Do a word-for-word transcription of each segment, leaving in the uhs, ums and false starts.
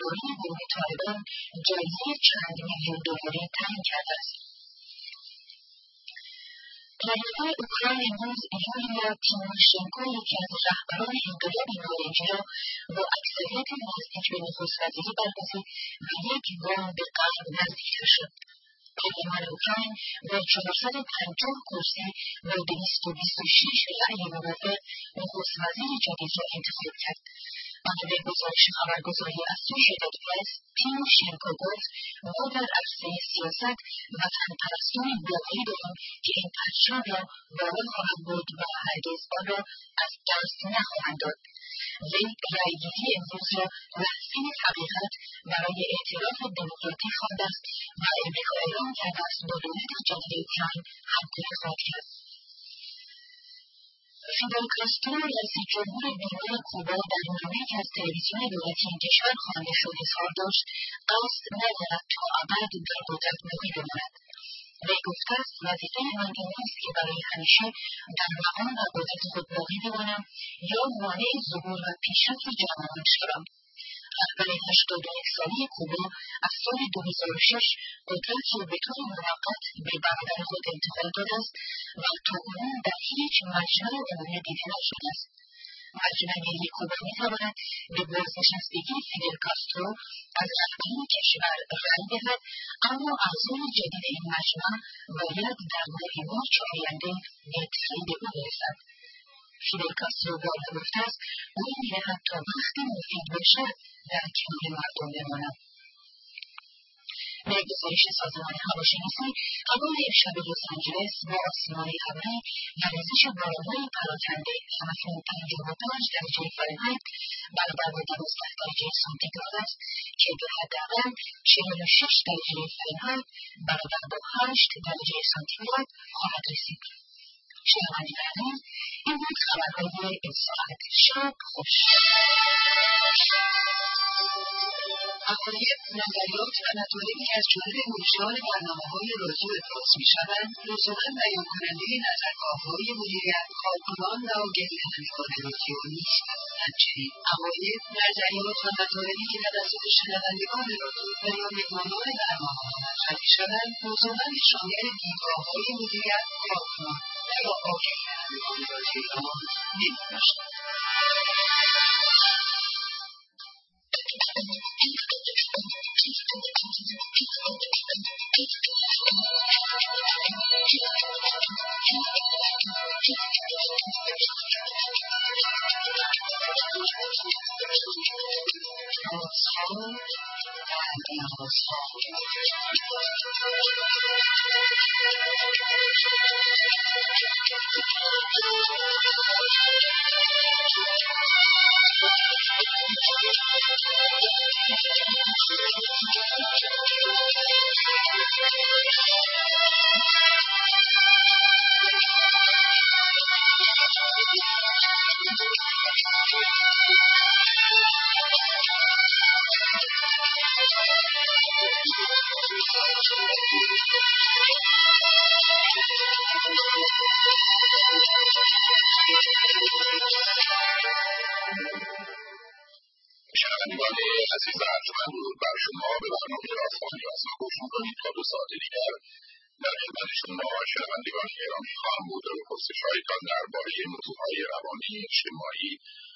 درباره گروه طالبان جایزه چند میلیون دلاری تعیین کرده است. رهبر اوکراین امروز یولیا تیموشنکو، یکی از رهبران انقلاب نارنجی را با اکثریت نزدیک به نخست‌وزیری برگزید و یک گام به غرب نزدیکتر شد. پارلمان اوکراین با چهارصد و پنجاه کرسی و دویست و بیست و شش رأی موافق نخست‌وزیر جدید را انتخاب کرد. آنچه به گزارش خبرگزاری اسوشیتد پرس تیموشنکو گفت: ما در عرصه سیاست وطنپرستان واقعی داریم که این پرچم را بالا خواهند برد و هرگز آن را از دست نخواهند داد. وی رأیگیری امروز را لحظه حقیقت برای ائتلاف دموکراتیک خوانده است و امریکا اعلام کرده است با دولت جدید اوکراین همکاری خواهد کرد. فیدل کاسترو، رئیس جمهور بیمار کوبا، در نامه‌ای که از تلویزیون دولتی این کشور خوانده شد اظهار داشت قصد ندارد تا ابد در قدرت باقی بماند. وی گفته است: وظیفه من این نیست که برای همیشه در مقام و قدرت خود باقی بمانم یا مانع ظهور و پیشرفت جوانان شوم. رهبر هشتاد و یک ساله کوبا از سال دو هزار و شش قدرت را به طور موقت به برادر خود انتقال داده است و تاکنون در هیچ مجمع عمومی دیده نشده است. مجمع ملی کوبا می‌تواند به بازنشستگی فیدل کاسترو از رهبری کشور رأی دهد، اما اعضای جدید این مجمع باید در ماه مارچ آینده به تایید او برسد. فیدل کاسترو بالا گفته است: او می‌دهد تا وقتی مفید باشد در کنار مردم بماند. به گزارش سازمان هواشناسی، هوای امشب لس آنجلس با آسمانی ابری و ریزش باران‌های پراکنده هم‌اکنون پنجاه و پنج درجه فارنهایت برابر با دوازده درجه سانتیگراد است که به حداقل چهل و شش درجه فارنهایت برابر با هشت درجه سانتیگراد خواهد رسید. شنوندگان عزیز، این بود خبرهای این ساعت. شب خوش. عقاید، نظریات و مطالبی از جانب مجریان برنامه‌های راجع به پاس می‌شوند لزوما بیان کننده نظرگاه‌های مدیریت، کارکنان و آگهی‌دهندگان رادیو نیستند. همچنین عقاید، نظریات و مطالبی که توسط شنوندگان رادیو و یا مهمانان برنامه‌ها مطرح می‌شوند لزوما شامل دیدگاه‌های مدیریت، کارکنان و یا آگهی‌دهندگان رادیو ما نمی‌باشند. شنوندگان عزیز ارجمند، درود بر شما. به برنامه رازها نیازها گوش می‌کنید. تا دو ساعت دیگر در خدمت شما شنوندگان گرامی خواهم بود و به پرسش‌هایتان درباره موضوعهای روانی، اجتماعی،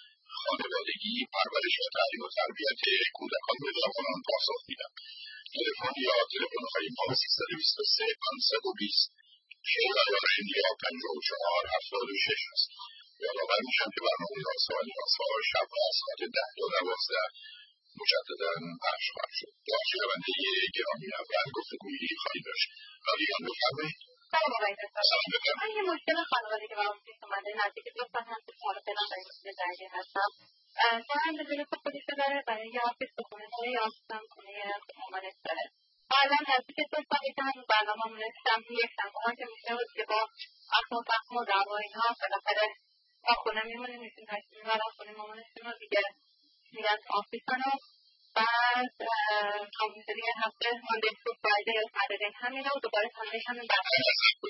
خانوادگی، پرورش و تعلیم و تربیت کودکان و جوانان پاسخ میدم. تلفن یا تلفن‌های ما سیصد و بیست و سه پانصد و بیست چهل یا پنجاه و چهار هفتاد و شش است. یادآور میشم که برنامه رازها و نیازها شب از ساعت ده تا دوازده مجددا پخش خواهد شد. با شنونده گرامی اول گفتگویی خواهید داشت. رادیویان بفرمایید. سلام آقای دکتر. من یه مشکل خانوادگی برام پیش اومده. نزدیک دو سال هست که کار فعلا در این درگیر هستم. دارم به جلوی خودشه داره برای یه آفیس به خونه داره یا آفیسم خونه مامانش داره. الان نزدیک دو سالی که هم برنامه همون رسیدم یک شنبه که میشه بود که با اخم و فخم و دعوا اینها بالاخره ما خونه میمونیم میشیم هشت میمونم خونه مامانشون رو دیگه میرن آفیسن و بعد همونطوری هفته مانده تو فرده یا فرده همین رو دوباره خانه همین برنامه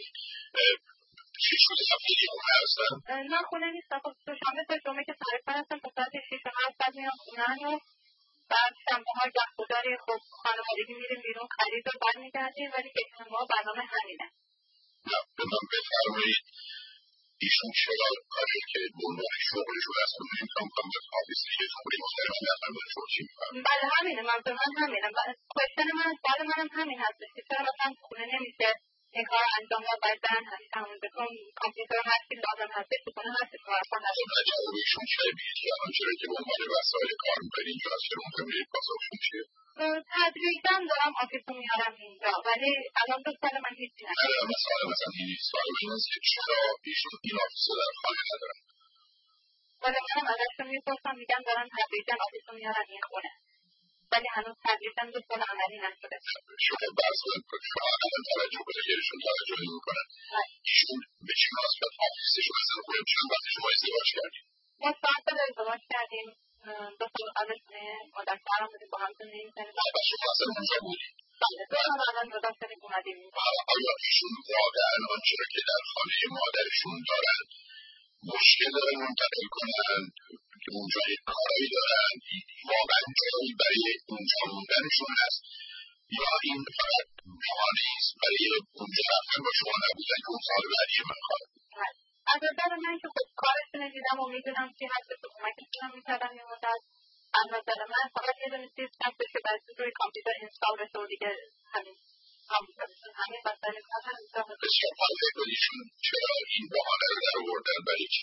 چی شده هفته یه خونه هستن؟ نه خونه نیست. خب دوشنبه تا جمعه که سر کار هستم تا ساعت شیش و هفت بعد میرم خونه رو بعد شنبه‌ها گهگداری خب خانوادگی میریم بیرون خرید رو برمیگردیم ولی که ما برنامه همینه. نه به من بفرمایید ایشون چرا کاری که دنبال شغلشون از اون امکان کنم به آفیس دیگه خبری مختلف نظر داره شما چی میکنم؟ بله همینه منظور من همینه کوشن من سوال منم همین هستش که چرا مثلا خونه نمیشه این کار انجام داد باید برن همین تمام بکن کامپیوتر هستی لازم هستش تو خونه هستی کارخون هستی نه جواب ایشون چه بید که الان چرا که به عنوان وسایل کار میکنید اینجا از چرا ممکن برید پاسخشون چیه؟ تدریجا دارم آفیس رو میارم اینجا ولی الان دو سال من هیچی ندارم. نه مثلا مثلا این سوال من این است که چرا ایشون این آفیس رو در خانه ندارن؟ ولی منم ازشون میپرسم میگن دارن تدریجا آفیس رو میارن این خونه ولی هنوز تدریجا دو سال عملی نشده. شما بحث شما الان توجه پلیگرشون توجه نمی‌کنن. ایشون به چی مناسبت آفیسشون اصلا خونه چند وقت شما ازدواج کردیم؟ ما چند سال ازدواج کردیم دو سال قبلش مدت کارم بودیم با هم زندگی می‌کردیم. و شما اصلا اونجا بودید؟ بله دو سال الان جدا شدیم اومدیم. آیا ایشون واقعا آنچه را که در خانه مادرشون دارن مشکل دارن منتقل کنن که اونجا یک کارایی دارن واقعا جایی برای اونجا موندنشون هست یا این فقط بهانه است برای اونجا رفتن با شما نبودن که اون سال بعدی من خواهد از نظر من که خب کارشون دیدم و میدونم که هست که کمکشون میکردم یه مدت از نظر من فقط یه دونه چیز هستش که باید روی کامپیوتر اینستال بشه و دیگه همین کامپیوترشون همین مسئله کار همینجا بسیار حاله کنیشون چرا این بهانه رو در آوردن برای چی؟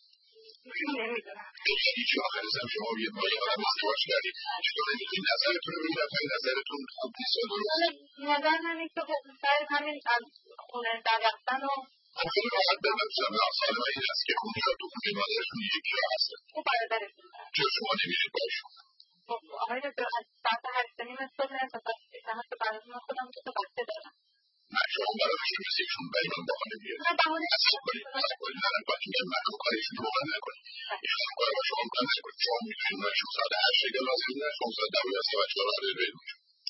نمیدونم یعنی چی آخر ازم شما یه مایی آدم ازدواج کردید چطور نمیدونید نظرتون رو بگید نظرتون خوب نیست و درست نظر منی که خب شاید همین از خونه در رفتن و خیلی راحت به من بزنم سال من این است که اونجا تو خونه مادرتون یکی ها هستن او برادرتون چرا شما نمیرید باشون خب آقای دکتر از ساعت هشت و نیم صبح تا ساعت براتون خودم دو تا بچه دارم نه شما برادرشون مثل ایشون برای من بهانه بیارید نه بهانه اصلا کنید اصلا کنید نه نکنید میگم مکان کاریشون رو من نکنید ایشون کار با شما من نکنید شما میتونید من ایشون ساعت هشت اگه لازم نه شما ساعت دوازده سه بچه ها رو آره برید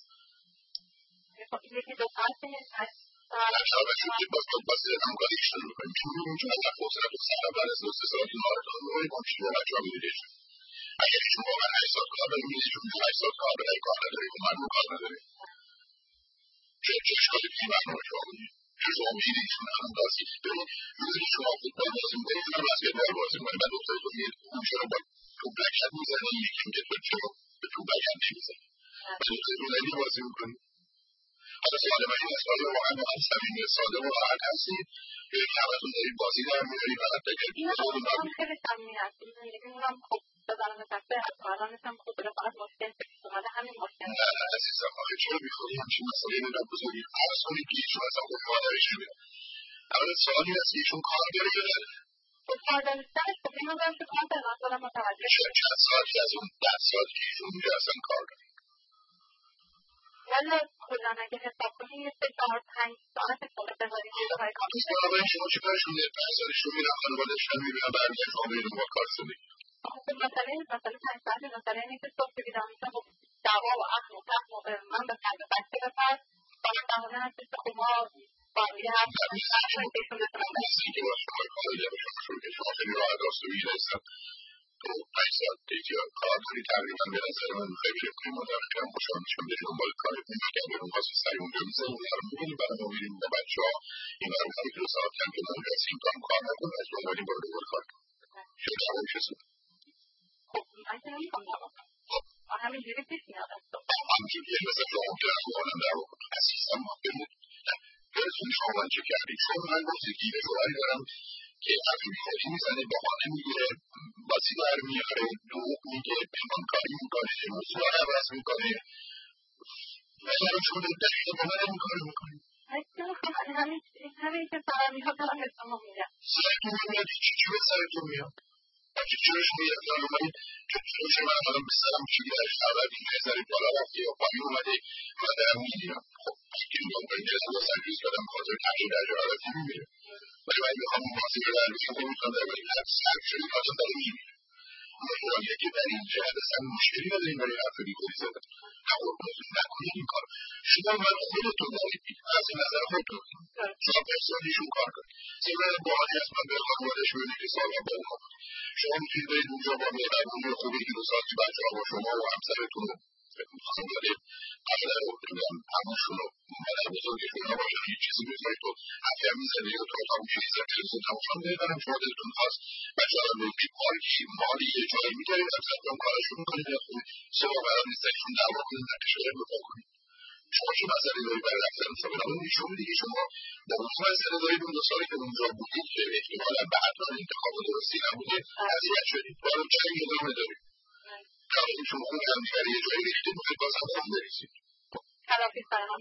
یکی دو ساعت شما بشونید باز باز باز هم کاری ایشون رو کنید چون میگم چون اگر فرصت رو سر بعد از دو سه سال این آرتان رو باید بامشید و بچه ها میدید اگر ایشون واقعا هشت سال کار داریم ایشون هشت سال کار داریم کار نداریم و من رو کار نداریم چه چه اشکالی توی برنامه شما بودید که شما میدید ایشون هم دارسید ببینید روزی شما فوتبال بازی میکنید هم بسکتبال بازی میکنید بعد افتادید میگید اون چرا با توپ لکت میزنی یکی میگه تو چرا به توپ لکت نمیزنی بعد افتادید رونالدی بازی میکنید حالا سوال من این است آیا واقعا واقعا صمیمی ساده و راحت هستید یا اینکه همتون دارید بازی در میارید و حتی اگر من خیلی صمیمی هستیم میدونم خب بزنم دسته از کارانش هم خب فقط مشکل پیش اومده همین مشکل نه نه عزیزم آخه چرا میخوایی همچین مسئله اینقدر بزرگی فرض کنید که ایشون اصلا خود مادرشونه اولا سوال این است که ایشون کار داره یا نداره خب کار داشتنش خب این مدارم که کار دارم خودم متوجه چند ساعتی از اون ده ساعتی که ایشون میره اصلا کار داره والا کلا اگه حساب کنیم یه سه چهار پنج ساعت خونه بذاریم یه جای کار دوست دارم این شما چیکارشون میره پنج سالشون میرن خانواده‌شون میبینن برمیگردن شما میرین با کار زندگی خب مسئله این مسئله پنج ساعت مسئله اینه که صبح که بیدار میشم خب دعوا و اخم و تخم و من به قلب بچه بپر باید بهانه هستش که خب ما با هم دیگه حرف بزنیم بهشون بتونم نیستی که با شما کار داره شما که شما خیلی راحت راست و میرسن تو پنج ساعت دیگه کار کنی تقریبا به نظر من میخوای بریم کنیم و در خیلی خوشحال میشم بریم دنبال کارتون اگر بریم واسه سری اونجا میزنیم اونها رو میبینیم برای ما میریم با بچه ها این برای ما دو ساعت هم که من رسیم کارم کار نکنم از اون بریم برای دنبال کار کنم چه جواب کسی خب من که نمیخوام جواب همینجوری پیش میاد همینجوری مثل شما که از مانم در واقع عزیزم ما بمون برسون شما من چه کردید چون من گفتید که شوهری دارم که از این خودی میزنه بهانه میگیره باسی در میاره دروغ میگه پنهانکاری میکنه موضوع عوض میکنه ولی الان شما دقیقا با من این کار میکنی همین که فقط میاد دارم به شما میگم سرتون میاد چی چی به سرتون میاد بچه چرا شما یه اقدار اومدید که چرا من الان به سرم چی در خبر این که ذری بالا رفتی یا پایین اومده من دارم میگیرم خب که میگم باید جلسه با سرویس بدم خاطر تغییر در جهالتی میمیره ولی باید میخوام اون بازی رو در بیشون نمیتونم در باید هر سر شدی کاتون داره میمیره مجالیه که در این جهت اصلا مشکلی نداره این برای حرف بیخودی زدن. قربونتون نکنید این کار. شما من خودتون دارید از این نظر خودتون شما پرسانیشون کار کنید. مثلا باهایی هست من به خانوادش ببینید که سال با اونها بود. شما میتونید برید اونجا با مهربونی خوبی که دو ساعتی بچه ها با شما و همسرتون خانواده قبلا بودم همونشون رو مادر بزرگشون نباشن هیچ چیزی بذارید تو حتی هم میزنه یا تو اتاق میریزن تلویزیون تماشا میدارم شما دلتون خواست بچه ها رو بگید پارکی مالی یه جایی میدارید هم سرطان کارشون میکنید خوبی سه برام نیستشون دعوا کنید در کشور بفا کنید شما چه مسئله دارید برای رفتن مسابقه اون ایشون دیگه شما با اون مسئله دارید اون دو سالی که اونجا بودید که احتمالا به حتما انتخاب درستی نبوده اذیت شدید برای چه ادامه دارید کارشون خوب هم دیگر یه جایی ریختید میخواید باز هم خون بریزید تلافی سرمان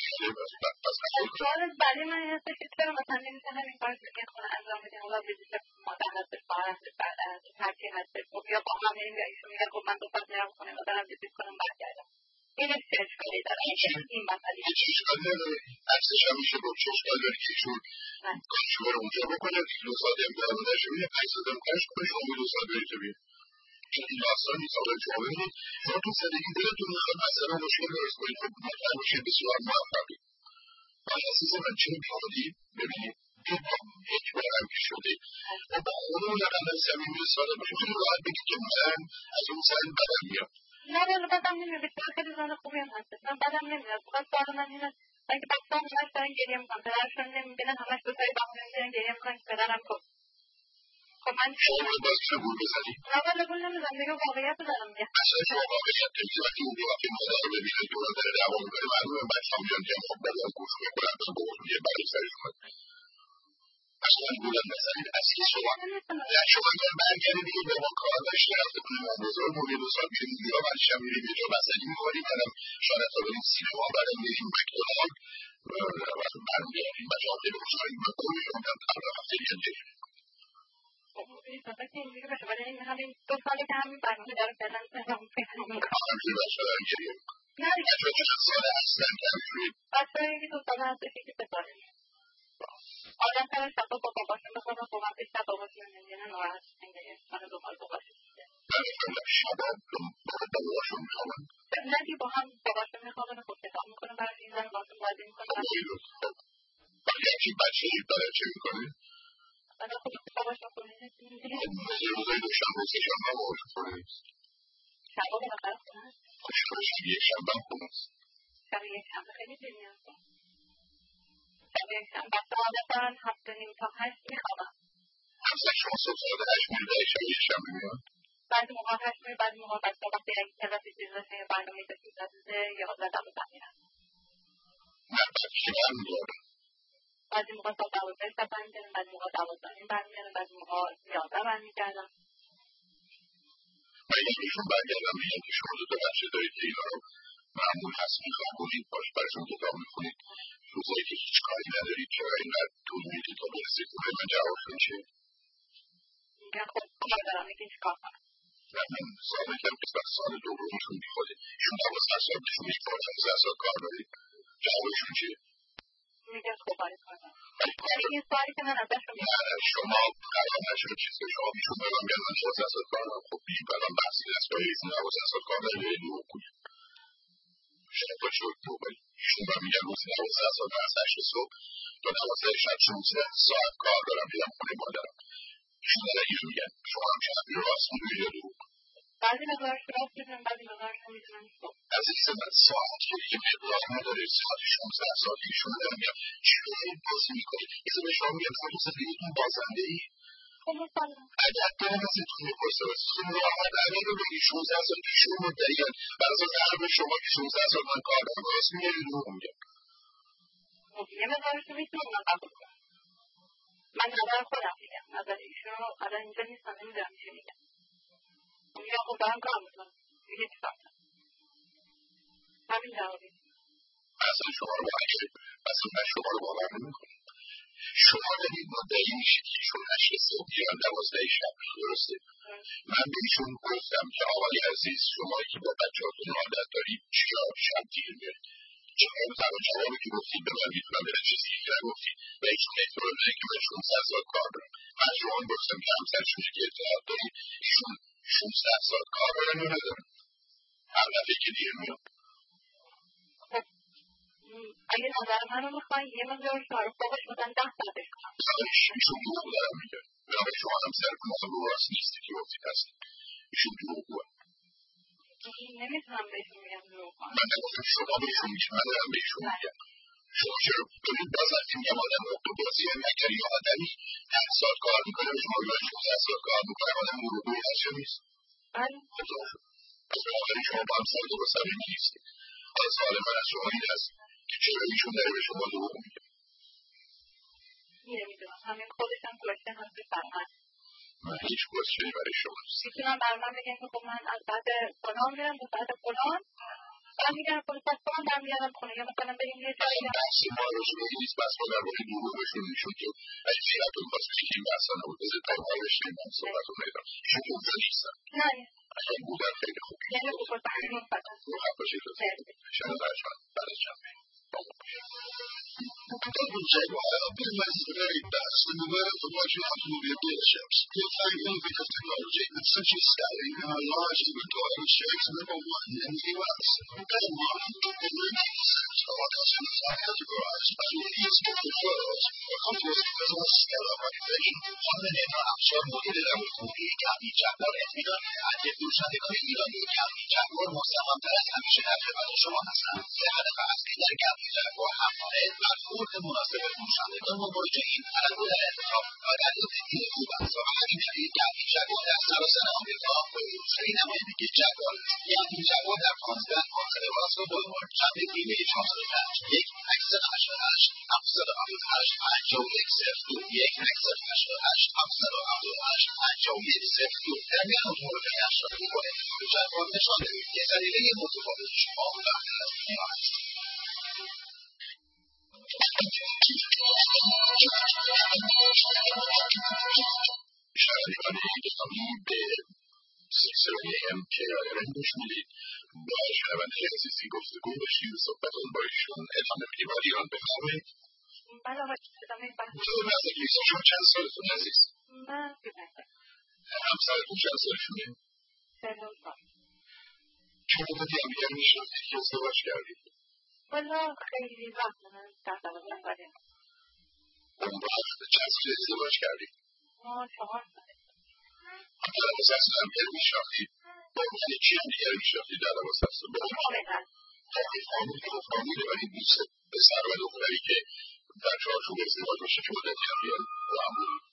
سوال بعدی من این هسته که چرا مثلا نمیشه همین کار که که خونه انجام بدیم حالا ویزیت مادر هسته خواهر هسته برده هسته هرکی هسته خب یا با هم این ایشون میگه خب من دو ساعت میرم خونه مادرم ویزیت کنم برگردم این چه اشکالی داره این مسئله چه اشکالی داره عکسش هم میشه گفت چه اشکالی داره که ایشون کارشو بره اونجا بکنه دو ساعت امکان مادرشو بینه پنج ساعت هم کارش کنه شما دو ساعت برید بینید چون این داستان نیست آقای شما ببینید شما تو زندگی دلتون میخواد مسئله مشکل درست کنید خب مطمئن باشید بسیار موفقید ولی عزیز من چه بیخودی ببینید دید با یک بارم که شده و با خودمون قدر صمیمی ساده میتونید راحت بگید که من از اون سعی بدم میاد نه والا بدم نمیاد بسیار خیلی زن خوبی هم هست من بدم نمیاد فقط سوال من اینه اگه بچه هم همش دارن گریه میکنم پدرشون نمیبینن همش دوتایی با هم نمیبینن گریه میکنن که پدرم کن خب من شما باید باید چه گول بزنید نه والا گول نمیزن دیگه واقعیت رو دارم میگه اصلا شما واقعیت نمیزه وقتی اون وقتی مادر رو ببینید که اون داره دعوا میکنه معلومه بچه هم میان که خب بابا گوش میکنن تا باباتون یه بلایی سرشون اصلا گولم نزنید اصلی شما نه شما اگر برگردید دیگه بابا کار داشته رفته کنه ما بزرگ و یه دو سال میریم اونجا بعدش هم میریم یه جا بسنی میخوریم بعدم شاید تا بریم سینما بعدم میریم مکدونالد برمیگردیم بچه ها خیلی خوشحالیم من کلی رو میگم قبل هفته دیگه میریم این صحبت که اینجوری باشه ولی این همین دو سالی که همین برنامه داره فعلا همینجوری بچه ها دارن گریه نه دیگه بچه ها چند ساله هستن که همینجوری بچه هایی که دو ساله هستش که سه ساله آدم سر شبا با باباشون بخوابن خب وقتی شب باباشون نمیدینه ناراحت میشن دیگه من دنبال باباشون من شبا باباشون میخوابن نه دیگه با هم باباشون میخوابن خب کتاب میکنه برای این زن باشون بازی میکنه ولی همچین بچه هایی داره چه میکنه؟ بعد خب باباشون خونه یه روزای دوشنبه سه شنبه هم باباشون خونه نیست شبا بالاخره خونه هست خوشکارش یک شنبه هم خونه است شب یک شنبه خیلی دیر هست شب یک شنبه بچه عادتا هفته نیم تا هشت میخوابن همسر شما صبح ساعت هشت میره شب یک شنبه میاد بعضی موقع هشت میره بعضی موقع بچه وقتی اگه کلاسی چیز داشته یه برنامه داشته داشته یازده دوازده میرن نه بعد که برمیگردن بعضی موقع تا دوازده شب برمیگردن بعضی موقع دوازده نیم برمیگردن بعضی موقع یازده برمیگردن و اگر ایشون برگردن میگن که شما دو تا بچه دارید که اینا رو معمول هست میخوابونید باش برشون کتاب میخونید روزایی که هیچ کاری ندارید چرا اینقدر طول میدید تا برسید خونه من جوابشون چیه؟ میگن خب کار دارم میگین چیکار کنم و من ثابتم که بر سال دومشون بیخوده ایشون دوازده سال بهشون میگه پانزده سال کار دارید جوابشون چیه؟ میگن خب باید کنم یعنی این سوالی که من ازشون میگم نه شما قرار نشد چیز که شما بیشون بگم میگن من چهارده سال کار دارم خب بیشون الان بحثی دست باید ایشون دوازده سال کار دارید به نوع کنید شما شد موبایل ایشون هم میگن روزی دوازده سال من از هشت صبح تا دوازده شب شانزده ساعت کار دارم میرم خونه مادرم ایشون دارن اینو میگن شما هم چه همین راست میگوید یا دروغ بعضی مقدارش راست میدونم بعضی مقدارش نمیدونم خب عزیز من ساعت که یه مقدار نداره ساعت شانزده سال ایشون دارن میگن چرا بازی میکنید یه به شما میگن تو زندگیتون بازنده ای خب مثلا اگر دارمتون میپرسه خیلی راحت اگر رو بگی شانزده سال ایشون مدعیان بر اساس حرف شما که شانزده سال من کار دارم راست میگه یا دروغ میگه خب یه مقدارش رو میتونم قبول کنم من نظر خودم میگم نظر ایشون رو الان اینجا نیستم نمیدونم چی میگم میگم خب دارم کار میکنم میگه چی کار کنم همین جوابی اصلا شما رو باید اصلا من شما رو باور نمیکنم شما دارید مدعی میشید که ایشون هشت صبح میرن دوازده شب درسته من به ایشون گفتم که آقای عزیز شما که با بچه‌هاتون عادت دارید چرا شب دیر میرید چرا تنها جوابی که گفتید به من میتونم به چیزی که نگفتید و ایشون احتمال داره که من شانزده سال کار دارم من شما گفتم که همسرشون که اطلاعات دارید ایشون شانزده ساعت کار دارن یا ندارن؟ هر دفعه که دیر میاد اگه نظر منو میخوایی یه مقدار کار فوقش مثلا ده ساعتش کنم ایشون دروغ دارم میگه بنابراین شما هم سرکنسان رو راست نیستی که گفتید هستید ایشون دروغگوه نمیتونم بهشون میگم دروغ کنم من نگفتم شما بهشون میگم من دارم بهشون میگم شما چرا ببین باز وقتی میگم آدم اقتباسی هم اگر یه آدمی ده ساعت کار میکنه به شما بگوید شانزده ساعت کار میکنه آدم مروبوی هست یا نیست؟ بله پس بنابراین شما با هم سر درست هم نیستید. حالا سوال من از شما این است که چرا ایشون داره به شما دروغ میگه؟ نمیدونم همین خودش هم کوشن هست بر من من هیچ کوشنی برای شما نیست. میتونم بر من بگم که خب من از بعد فلان میرم به بعد فلان من میگم پلیس از فلان در میارم خونه یا مثلا بریم یه جایی اصلا بحثی ما راجعه نیست بس ما در مورد دروغشون ایشون که اگه خیلیتون خواست بگه که این بحثا نبود بذارید تا ما بشنیم من صحبت رو ندارم ایشون اونجا نیستن نه اگر بودن خیلی خوب یعنی خوب بود بریم مثلا رو حق باشید شما در چند بعد از چند Double check while business is very fast in the world of luxury automobile dealerships. You'll find innovative technology that's such as scaling in our large inventory which ranks number one in the U S. That model, it remains autos and are categorized as the easiest to control or companies because of a scale of occupation. خانم نتا افشار مدیر روابطی کمی جبار اطمینان از فروشندگان ایرانی کمی جبار مستقام‌تر از همیشه در خدمت شما هستند. سه هدف اصلی در کمی جبار همواره برخورد مناسب فروشندگان با مراجعین تلقی در انتخاب و دریافت دید خوب است و همین دلیل کمی جبار در سراسر آمریکا گزینه‌ترین نمایندگی جبار است. کمی جبار در پانزده منطقه واستا بولوارد شنبه بیمه چهارصد و پنج یک هشتصد و هشتاد و هشت هفتصد و هفتاد و هشت پنجاه و یک صفر دو یک هشتصد و هشتاد و هشت هفتصد و هفتاد و هشت پنجاه و یک صفر دو در میان اتومبیل اشرافی با انتخاب جبار نشان دهید که ذریعه متفاوت شما در خدمت شما است. شهریان ایرانی به سیکسرونی ام که آیرن گوش میدید با شنونده عزیزی گفتگو باشید و صحبتون با ایشون ادامه میدیم و ایران بفرمایید. من آقای ادامه بحث تو بحث انگلیسی شما چند سالتون عزیز؟ من سیزده همسرتون چند سالشونه؟ سیزده سال چه مدتی همدیگر میشناختید که ازدواج کردید؟ والا خیلی وقت من در دوازده ساله اون وقت چند سال ازدواج کردید؟ ما چهار ساله در دوازده سال همدیگر میشناختید؟ با عنوان چی همدیگر میشناختید در دوازده سال؟ کاملا فامیل و فامیل و این دوست پسر و دختری که در چارچوب ازدواج باشه چه مدتی همدیگر با هم بودید؟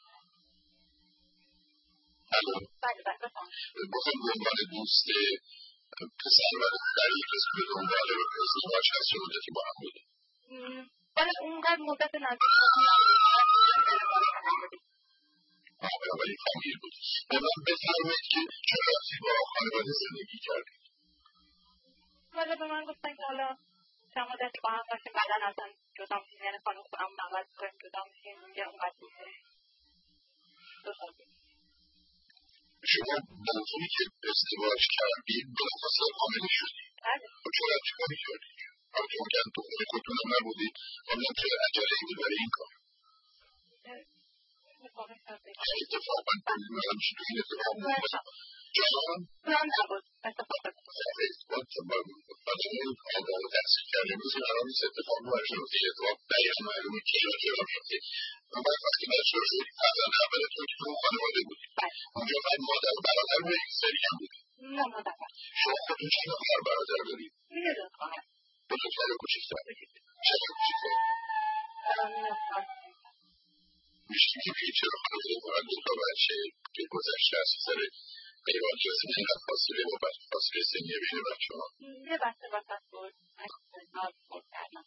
بله بله بفهم بازم به عنوان دوست پسر و دختری کسی به دنبال ازدواج هست چه مدتی با هم بودید؟ ولی اونقدر مدت نزدیک بودیم بنابراین فامیل بود. به من بفرمایید که چه رفتی با خانواده زندگی کردید؟ ولی به من گفتن که حالا چند مدتی با هم باشیم بعدا اصلا جدا میشیم یعنی خانم خونم نوز کنیم جدا میشیم میگه اونقدر بوده دو سال بود. شما موضوعی که ازدواج کردید بلافاصله حامله شدید؟ بله خب چرا چیکار کردید؟ همونطور که تو خونه خودتون هم نبودید حالا چه عجله‌ای بود برای این کار؟ اتفاقا من همیشه تو این اتفاق می‌افتم جان؟ پلان نبود اتفاق بچه های آگاه و تحصیل کرده روزی قرار نیست اتفاق رو برشون که اتفاق دقیقا معلومه که چرا چرا میفته و بعد وقتی بچه ها شدید فرزند اولتون که تو اون خانواده بودید اونجا باید مادر و برادر و یک سری هم بودید نه مادر شما خودتون چند نفر برادر دارید؟ یه دو خواهر بزرگتر و کوچکتر چقدر کوچکتر؟ میشه که بگید چرا خانواده فقط دو تا بچه که گذشته از سر پیوان جازی اینقدر فاصله و فاصله سنی بین بچه ها؟ یه بچه وسط بود ناز بود کردم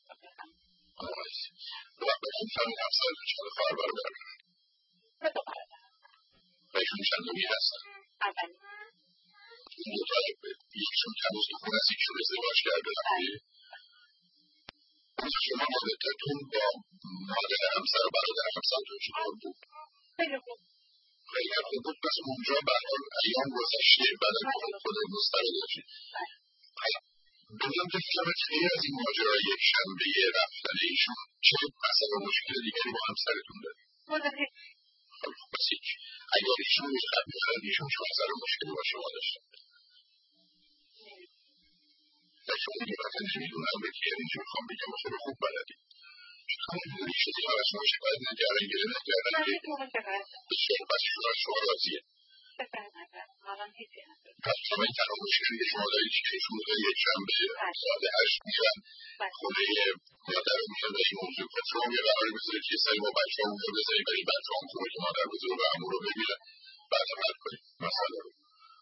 و بگید فهمید همسرتون چند خواهر برادر دارن؟ سه تا برادر و ایشون چندمی هستن؟ اولی این دو تا یکیشون هنوز تو خونه است یکیشون ازدواج کرده نبودی؟ شما رابطتون با مادر همسر و برادر همسرتون چطور بود؟ خیلی خوب خیلی خوب بود پس اونجا به هر حال ایام گذشته بعد از خود خود مستقل داشتید بگم که فکرم خیلی از این ماجرای یک شنبه رفتن ایشون چه مثلا مشکل دیگری با همسرتون دارید؟ کلاسیک اگر ایشون میخواد بیارن ایشون چون سر مشکلی با شما داشتن و شما دیگه نمیدونم به که اینجا میخوام بگم خیلی خوب بلدی همون ریشه دیگه از شما شکایت نکردن گره نکردن بسیار پس شما از شما راضیه پس شما این تنها مشکلی که شما دارید که ایشون روز یک شنبه ساعت هشت میرن خونه مادر رو میرن و این موضوع که شما یه قراری بذارید که سری با بچه ها اونجا بذارید برای بچه ها خونه که مادر بزرگ و عمو رو ببینن بعد عمل کنید مثلا رو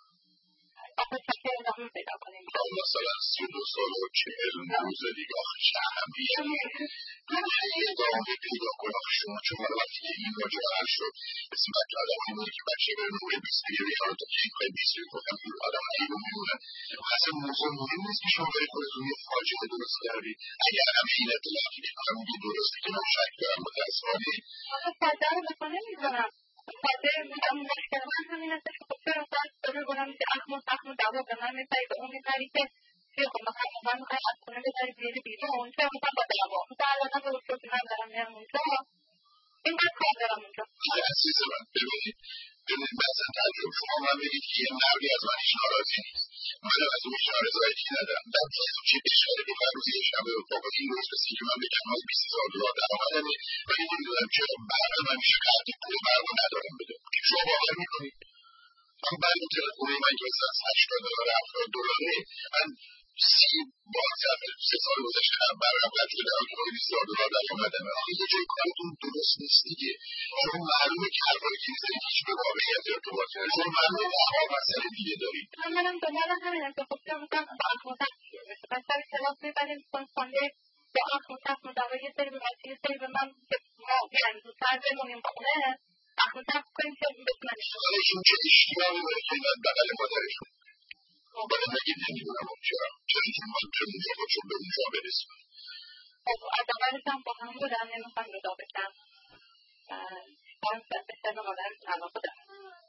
مثلا سی دو سال و چهل روز دیگه آخه چه اهمیه یه دامه پیدا کن آخه شما چون من وقتی که این راجع حل شد اسم بچه آدم هایی بوده که بچه به نوعه بیست بیه بیان تا که این خواهی بیست بیه کنم آدم هایی رو میمونه اصلا موضوع مهم نیست که شما برای خودتون یه فاجعه درست کردید اگر همه این اطلاعاتی که کنم میگه درسته که من شک دارم متاسفانه آخه فاجعه رو بکنه میزنم فاجعه میگم مشکل من همین هستش که خب چرا باید بره بودم که اخم و سخم و دوا به من میپایی به اون میپری که که خب مثلا من میخوای از خونه بذاری بیاری بیرون چرا میخوام با دوا مثلا الان به اصول که من دارم میرم اونجا این باید کار دارم اونجا عزیز من ببینید ببینید مثلا تجربه شما من بگید که یه نردی از من هیچ ناراضی نیست من از اون هیچ نارضایتی ندارم در پاسم چه بشاره به من روزی شنبه واقعا این روز رسید که من بگم من بیست هزار دلار درآمدمه ولی نمیدونم چرا برق من میشه قدر پول برق رو ندارم بده شما باور میکنید من برق تلفن من که مثلا هشتاد دلار هفتاد دلاره من سی بار سه سال گذشته برقم قطع شده الان بیست هزار دلار درآمدمه آخه یه جای کارتون درست نیست دیگه چون معلومه که حرفایی که میزنید هیچ به واقعیت ارتباطی نداره چون معلومه ده‌ها مسئله دیگه دارید منم دنبال همینم که خب چرا مثلا با اخم و سخم مثلا سر کلاس میبریم کنسانده با اخم و سخم و دوا یه سری به بچه یه سری به من که ما یعنی زودتر بمونیم خونه اخم و سخم کنیم که بتونن خودشون چه اشتیاقی داره که من بغل مادرشون باید نگید نمیدونم چرا چرا این من چه اونجا خودشون به اونجا برسیم خب از اولش هم با هم بودم نمیخوام جدا بشم من بسیار به مادرشون علاقه دارم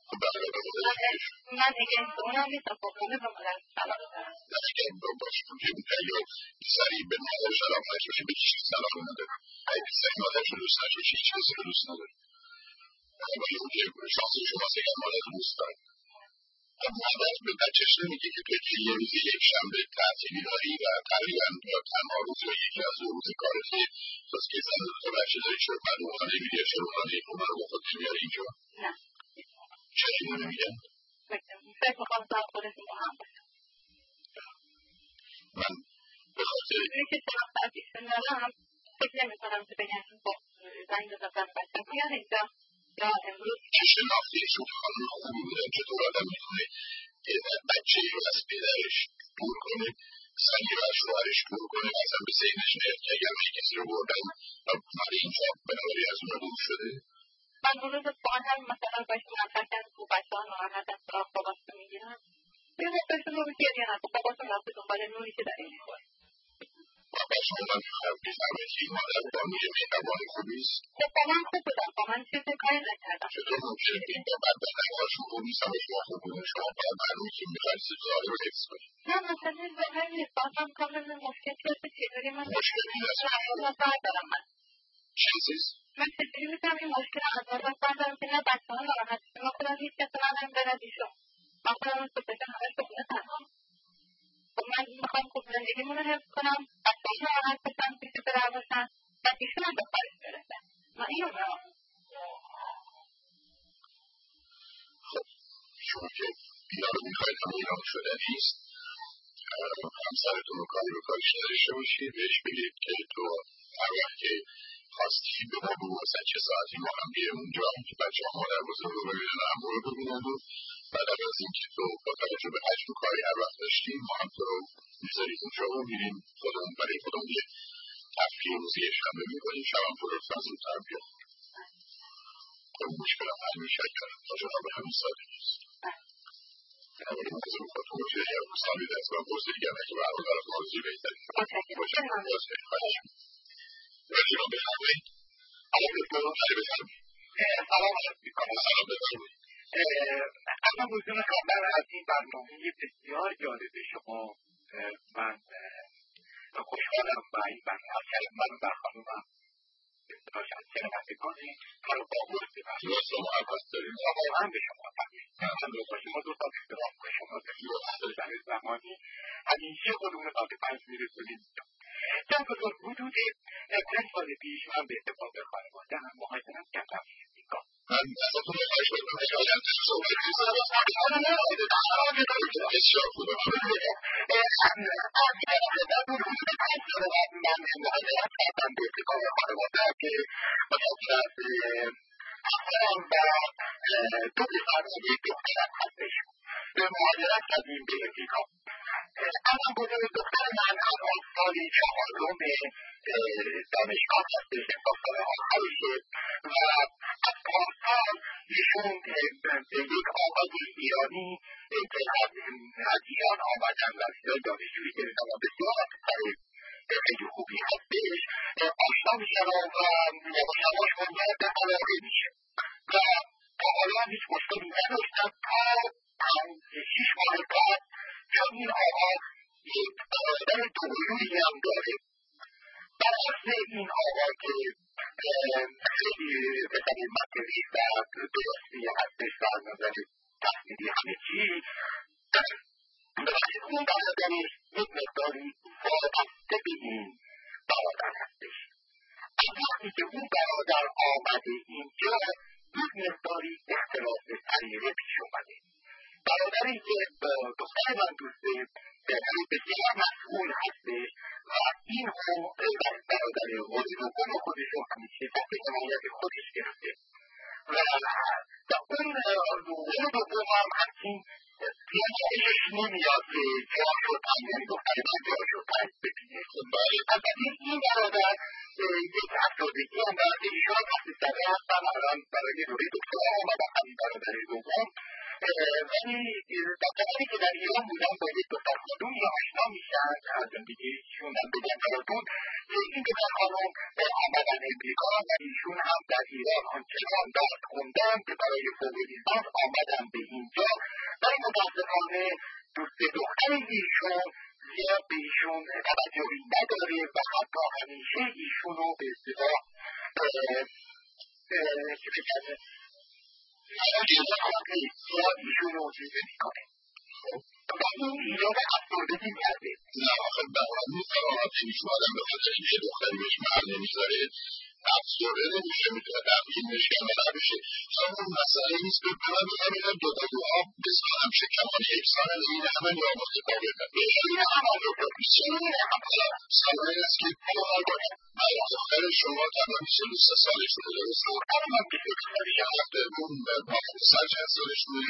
من اگه اونم نیستم خب همه به مادرشون علاقه دارم نه اگه باشه که یا سری به مادرش علاقه نشوشی به کسی علاقه نداره اگه سری مادرش رو دوست نشوشی هیچ کسی رو دوست نداره ولی اون که شانس شماست اگر مادر رو دوست دارد مادر به بچهش نمیگه که تو یه روزی یک شنبه تعطیلی داری و تقریبا تنها روز یا یکی از روز کارتی بس که زن دو تا بچه داری چرا بعد اونها نمیری یا چرا اونها نیکونه رو با خود نمیاری اینجا نه چرا اینو نمیگن؟ فکر میخوام سر خودتون با هم باشم من به خاطر اینه که چه وقت از ایشون دارم فکر نمیکنم که بگن با زنگ بزنم بچه بیان اینجا یا امروز چه شناختی ایشون خانم خوبی بودن چطور آدم میتونه بچه ای رو از پدرش دور کنه زنی رو از شوهرش دور کنه اصلا به ذهنش نیاد که اگر من کسی رو بردم و مال اینجا بنابراین از اون دور شده من اون روز با هم مثلا باید مطرح کردم که بچه ها ناراحت از سراغ باباشون میگیرن یه وقتشون رو گریه نکن باباشون رفته دنبال نوری که داره میخوره باباشون من میفهمه که این مادر بانوی مهربان خوبی است خب با من خوب بودم با من چیزی کاری نکردم چطور ممکنه که این با بدبختی‌هاشون خوب نیست اما شما خوب بودن شما باید معلومه که میخواید سزاره رو حفظ کنید نه مثلا ظاهر نیست بازم کاملا مشکل که چجوری من مشکل نیست نظر دارم من چیزیست من چجوری میتونم این مشکل از نظر بردارم که نه بچه ها ناراحت شد من خودم هیچ کسی ندارم برد ایشون من خودم رو سپشم همه شغله تنها خب من میخوام خوب زندگیمون رو حفظ کنم بچه ها ناراحت بشن پیش پدر باشن و ایشون هم به کارش برسه من اینو میخوام خب شما که اینا رو میخواید همه اینا رو شده نیست همسرتون رو کاری رو کارش نداشته باشید بهش بگید که تو هر وقت که خواستی به ما بگو مثلا چه ساعتی ما هم بیرم اونجا که بچه ها مادر بزرگ رو ببینن عمو رو ببینن و بعد از این که تو با توجه به حجم کاری هر وقت داشتیم ما هم تو رو میذاریم اونجا و میریم خودمون برای خودمون یه تفریح روزی شنبه میکنیم شب هم تو لطفا زودتر بیا خب مشکل هم حل میشه اگر تا جناب همین ساده نیست اما این مزید خودتون رو توی یه روزانی دست و بزرگ دیگر نکه برای برای آرزوی بهترین باشه باشه خواهشم ولی رو بفرمایید اما بفرمایید ولی بفرمایید سلام عرض میکنم سلام بفرمایید اما بزرگ خبر از این برنامه بسیار جالب شما من خوشحالم و این برنامه کرد من و خانومم اصطلاح شنوندگان کار باور ببرد دوست و محبت داریم واقعا به شما تبریک میگم. ما دو سال احترام به شما داریم در زمانی همیشه خودمون رو تاک پنج میرسونیم. چند بزرگ حدود پنج سال پیش من به اتفاق خانواده هم مهاجرت کردم امریکا. من ازتون خواهش می‌کنم که آینده صحبت بسیار خوبه. من مهاجرت کردم به اتفاق خانواده که متوسط همسرم و دو پسر و یک دخترم هستش. به مهاجرت کردیم به امریکا. اما بزرگ دختر من الان سال چهارم دانشگاه هستش، امسال سال آخرشه و از پارسال ایشون به یک آقای ایرانی که از ایران آمدن و ویزای دانشجویی گرفتن و بسیار خیلی خوبی هستش آشنا میشن و یواش یواش وارد به علاقه میشه و تا حالا هیچ مشکلی نداشتن تا شیش ماه بعد چون این آقا یک برادر دوقلویی هم داره. بر اساس این آقا که خیلی پسر منطقی و درستی هستش و از نظر تحصیلی همه چی، اون برادرش یک مقداری وابسته به این برادر هستش. از وقتی که اون برادر آمده اینجا یک مقداری اختلاف طریقه پیش اومده. برادری که دختر من دوسته بسیار مسئول هستش و این هم برادر دوم خودش رو همیشه تحت حمایت خودش گرفته و اون دوم هم همچین پیشش نمیاد که جاش رو تنگ یعنی دختر من جاش رو تنگ ببینه. البته این برادر یک افسردگی هم دارد که ایشان تحت زده هستن الان برای دوره دکترا آمدن همین برادر دوم ولی در زمانی که در ایران بودن با یک دختر خانومی آشنا میشن از زندگیشون هم بگم براتون این دختر خانوم آمدن امریکا و ایشون هم در ایران آنچنان درس خوندن که برای فوق لیسانس آمدن به اینجا ولی متاسفانه دوست دختر ایشون زیاد به ایشون توجهی نداره و حتی همیشه ایشون رو به اصطلاح چه بگم زیاد ایشون رو چیزه میکنه و این ایران افسردگی کرده. نه آخه برای میفرامت که میشه آدم به خاطر اینکه دختری بهش محل نمیذاره افسرده نمیشه میتونه تبدیل بشه و نبشه. همون مسئله نیست که من بگم اینا دوقلوها بسازم شکمان یکسانه این همه یا متفاوتن این هم آمده سالهای است که من دختر شما تنها بیست و سه سالش رو درست دختر من بیست و سه هفته اون پسر چند سالش رو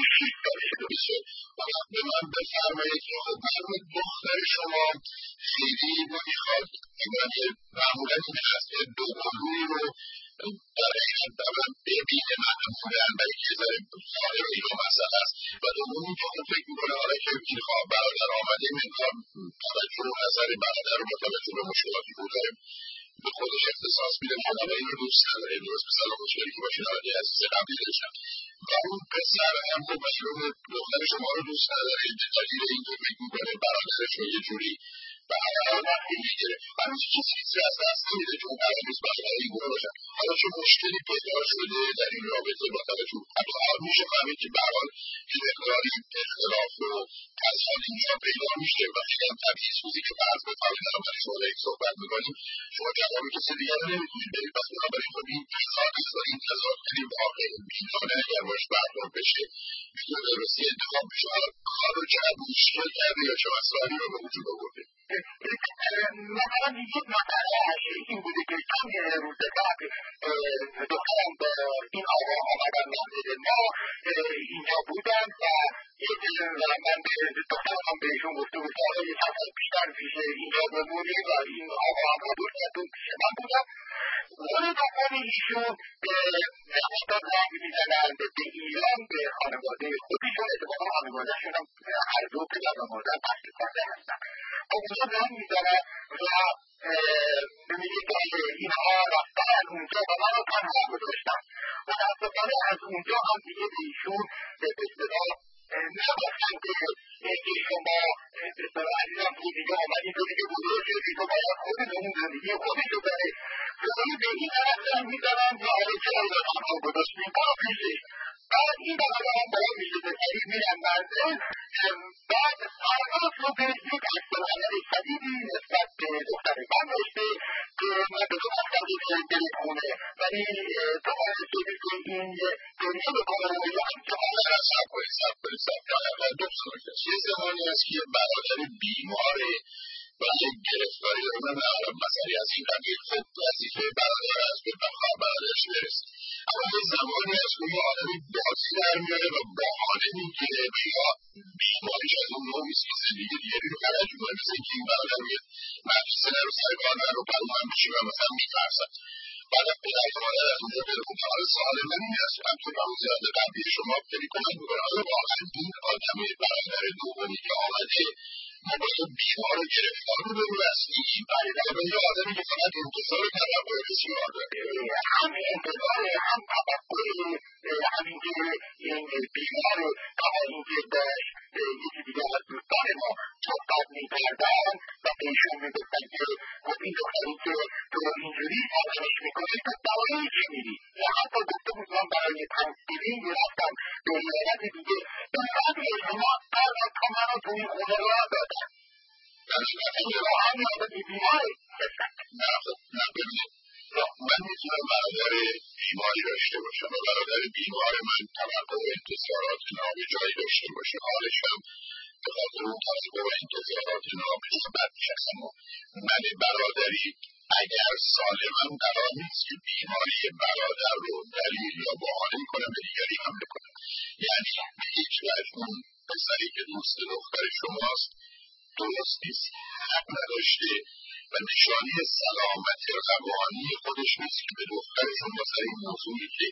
بشه وقت به من بفرمایید که خب من دختر شما خیلی نمیخواد من معمولا این هست که دوقلوی رو در حقیقت من ببینه معمولا و یکی ذره ظاهر اینا مسئله است و دومی که خود فکر میکنه حالا که میخواه برادر آمده میخواه توجه و نظر برادر رو با توجه به مشکلاتی رو داره به خودش اختصاص میده مادر این رو دوست نداره درست مثلا مشکلی که باشه نهادی عزیز قبلی داشتن و اون پسر هم با مشکل دختر شما رو دوست نداره به دلیل این که فکر میکنه برادرش رو یه جوری به هر وقتی میگیره هنوز چیز چیزی از دست نمیده که اون قرار نیست برادر این گونه باشن حالا چون مشکلی پیدا شده در این رابطه با توجه حتی حال میشه فهمید که به هر حال که مقداری اختلاف و تضاد اینجا پیدا میشه و خیلی هم طبیعی سوزی که فرض بفرمایید الان برای شما یک صحبت میکنیم شما جواب کسی دیگر رو نمیتونید برید پس بنابراین خب این تضاد است و این تضاد خیلی واقع میتونه اگر باش برخورد بشه میتونه درستی انتخاب بشه حالا کار رو چقدر مشکل کرده یا چه مسائلی رو به وجود آورده. مثلا یک مسئله این بوده که چند روز بعد دخترم با این آقا آمدن منزل ما اینجا بودن و یک من به دخترم بهشون گفته بود که یک هفته بیشتر پیش اینجا بمونیم و این آقا هم قبول کردون پیش من بودن ولی دختر ایشون به نقطه زنگ میزنند به ایران به خانواده خودشون اتفاقا خانوادهشون هم هر دو پدر و مادر تحصیل کرده هستن اونجا زنگ میزنند و میگه که اینها رفتن اونجا و من رو تنها گذاشتن و متاسفانه از اونجا هم دیگه به ایشون به اصطلاح نگفتم که شما عزیزم تو دیگه آمدی تو دیگه بزرگی تو باید خودتون زندگی خودتو داره ولی به این طرف میزنم که آره چرا دارم رو گذاشتیم برو پیشه بعد این دقیقه هم باید میشه به طریق میرم منزل بعد فردا صبح یک عکسالعمل شدیدی نسبت به دختر من داشته که من به تو گفتم که بری خونه ولی تو باید شدی که این دنیا بکنه و یه همچنان را سب کنید سب کنید سب کنید دوستان یه زمانی هست که یه برادر بیماره و یک گرفتاری داره من ندارم مسئله از این قبیل خب وظیفه برادر است به بخواه برادرش برسه اما یه زمانی هست که یه آدمی بازی در میاره و بهانه میگیره و یا بیماریش از اون نوع نیست که زندگی دیگری رو خرج میکنه مثل اینکه این برادر میگه من کسی نرو سر کار نرو برو من بشی و مثلا میترسم بعد پدر و مادر از اونجا بره خب حال سوال من این است هم که موضوعات قبلی شما خیلی کمک میکنه آیا واقعا این آدم برادر دومی که آمده ما باید بیمار و گرفتار رو به رو رسمی این برادر یه آدمی که فقط انتظار توقع بسیار داره هم انتظار هم توقع همین که این بیمار تا اینکه داشت یکی دیگه از دوستان ما صحبت میکردن و بهشون میگفتن که خب این دختری که تو اینجوری آدمش میکنی تو برای چی میری یا حتی گفته بود من برای تنسیلین میرفتم به ایالت دیگه به بعد شما قرار تا منو تو این خونه را دادن شما هم یادتی بیماری نه خب نه ببینید من میتونم برادر بیماری داشته باشم و برادر بیمار من توقع و انتظارات نابجایی داشته باشه حالش هم به خاطر اون توقع و انتظارات نابجا میشه اما من برادری اگر سالمم قرار نیست که بیماری برادر رو دلیل یا بهانه کنم به دیگری حمله کنم یعنی به هیچ وجه اون پسری که دوست دختر شماست درست نیست حق نداشته و نشانی سلامت روانی خودش نیست که به دختر شما سر این موضوعی که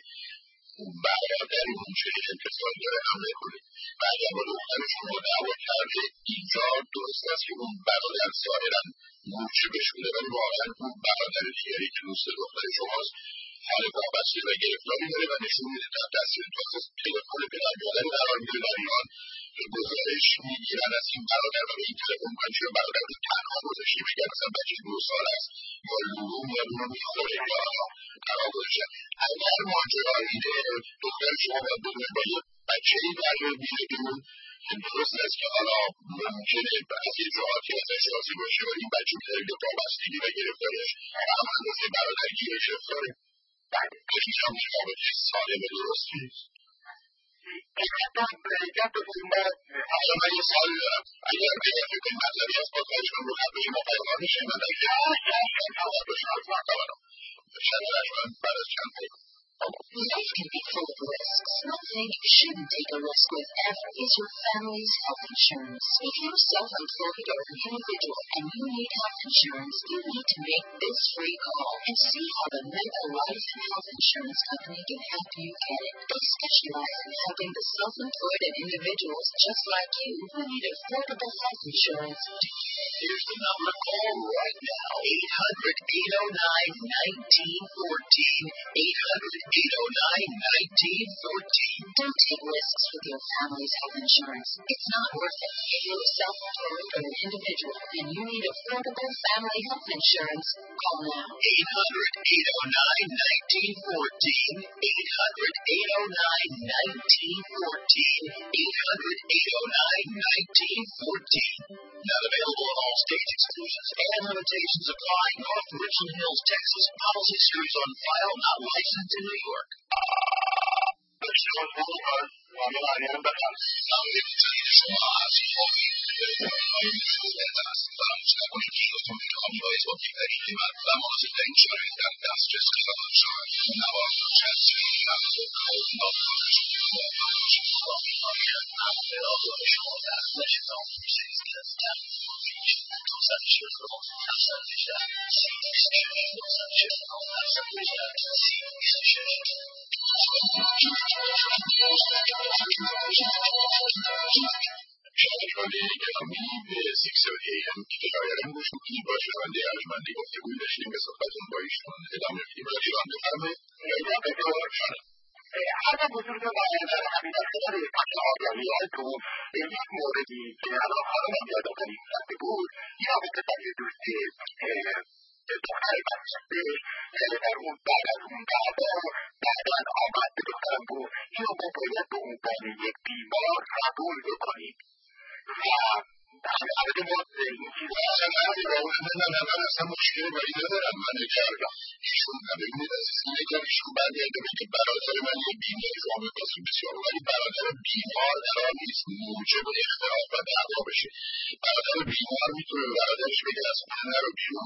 برادر اون چنین انتظار داره حمله کنه و اگر با دختر شما دعوا کرده اینجا درست است که اون برادر ظاهرا مورچه بشونه ولی واقعا اون برادر دیگری که دوست دختر شماست حال وابسته و گرفتاری داره و نشون میده در دستور تو تلفن پدر مادر قرار میده در ایران گزارش میگیرن از این برادر و به این تلفن کنن چرا برادر رو تنها گذاشتی بگن مثلا بچه دو سال است یا لوم یا اونو میخوره یا قرار گذاشتن اگر ماجرا اینه دختر شما باید بدونه با یه بچه ای در میره بیرون درست است که حالا ممکنه از یه جهاتی ازش راضی باشه و این بچه میداره به وابستگی و گرفتاریش هم اندازه برادرگی و گرفتاره این هم رابطه سالم درست نیست حالا من یه سال دارم اگر بگه فکر کنید مطلبی از پادکستشون رو خبری ما پیغام میشه من اگر جواب بشن از مرتبانم شد رجمن بعد از چند پیغام Life can be full of risks. One thing you shouldn't take a risk with ever is your family's health insurance. If you're self-employed or an individual and you need health insurance, you need to make this free call and see how the MetLife Health Insurance Company can help you get it. They specialize in helping the self-employed and individuals just like you who need affordable health insurance. Here's the number to call right now. eight hundred, eight oh nine, nineteen fourteen. eight hundred, eight oh nine, nineteen fourteen. Don't take risks with your family's health insurance. It's not worth it. If you're self-employed or an individual and you need affordable family health insurance, call now. eight hundred, eight oh nine, nineteen fourteen. eight hundred, eight oh nine, nineteen fourteen. eight hundred, eight oh nine, nineteen fourteen. Not available in all states. Exclusions and limitations apply. North Richland Hills, Texas. Policy series on file. Not licensed in New York. شنوندگان گرامی به شش سی ای ام که شایدم گوش میکنید با شنونده ارجمندی گفتگویی داشتیم به صحبتتون با ایشون ادامه میدیم رادیو هم بفرمایید. هر بزرگ برادر همین اختیار پس آگاهیاتون یک موردی که الان خانمم یادآوری کرده بود یا رابطه برای دوست دختر بچه‌ش در اون بعد از اون دعوا بعدا آمد به دخترم بود اینو ما باید به عنوان یک بیمار قبول بکنیم و همه ما این چیزا نه نه من اصلا مشکلی با این ندارم. من اگر ایشون ببینید عزیز اگر ایشون برگرده بگه برادر من یه بیماری رو آمدازم بسیار ولی برادر بیمار قرار نیست موجب اختلاف و دعوا بشه. برادر بیمار میتونه برادرش بگه از خونه نرو بیرون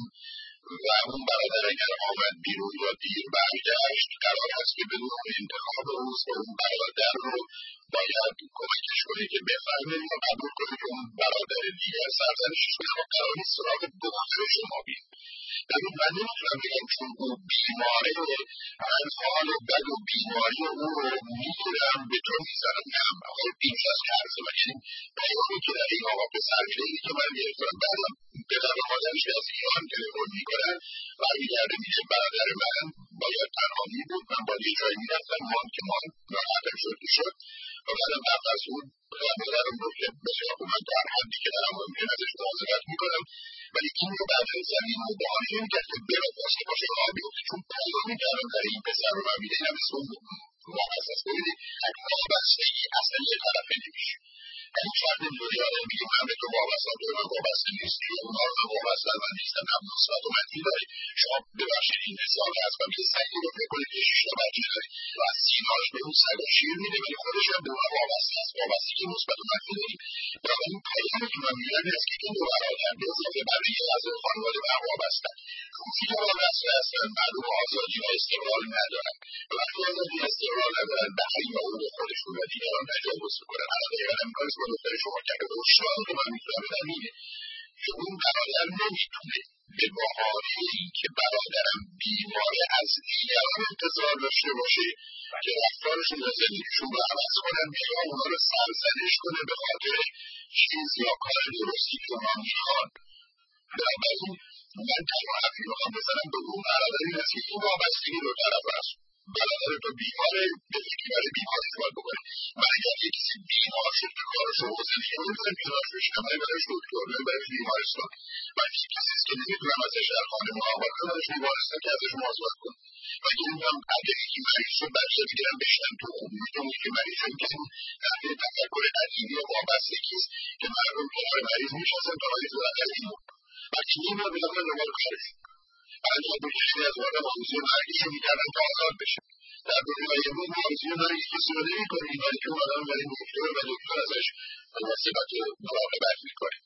و اون برادر اگر آمد بیرون یا دیر برگشت قرار هست که بدون انتخاب روز و اون برادر رو باید کمکش کنه که بفهمه یا قبول کنه که اون برادر دیگر سرزنشش بخواه قرار نیست سراغ دختر شما بید. ببین من نمیتونم بگم چون او بیماره من حال بد و بیماری او رو میگیرم به تو میزنم. نه آقای اینجاست که عرض من یعنی پیامی که در این آقا پسر میده اینی که من گرفتم بعدم پدر و مادرش از ایران تلفن میکنن برمیگرده میگه برادر من باید تنها میبود من باید یه جایی میرفتم مان که مان ناراحتم شد شد و بعدم قبل از اون مادرم رو که بسیار من در حدی که دارم ممکن ازش مواظبت میکنم ولی این رو بعد از زمین رو بحانه نمیکرد که بره پاسه باشه راه بیفته چون پیامی کردم در این پسر رو من میده اینم اسم وابسته است. ببینید وابستگی اصلا یه طرفه نمیشه این فرد اینطوری آدم میگه من به تو وابسته هم تو من وابسته نیست که اونا رو من وابسته من نیستم هم نصفت و منفی داری شما ببخشید این مثال هست و یه سگی رو بکنید که شیش تا بچه داری و از سیناش به اون سگ و شیر میده ولی خودش هم به اون وابسته است. وابسته که مثبت و منفی داری بنابراین پیامی که من میگم این است که این دو برادر به اضافه برای یه اعضای خانواده به هم وابستن روزی که وابسته هستن معلوم آزادی و استقلال ندارن و وقتی آزادی و استقلال ندارن به حیاهون خودشون و دیگران تجاوز میکنن. الان دقیقا امکانش با دختر شما کرده به هشدار که من میتونم بدم اینه که اون برادر نمیتونه به بهانه اینکه برادرم بیماره از دیگران انتظار داشته باشه که رفتارشون و زندگیشون رو عوض کنن یا اونا رو سرزنش کنه به خاطر چیز یا کار درستی که اونا میخوان. بنابراین من تنها حرفی میخوام بزنم به اون برادر این است که این وابستگی رو طرف هست برادر تو بیماره به فکری برای بیماری باید بکنه. من اگر یک کسی بیمار شد که کارش رو حوزه دیگه نمیتونم بیمارش بشنم من برایش دکتر من برایش بیمارستان و یک کسی است که نمیتونم ازش در خانه مراقبت کنم ازش بیمارستان که ازش مواظبت کنم و اگه میدونم اگه یکی مریض شد بچه بگیرم بشنم تو خوب میدونی که مریض هم که این نحوه تفکر قدیمی و وابستگی است که مردم کنار مریض میشناسن تا مریض رو قدیم بچه این رو بزنن دوباره کارش بعد از بکشی از وارد موضوع مرگش رو میکردن تا آزاد بشه. در دنیای بود موضوع مرگی کسی رو نمی کنی ولی که اون آدم ولی دکتر و دکتر ازش مواظبت و مراقبت میکنه.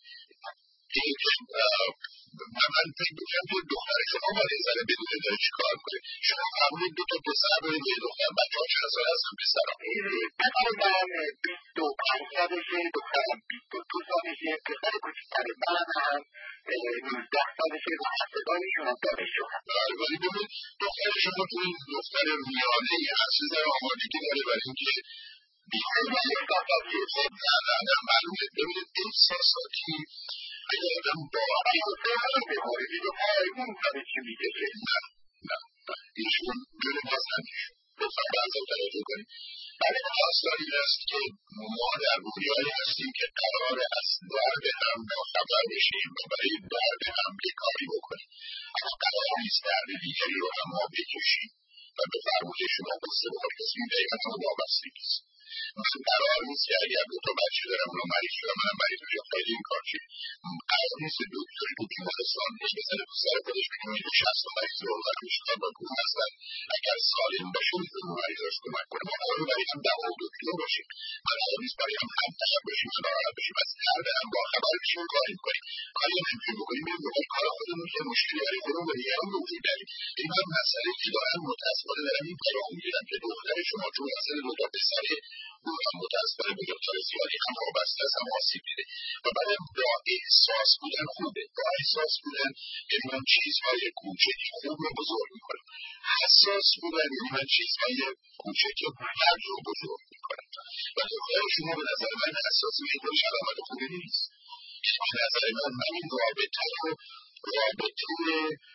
این که من فکر میکنم که دختر شما باید یه ذره بدونه داره چی کار کنه. شما فرمودید دو تا پسر دارید یه دختر بچه ها چند سال هستن پسرها پسر من بیست و پنج سالشه دخترم بیست و دو سالشه پسر کوچکتر من هم نوزده سالشه و هفتگانشون هم دانشجو هست. ولی ببینید دختر شما تو این دختر میانه ای هست یه ذره آمادگی داره برای اینکه بیمار و احساساتی خب نه نه نه معلومه. ببینید احساساتی اگه آدم با احساساتی بخوری دیگه آیمون داره چی میگه که نه نه ایشون جلو باز نمیشه لطفا بعضا توجه کنید. برای داستان این است که ما در رویایی هستیم که قرار است درد هم باخبر بشیم و برای درد هم یه کاری بکنیم اما قرار نیست درد دیگری رو هم ما بکشیم و به فرموده شما قصه بخوری کسی این دقیقا هم وابستگی است. من قرار نیست که اگر دو تا بچه دارم اونا مریض شدم منم مریض بشم خیلی این کار چیه قرار نیست دکتری تو بیمارستان بهش بزنه تو سر خودش بگیم اینو شصت تا مریض رو برای میشتن و کون هستن اگر سالم باشه میتونه مریضاش کمک کنه. ما قرار برای هم دوا و دکتر باشیم من قرار نیست برای هم همتشب باشیم و ناراحت باشیم از درد هم باخبر بشیم کاری میکنیم کاری هم نمیتونیم بکنیم میریم دنبال کار خودمون که مشکلی برای خودمون و دیگران به وجود داریم. این هم مسئله که دارن متاسفانه دارن این پیام میگیرن که دختر شما چون مسئله دو تا پسره اون هم متاسفانه به دکتر زیادی هم وابسته است هم آسیب دیده و بعدم با احساس بودن خوبه با احساس بودن یعنی من چیزهای کوچکی خوب رو بزرگ میکنم. حساس بودن یعنی من چیزهای کوچکی بد رو بزرگ میکنم و دختر شما به نظر من حساسی به خودش علامت خوبی نیست. به نظر من من این رابطه رو رابطه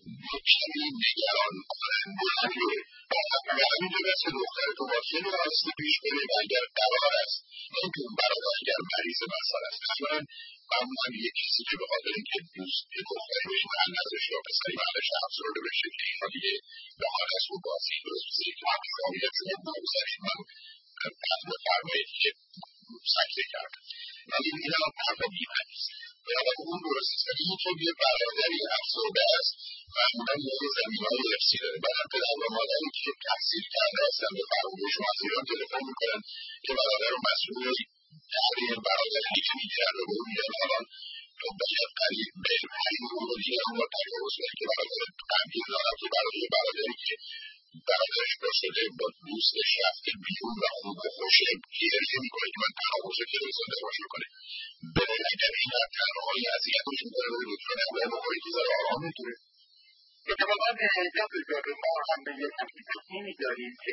یک کمی نگران کننده و همینجا بس که دختر تو با خیلی راستی پیش بره و اگر قرار است اینکه اون برادر اگر مریض مثلا است مثلا معمولا یک کسی که به خاطر اینکه دوست یه دختری بهش محل نداشت یا پسری محلش افسرده بشه که اینا دیگه به حال از اون بازی درسته که اقرامیت شما بگذارید من از بفرمایید که سکته کرد ولی این هم حرف بیمه نیست یعنی اون درست است این که یه برادری افسرده است معمولا یه زمین‌های ارثی داره بعد پدر و مادری که تحصیل کرده هستن به فرمایش شما از ایران تلفن میکنن که برادر رو مسئول تحریر برادر دیگه میگیرن و به اون میگن الان تو باید قریب به پنج رو دیگه هم با تجاوز کنی که برادر قبیل دارم که برادر برادری که برادرش با شده با دوستش رفته بیرون و خوب و خوشه گریه میکنه که من تنها باشه که روی زنده باش میکنه برای اگر این در تنهایی اذیتش میکنه روی دکتر نباید بخوری که زر آرام میکنه اتفاقا جناب دکتر ما هم به یک تصمیمی داریم که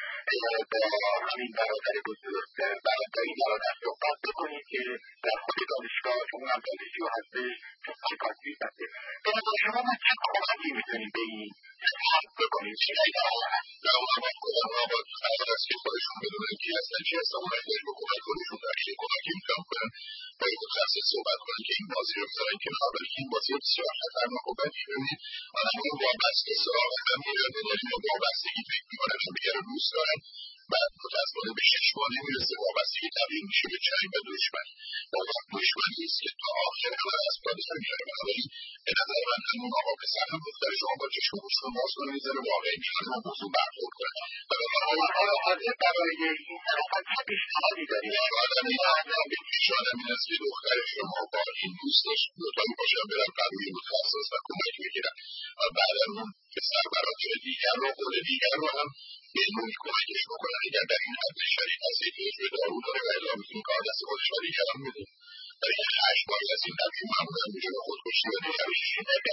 با همین برادر بزرگ برادری برادر صحبت بکنیم که در خود دانشگاه که اون هم دانشجو هستش تو سایکاتری هسته بنابراین شما ما چه کمکی میتونیم به این حق بکنیم چی نیده نه اون هم خودم ها با قرار است که خودشون بدونن کی هستن چی هستن اون احتیاج به کمک خودشون دارن که کمکی میتونم کنن با این متخصص صحبت کنن که این بازی رو بذارن کنار ولی این بازی رو بسیار خطرناک و بدی ببینید آدم‌ها وابسته سراغ هم میرن به دلیل وابستگی فکر میکنن هم دیگه رو دوست دارن بعد متاسفانه به شش ماهه میرسه وابستگی تبدیل میشه به جنگ و دشمنی واقعا دشمنی است که تا آخر کار از پا در میاره بنابراین به نظر من همون آقا پسر هم دختر شما با چشم و گوشتون باز کنه میذاره واقعی میان و موضوع برخورد کنه حاضر برای این طرفت چه پیشنهادی داری؟ پیشنهادم این هم پیشنهادم این است که دختر شما با این دوستش لطفا باشن برن قبول متخصص و کمک بگیرن و بعد از اون پسر برادر دیگر رو خود دیگر رو هم به نوعی کمکش بکنن اگر در این حد شدید هست یک روز دارو داره و اعلام میتونه کار دست خودش و دیگر هم میده برای این هشت ماهی از این قبیل معمولا میشه به خودکشی و دیگرش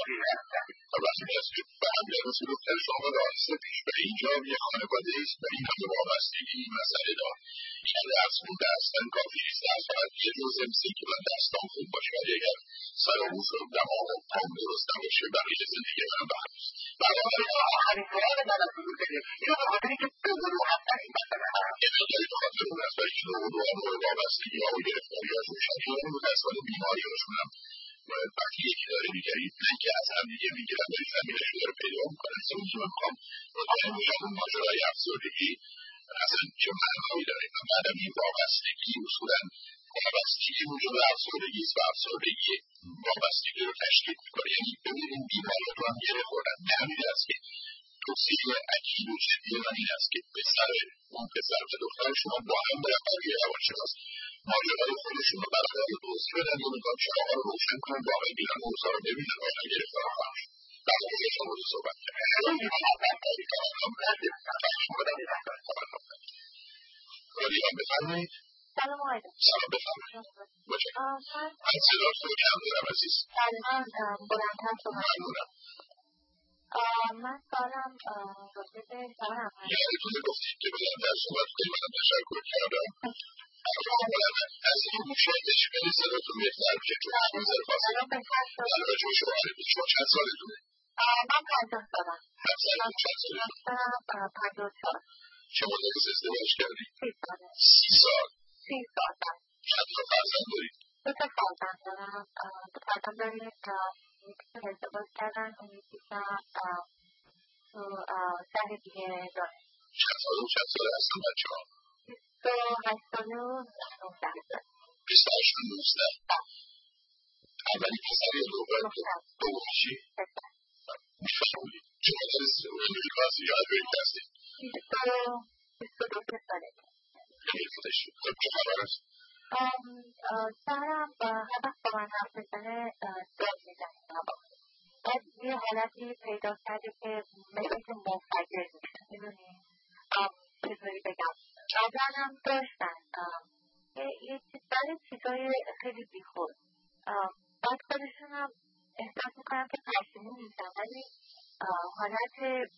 و وقتی است که به هم در روز دختر شما راسته پیش به اینجا یه خانواده است و این همه وابستگی این مسئله دار این درس خونده هستن کافی نیست در فقط یه جزء مثل که من دستان خوب باشه ولی اگر سر و موش و دماغ و پام درست نباشه بقیه زندگی من بهم نیست بنابراین آخرین سوال من از حضور کنید اینو به خاطر اینکه دو گروه هستن این مسئله هست یه مقداری به خاطر اون است برای که دو گروه هم وابستگی ها و گرفتاری‌هاشون شدید اون متاسفانه بیماری‌هاشون هم وقتی یکی داره دیگری نه که از هم دیگه میگیرن ولی زمینش داره پیدا میکنن اصلا اون که من میخوام مطمئن بشم اون ماجرای افسردگی اصلا چه معنایی داره و بعدم این وابستگی اصولا وابستگی موجب افسردگی است و افسردگی وابستگی رو تشکیل میکنه یعنی ببینید این بیماریات رو هم گره خوردن به همین است که توصیه اکید و جدی من این است که پسر اون پسر و دختر شما با هم برن برای روانشناس ماجرای خودشون رو برای توضیح بدن یا میخوام چراغا رو روشن کنن واقعا بیرن اوضاع رو ببینن و اینا گرفتار خواهد شد در مورد شما رو صحبت کردن رادیان بفرمایید سلام آقای دکتر سلام بفرمایید باشه من صدا تو کم دارم عزیز من بلندتر صحبت ممنونم من سالم راجع به سالم هست یادتونه گفتید که بلندتر صحبت کنید منم تشکر کردم از این گوشایش بری صداتون بهتر میشه چون چون زرفاسه در راجع به شما شما چند سالتونه؟ من پنجاه سالم همسرتون چند سالتون؟ پنجاه سال چه مدت ازدواج کردید؟ سی ساله سی سال سی سال چند تا فرزند دارید؟ دو تا فرزند دارم دو فرزند داریم یکیشون ازدواج کردن اون یکیشون تو شهر دیگه دارم چند سال و چند ساله هستن بچه ها؟ بیست و هشت ساله و نوزده ساله بیست و هشت و نوزده اولی پسر یا دوم دوم چی؟ میفرمونید چه مدت زندگی کاسی یاد برید هستید؟ بیست و دو ساله خیلی خودش خب چه خبر است؟ سرم هدف با من حرف بزنه داد میزنه بعد یه حالتی پیدا کرده که مثل که منفجر میشه میدونی چطوری بگم قبلا هم داشتن یه برای چیزای خیلی بیخود بعد خودشون هم احساس میکنم که پشیمون میشن ولی حالت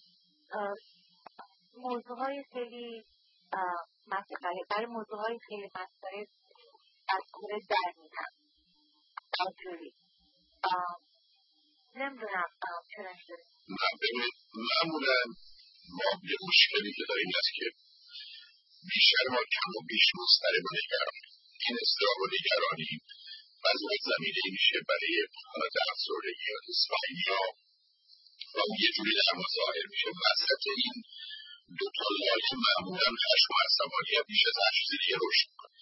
موضوعهای خیلی مسخره برای موضوعهای خیلی مسخره از کوره در میدم اینجوری نمیدونم نشده؟ من ببینید معمولا ما یه مشکلی که داریم است که بیشتر ما کم و بیش مضطرب و نگرانیم. این اضطراب و نگرانی بعضی وقت زمینه‌ای میشه برای حالت افسردگی یا دیسفانیا و اون یه جوری در ما ظاهر میشه. وسط این دو تا لایه معمولا خشم و عصبانیت بیش از هر چیز دیگه رشد میکنه.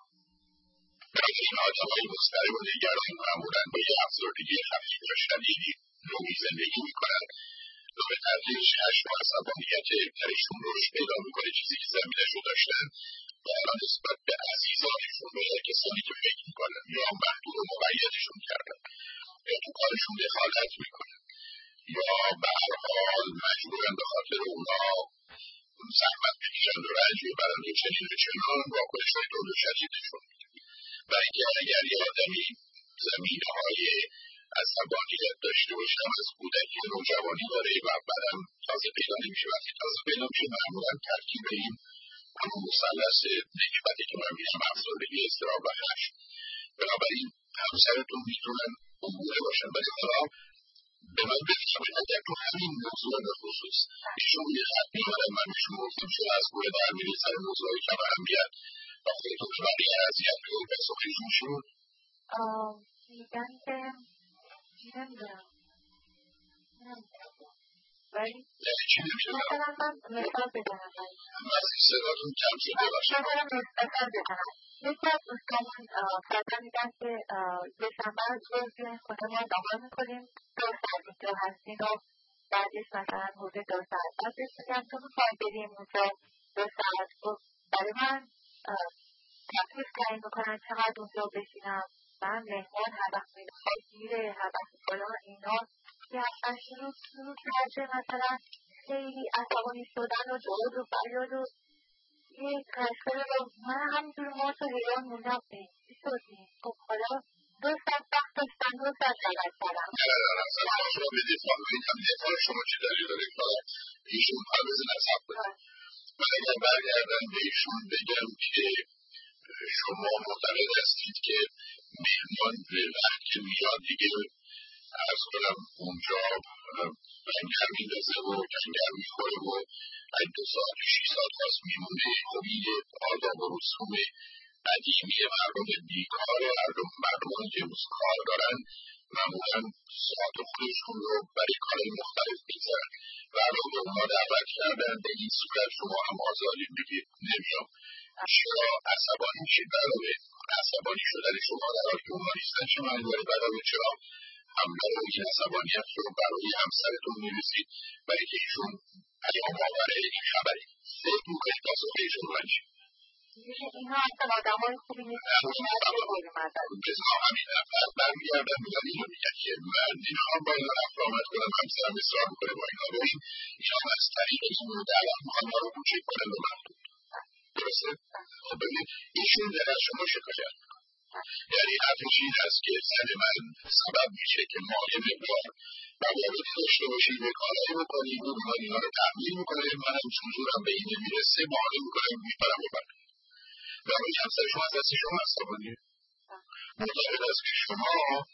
برای این آدم‌های مضطرب و نگران معمولا با یه افسردگی خفیف یا شدیدی نوعی زندگی میکنن و به تدریج خشم و عصبانیت درشون رشد پیدا میکنه، چیزی که زمینه‌شو داشتن و الان نسبت به عزیزانشون و یا کسانی که فکر میکنن یا محدود و مقیدشون کردن یا تو کارشون دخالت میکنن یا به هر حال مجبورن به خاطر اونا زحمت بکشن و رنج ببرن و چنین و چنان واکنش‌های تند و شدید نشون میدن. و اینکه اگر یه آدمی زمینه‌های عصبانیت داشته باشه از کودکی و نوجوانی داره و بعدم تازه پیدا نمیشه، وقتی تازه پیدا میشه معمولا ترکیب این همون مثلث نکبتی که من میگم افسردگی، اضطراب و خشم. بنابراین همسرتون میتونن اونگونه باشن، ولی حالا به من بفرمایید اگر تو همین موضوع به خصوص ایشون یه خط می‌آمدن من ایشون گفتم چرا از گوه در می‌رید سر موضوعی کم اهمیت و خودتون به بقیه اذیت می‌کنید، پاسخ ایشون چی بود؟ میگن که نمیدونم نمیدونم ولی چی نمیدونم؟ مثلا من مثال بزنم من صداتون کم شده باشه مثلا مثال بزنم یکی از دوستامون فردا میگن که دوشنبه روز بیاین خونه ما دعوا میکنیم دو ساعت اینجا هستین و بعدش مثلا حدود دو ساعت بعد بهش میگم تو میخوای بریم اونجا دو ساعت برای من تکلیف تعیین میکنن چقدر اونجا بشینم من مهمان هر وقت میخوای گیره هر وقت فلان اینا که اصلا شروع شروع کرده مثلا خیلی عصبانی شدن و داد و فریاد و یک قصه رو من همینجور ما تو حیران موندم چی شدیم خب حالا دو ساعت وقت داشتن دو ساعت عوض کردم نه نه نه اصلا شما به دفاع ببینم دفاع شما چی دلیل داره فقط ایشون حالز نصب کنید. من اگر برگردم به ایشون بگم که شما معتقد هستید که مهمان به وقت که میاد دیگه عرض کنم اونجا لنگر میندازه و کنگر میخوره و این دو ساعت و شیش ساعت هاست میمونه. خب این یه آداب و رسوم قدیمی مردم بیکار و مردم مردمان که امروز کار دارن معمولا ساعت خودشون رو برای کارهای مختلف میگذارن و الان به اونا دعوت کردن به این صورت شما هم آزادی بگید نمیام. چرا عصبانی میشید؟ علاوه عصبانی شدن شما در حالی که اونا نیستن چه معنی داره؟ علاوه چرا همراه این عصبانیت رو برای همسرتون می‌ریزید برای که ایشون پیام آوره این خبری فکر میکنید پاسخ ایشون من چی؟ اینا اصلا آدم های خوبی نیستن بزا همین نفر برمیگردن میگن اینو میگن که من نمیخوام با اینا رفت آمد کنم همسرم اصرار میکنه با اینا بریم اینا از طریق این رو دلم آنها رو کوچک کنن به محدود درسته؟ خب ببینید ایشون در از شما شکایت میکنه یعنی حرفش این هست که زن من سبب میشه که ما یه مقدار روابطی داشته باشیم به کارایی بکنیم و من اینا رو تحمیل میکنیم منم چون زورم به این نمیرسه بحانه میکنم میپرم ببرم و این همسر شما از دست شما عصبانیه معتقد است که شما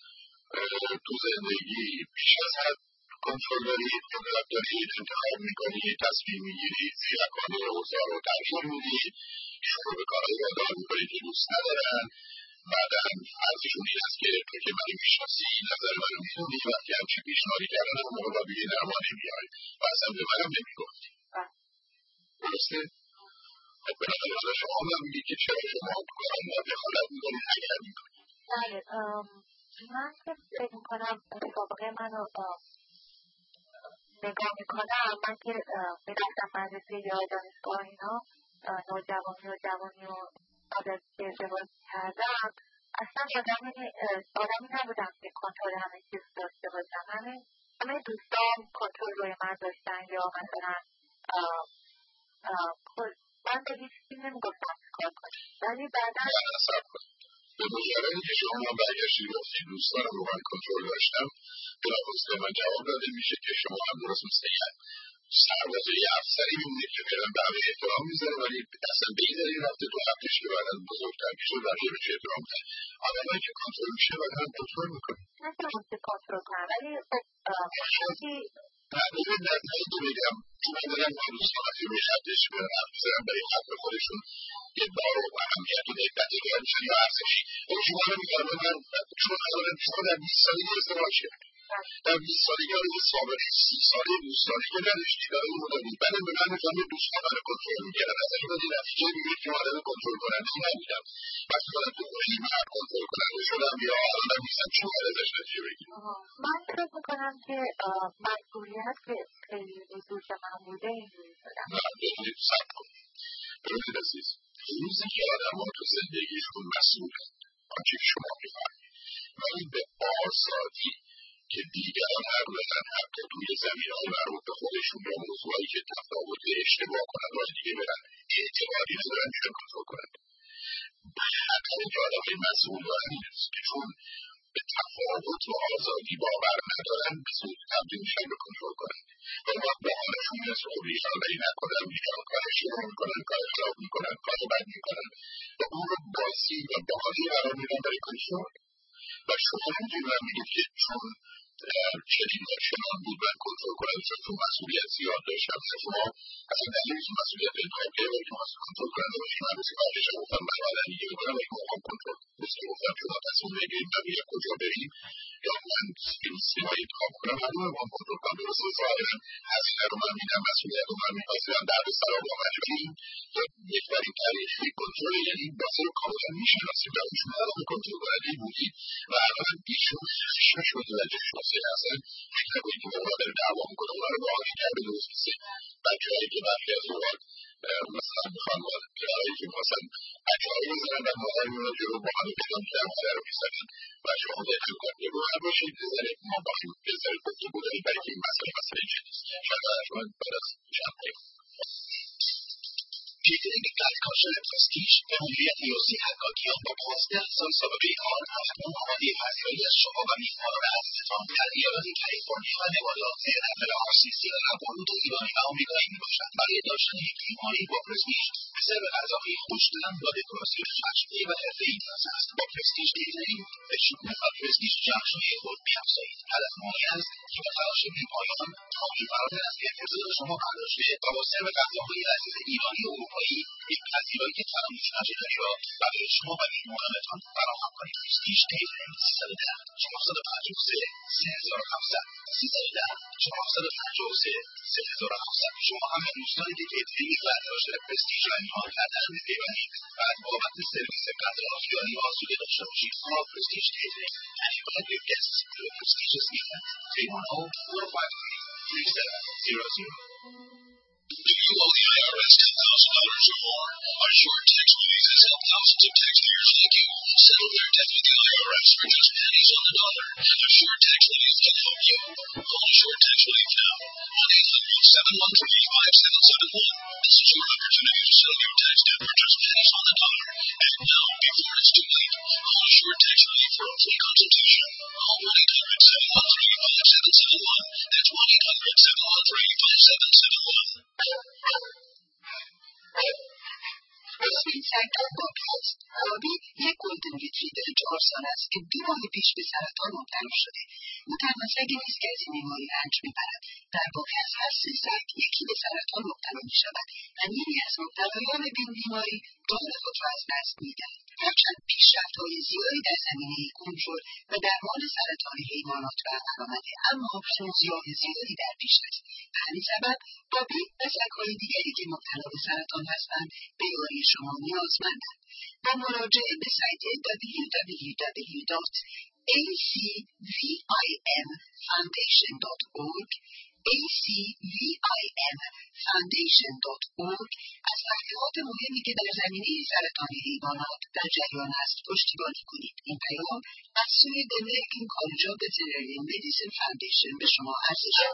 تو زندگی بیش از حد کنترل دارید، قدرت دارید، انتخاب میکنید، تصمیم میگیرید، زیرکانه اوضاع رو تغییر میدید، شما به کارهای وادار میکنید که دوست ندارن. بعدا عرضشون این است که تو که منو میشناسی نظر منو میدونی وقتی همچی پیشنهادی کردن اون موقع با بیه نرما نمیای و اصلا به منم نمیگفتی درسته؟ خب به نظر شما هم میگی که چرا شما تو کارهای ما دخالت میکنید اگر میکنید بله من که فکر میکنم سابقه منو نگاه میکنم من که میرفتم مدرسه یا دانشگاه اینا نوجوانی و جوانی و بعد از که ازدواج کردم اصلا آدمی آدمی نبودم که کنترل همه چیز داشته باشم همه همه دوستان کنترل روی من داشتن یا مثلا من به هیچ چیز نمیگفتم کار کنم ولی بعدا به مجردی که شما برگشتی گفتید دوستانم رو من کنترل داشتم بلافاصله من جواب داده میشه که شما هم درست مثل یه سربازه یه افسری میمونید که فعلا به همه احترام میذاره ولی اصلا به این دلیل رفته دو هفتهش که بعدا بزرگتر میشه بقیه بهش احترام میذاره. آدمایی که کنترل میشه بعدا کنترل میکنه. نمیتونم که کنترل کنم ولی خب خیلی ببین در نهایت بگم چون من دارم با دوستان که روی خطش حرف میزنم برای حق خودشون یه بار و اهمیت و دقت دارن میشن یا ارزشی اون شما رو میگم من چون مثلا شما در بیست سالگی ازدواج کردید در بیست سالگی رو یه سابقه سی ساله بیست سالگی نداشتی برای اون مدلی بعد به من میگم یه دوستان برای کنترل میگردن از این بدی نتیجه میگید که آدم کنترل کننده نبودم وقتی خودم تو خیلی مرد کنترل کننده شدم یا الانم نیستم چون باید ازش نتیجه بگیرم. من فکر میکنم که مجبوریت که خیلی دوست من بوده اینجوری شدم. نه ببینید سب کنید ببینید عزیز روزی که آدم ها تو زندگیشون مسئولن آنچه که شما میفرمید ولی به آزادی که دیگران حق دارن حتی توی زمینه‌های مربوط به خودشون یا موضوعایی که تفاوت اشتباه کنن راه دیگه برن اعتباری ندارن میشن کنترل کنن. حقیقی که آدمای مسئول دارن این است که چون به تفاوت و آزادی باور ندارن به زود تبدیل میشن به کنترل کنن و اون وقت به حالشون میرسه خب یه کاری نکنن میشن کار اشتباه میکنن کار خراب میکنن کار بد میکنن و اون رو بازی و بازی قرار میدن برای کنترل. و شما نمیتونید میگید که چون چنین ناشنان بود من کنترل کنم چون مسئولیت زیاد داشتم شما اصلا دلیلتون مسئولیت انتخاب کرده که ما کنترل کننده باشیم من مثل قبلش هم گفتم من بعدا دیگه میکنم و این موقع کنترل مثل که گفتم شما تصمیم بگیرید و بگید کجا بریم یا من این سیمایی انتخاب کنم هر دو من کنترل کنم درسته ظاهرا هزینه رو من میدم مسئولیت رو من میپذیرم درد سرا با من ولی بهترین طریق کنترل یعنی بازی رو کاملا میشناسید و شما رو کنترل کننده بودید و الان ایشون خشمش متوجه شده اصلا فکر نکنید که موقع داره دعوا میکنه اونا رو باقی کرده درست نیسته بچه هایی که برخی از اوقات مثلا میخوان پیارهایی که مثلا بچه هایی بزنن و مادر میونه جلو با همه پیدام که همسر رو میزنن بچه ها دهتون کنید یه رو هم باشید بزنید ما باید بزنید گفته بودنید برای که این مسئله مسئله جدیست شاید ارجمند بعد از چند دقیقه پیترینگ کارکاشان پرستیژ به مدیریت ریاضی حقاقیان با پانزده سال سابقه کار همکنون آماده پذیرایی از شما و میهمانان عزیزتان در ایالات کالیفرنیا و نوادا زیر نظر آر سی سی و روابط ایرانی و آمریکایی میباشد. برای داشتن یک بیماری با پرستیژ رزرو غذاهای خوش‌طعم و دکوراسیون خشمگین و حرفه‌ای نیاز است. با پرستیژ کیترینگ به شکوه و پرستیژ جشن‌های خود بیفزایید. هدف مالی است که با تلاش بی‌پایان تمامی فرآیند از انتظار شما برداشته و با سرو غذاهای لذیذ ایرانی و اروپایی یک پذیرایی که فراموش نشدنی را برای شما و میهمانانتان فراهم کنید. پرستیژ کیترینگ سیصد و ده چهارصد و پنجاه و سه سه هزار و هفتصد سیصد و ده چهارصد و پنجاه و سه سه هزار و هفتصد. شما همه دوستانی که کیترینگ برداشت پرستیژ را امتحان کرده‌اند بپیوندید و از بابت سرویس غذا خیالی و آسوده داشته باشید. ما پرستیژ کیترینگ and invite your guests to a prestigious event. three one zero, four five three, three seven zero zero. If you owe the I R S ten thousand dollars or more, our short tax release has helped thousands of taxpayers like you settle their debt with the I R S for just pennies on the dollar. A short tax release can help you. Call Short Tax Relief now. one eight hundred, seven one three, five seven seven one. This is your opportunity to settle your tax debt for just pennies on the dollar. And now, before it's too late, call Short Tax Relief for a free consultation. Call one eight hundred, seven one three, five seven seven one. That's one eight hundred, seven one three, five seven seven one. راسمین سرطان پانکراس آبی یک گلدن ریتریور چهار سال است که دو ماه پیش به سرطان مبتلا شده. او تنها سگی نیست که از این بیماری رنج میبرد. در واقع از هر سه سگ یکی به سرطان مبتلا میشود و نیمی از مبتلایان به این بیماری جان خود را از دست میدهند. هرچند پیشرفت‌های زیادی در زمینه کنترل و درمان سرطان حیوانات به عمل آمده اما توزیع زیادی در پیش است. به همین سبب آبی و سگ‌های دیگری که مبتلا به سرطان هستند به یاری شما نیازمندند. با مراجعه به سایت دبلیو دبلیو دبلیو دات ای سی وی آی ام فاندیشن دات اورگ ای سی وی آی ام فاندیشن دات اورگ از تحقیقات مهمی که در زمینه سرطان حیوانات در جریان است پشتیبانی کنید. این پیام مسئول The American College of Veterinary Medicine Foundation به شما عرضه شد.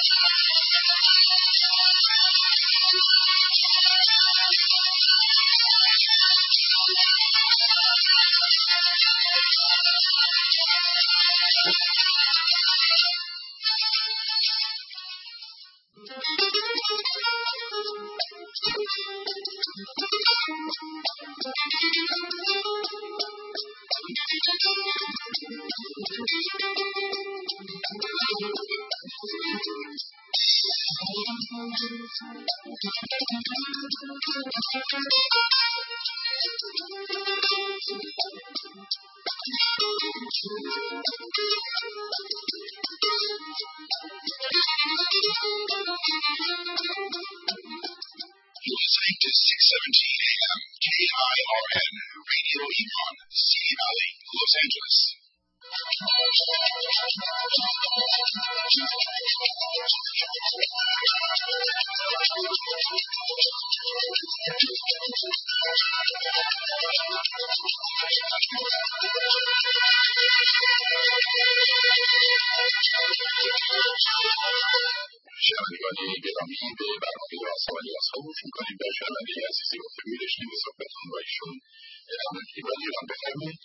Listening to six seventeen A M K I R N Radio Yukon, Sea Valley, Los Angeles. شنوندگان گرامی، به برنامه رازها و نیازها گوش می‌کنید. در شنونده عزیزی گفته می‌داشتیم به صحبتتون با ایشون ادامه بدیم. ولی ایران بفرمایید.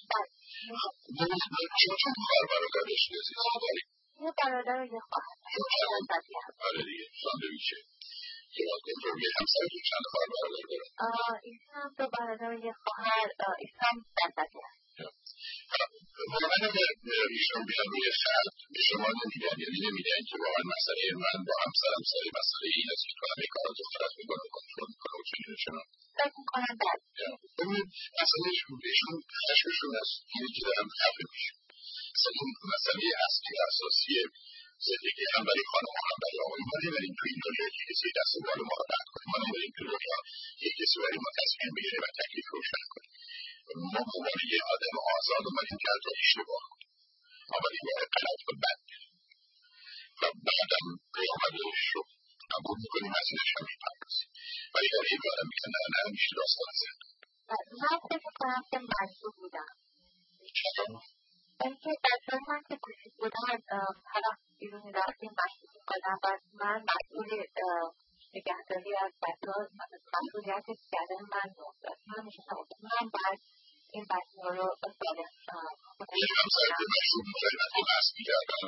چون خواهر برادر داشتی عزیز داریم؟ یه برادر و یه خواهر. آره دیگه ساندویچه. یاد کنترل یه همسرتون چند خواهر برادر داره؟ ایشون هم دو برادر و یه خواهر. ایشون هم دستکی هست. واقعا اگر ایشون بیان روی خط به شما نمیگن، یعنی نمیگن که واقعا مسئله من با همسرم سر مسئله این است که کنم یک کار دخترت میکنه و کنترل میکنه و چنین چنان فکر میکنم بله. ببینید مسئله ایشون خشمشون از اینه که دارم خفه میشه. اصلا این مسئله اصلی اساسی زندگی هم برای خانم هم برای آقای ما نمیبریم تو این دنیا که کسی دست بال ما رو بند کنیم. ما نمیبریم تو دنیا که کسی برای ما تصمیم بگیره و تکلیف روشن کنیم. ما عنوان یه آدم آزاد اومدیم که حتی اشتباه کنیم، اومدیم برای غلط و بد و بعدم قیامتش رو قبول میکنیم، از اینش هم میپردازیم. ولی برای این آدم میگن نه نه میشه داستان زد. من فکر میکنم که مجبور بودم. چطور؟ اینکه بچه من که کوچیک بودن حالا بیرونی رفتیم مجبور میکنم و من مسئول نگهداری از بچه ها مسئولیت کردن من نوزد. من میشتم من باید این بچه ها رو سالم یه همسر که مشروع میکنی وقتی بحث میکردن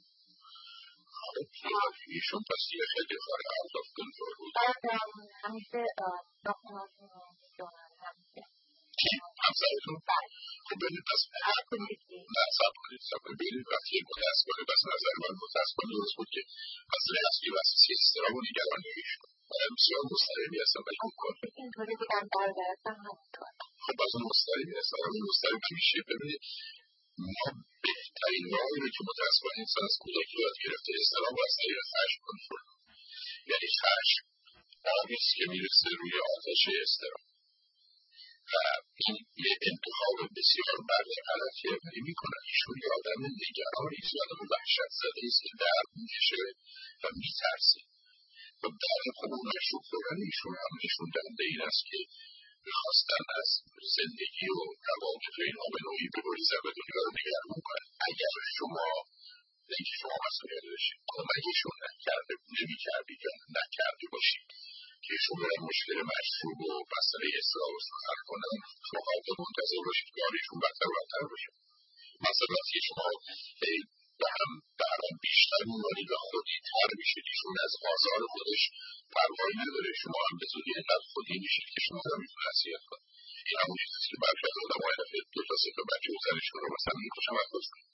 ایشون پس یه خیلی خواهر اوت کنترل بود. همیشه ناخونهاشون رو میدونن همیشه. کی؟ همسرتون؟ خب برید پس نه سب کنید سب کنید برید وقتی یک متاسفانه پس نظر من متاسفانه درست بود که مسئله اصلی و اساسی اضطراب و نگرانی ایشون من بسیار مضطربی هستم ولی خوب کن اینطوری بودم برادرتم همینطور. خب باز اون مضطربی هستم اون مضطرب میشه. ببینید ما بهترین راهی رو که متاسفانه انسان از کودکی یاد گرفته اضطراب و از طریق خشم کنترل، یعنی خشم آبیست که میرسه روی آتش اضطراب و این یه انتخاب بسیار بد و غلطیه ولی میکنن. ایشون یه آدم نگرانی است، یه آدم وحشت زده است که درد میکشه و میترسه و بعد خب اون مشروب خوردن ایشون هم نشون دهنده این است که میخواستن از زندگی و روابط و اینها به نوعی بگریزن و دنیا رو نگران کنن. اگر شما اینکه شما مسئولیت داشتید کمکشون نکرده نمیکردید یا نکرده باشید که ایشون برای مشکل مشروب و مسئله اضطراب رو حل کنن، شما باید منتظر باشید که ایشون بدتر و بدتر باشه. مثلا که شما به هم به هم بیشتر می‌برید و خودی تر میشید. ایشون از آزار خودش پروایی نداره، شما هم به زودی اینقدر خودی میشید که شما هم میتونه اذیت کنید. این همون چیزیست که برخی از آدم‌ها یه دفعه دو تا سه تا بچه و زنشون رو مثلا می‌کشن و کش کنن.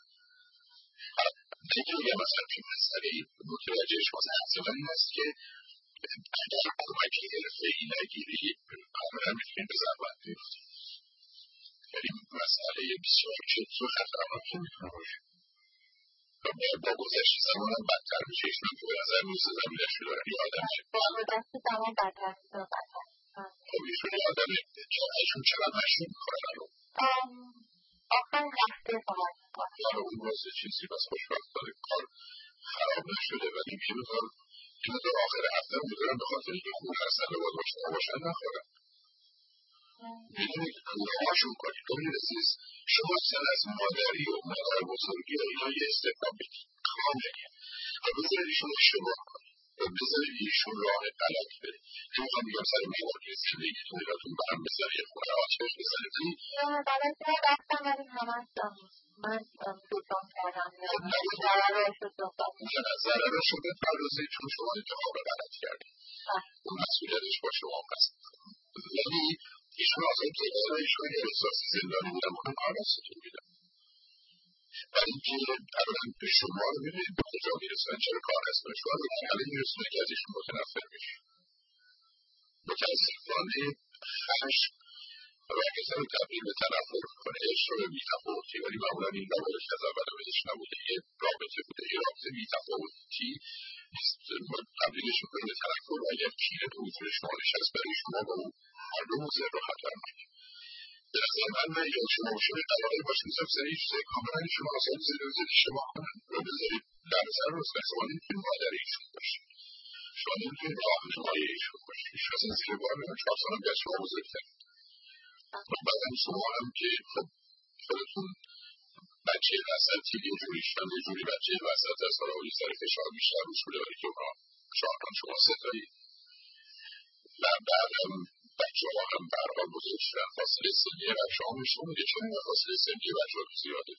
دیگه یه مثلا این مسئله متوجه شما حرف این است که اگر کمک حرفه‌ای نگیرید کاملا میتونید به ضربت بیفتید. یعنی مسئله بسیار جدی و خطرناک میتونه باشه و با گذشت زمان هم بدتر میشه. ایشون که به نظر میرسه زمینش رو دارن یه آدم با گذشت زمان بدتر میشه و بدتر. خب ایشون یه آدم ایشون چقدر مشروب میخورن الان؟ آخر هفته فقط میکنن. حالا اون واسه چیزی بس خوشبختانه کار خراب نشده ولی یه مقدار یه مقدار آخر هفته هم میدارن به خاطر اینکه خونه هستن و باید باشن باشن نخورن. میدونید کارهاشون کنید. ببینید عزیز شما اصلا از مادری و مادر بزرگی و اینا یه استقبال بگید کاملی و بذارید ایشون اشتباه کنه و بذارید ایشون راه غلط بره. نمیخوام بگم سر مواقع زندگیتون ایراتون برم بذاری یه خونه آتش بذارید بلد که رفتم ولی همه من دوستان کردم ضررش رو صحبت میکنم ضررش رو بپردازید چون شما انتخاب غلط کردید اون مسئولیتش با شما هست. یعنی ایشون آزاد جدا ایشون یه احساسی زندانی بودم اونم آراستون میدم ولی که اولا به شما رو ببینید به کجا میرسن چرا کار هستن شما رو بکنه میرسونه که از ایشون متنفر بشید متاسفانه خشم و اگه رو تبدیل به تنفر میکنه عشق رو به بی‌تفاوتی ولی معمولا این روابط که از اول بهش نبوده یه رابطه بوده یه رابطه بی‌تفاوتی تبدیلش میکنه به تنفر و اگر کینه تو وجود شما نشست برای شما با اون هر دو موضوع رو خطر میگه. به نظر من من یا شما باشه به قراره باشه میزم سر این چیزای کاملا شما آسان زیر و زیر اشتباه کنن و بذارید در نظر رو شما نمیتونید مادر ایشون باشید شما نمیتونید راهنمای ایشون باشید ایشون اصلا زیر بار میان چهار سال هم که از شما بزرگتر و بعدم شما هم که خب خودتون بچه وسطی یه جوری شدن یه جوری بچه وسط از حالا یه سر فشار بیشتر روش بوده ولی که اونا شاهران شما ستایی و بعدم بچه ها هم برحال بزرگ شدن فاصله سنی بچه ها میشون میگه چون این فاصله سنی بچه ها زیاده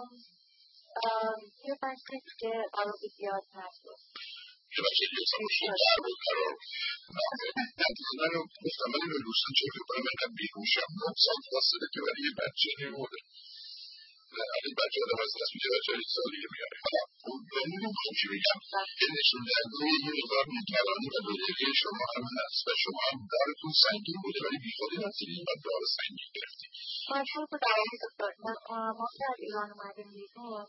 یه بچه که آروبی زیاد نشد یه بچه یه سموشون در بود قرار من رو گفتم ولی به دوستان چه که کنم من بیهوشم نه سال فاصله که ولی یه بچه نموده ولی بچه آدم از دست میگه بچه هیچ سالی میاره حالا اون نمیدون خب چی بگم یه نشون دهنده یه مقدار بی‌کرانی و بزرگی شما هم هست و شما هم دارتون سنگین بوده ولی بیخوده نتیدی این باید دار سنگین گرفتی مشهور بود دارم دکتر ما که از ایران اومدیم بیرون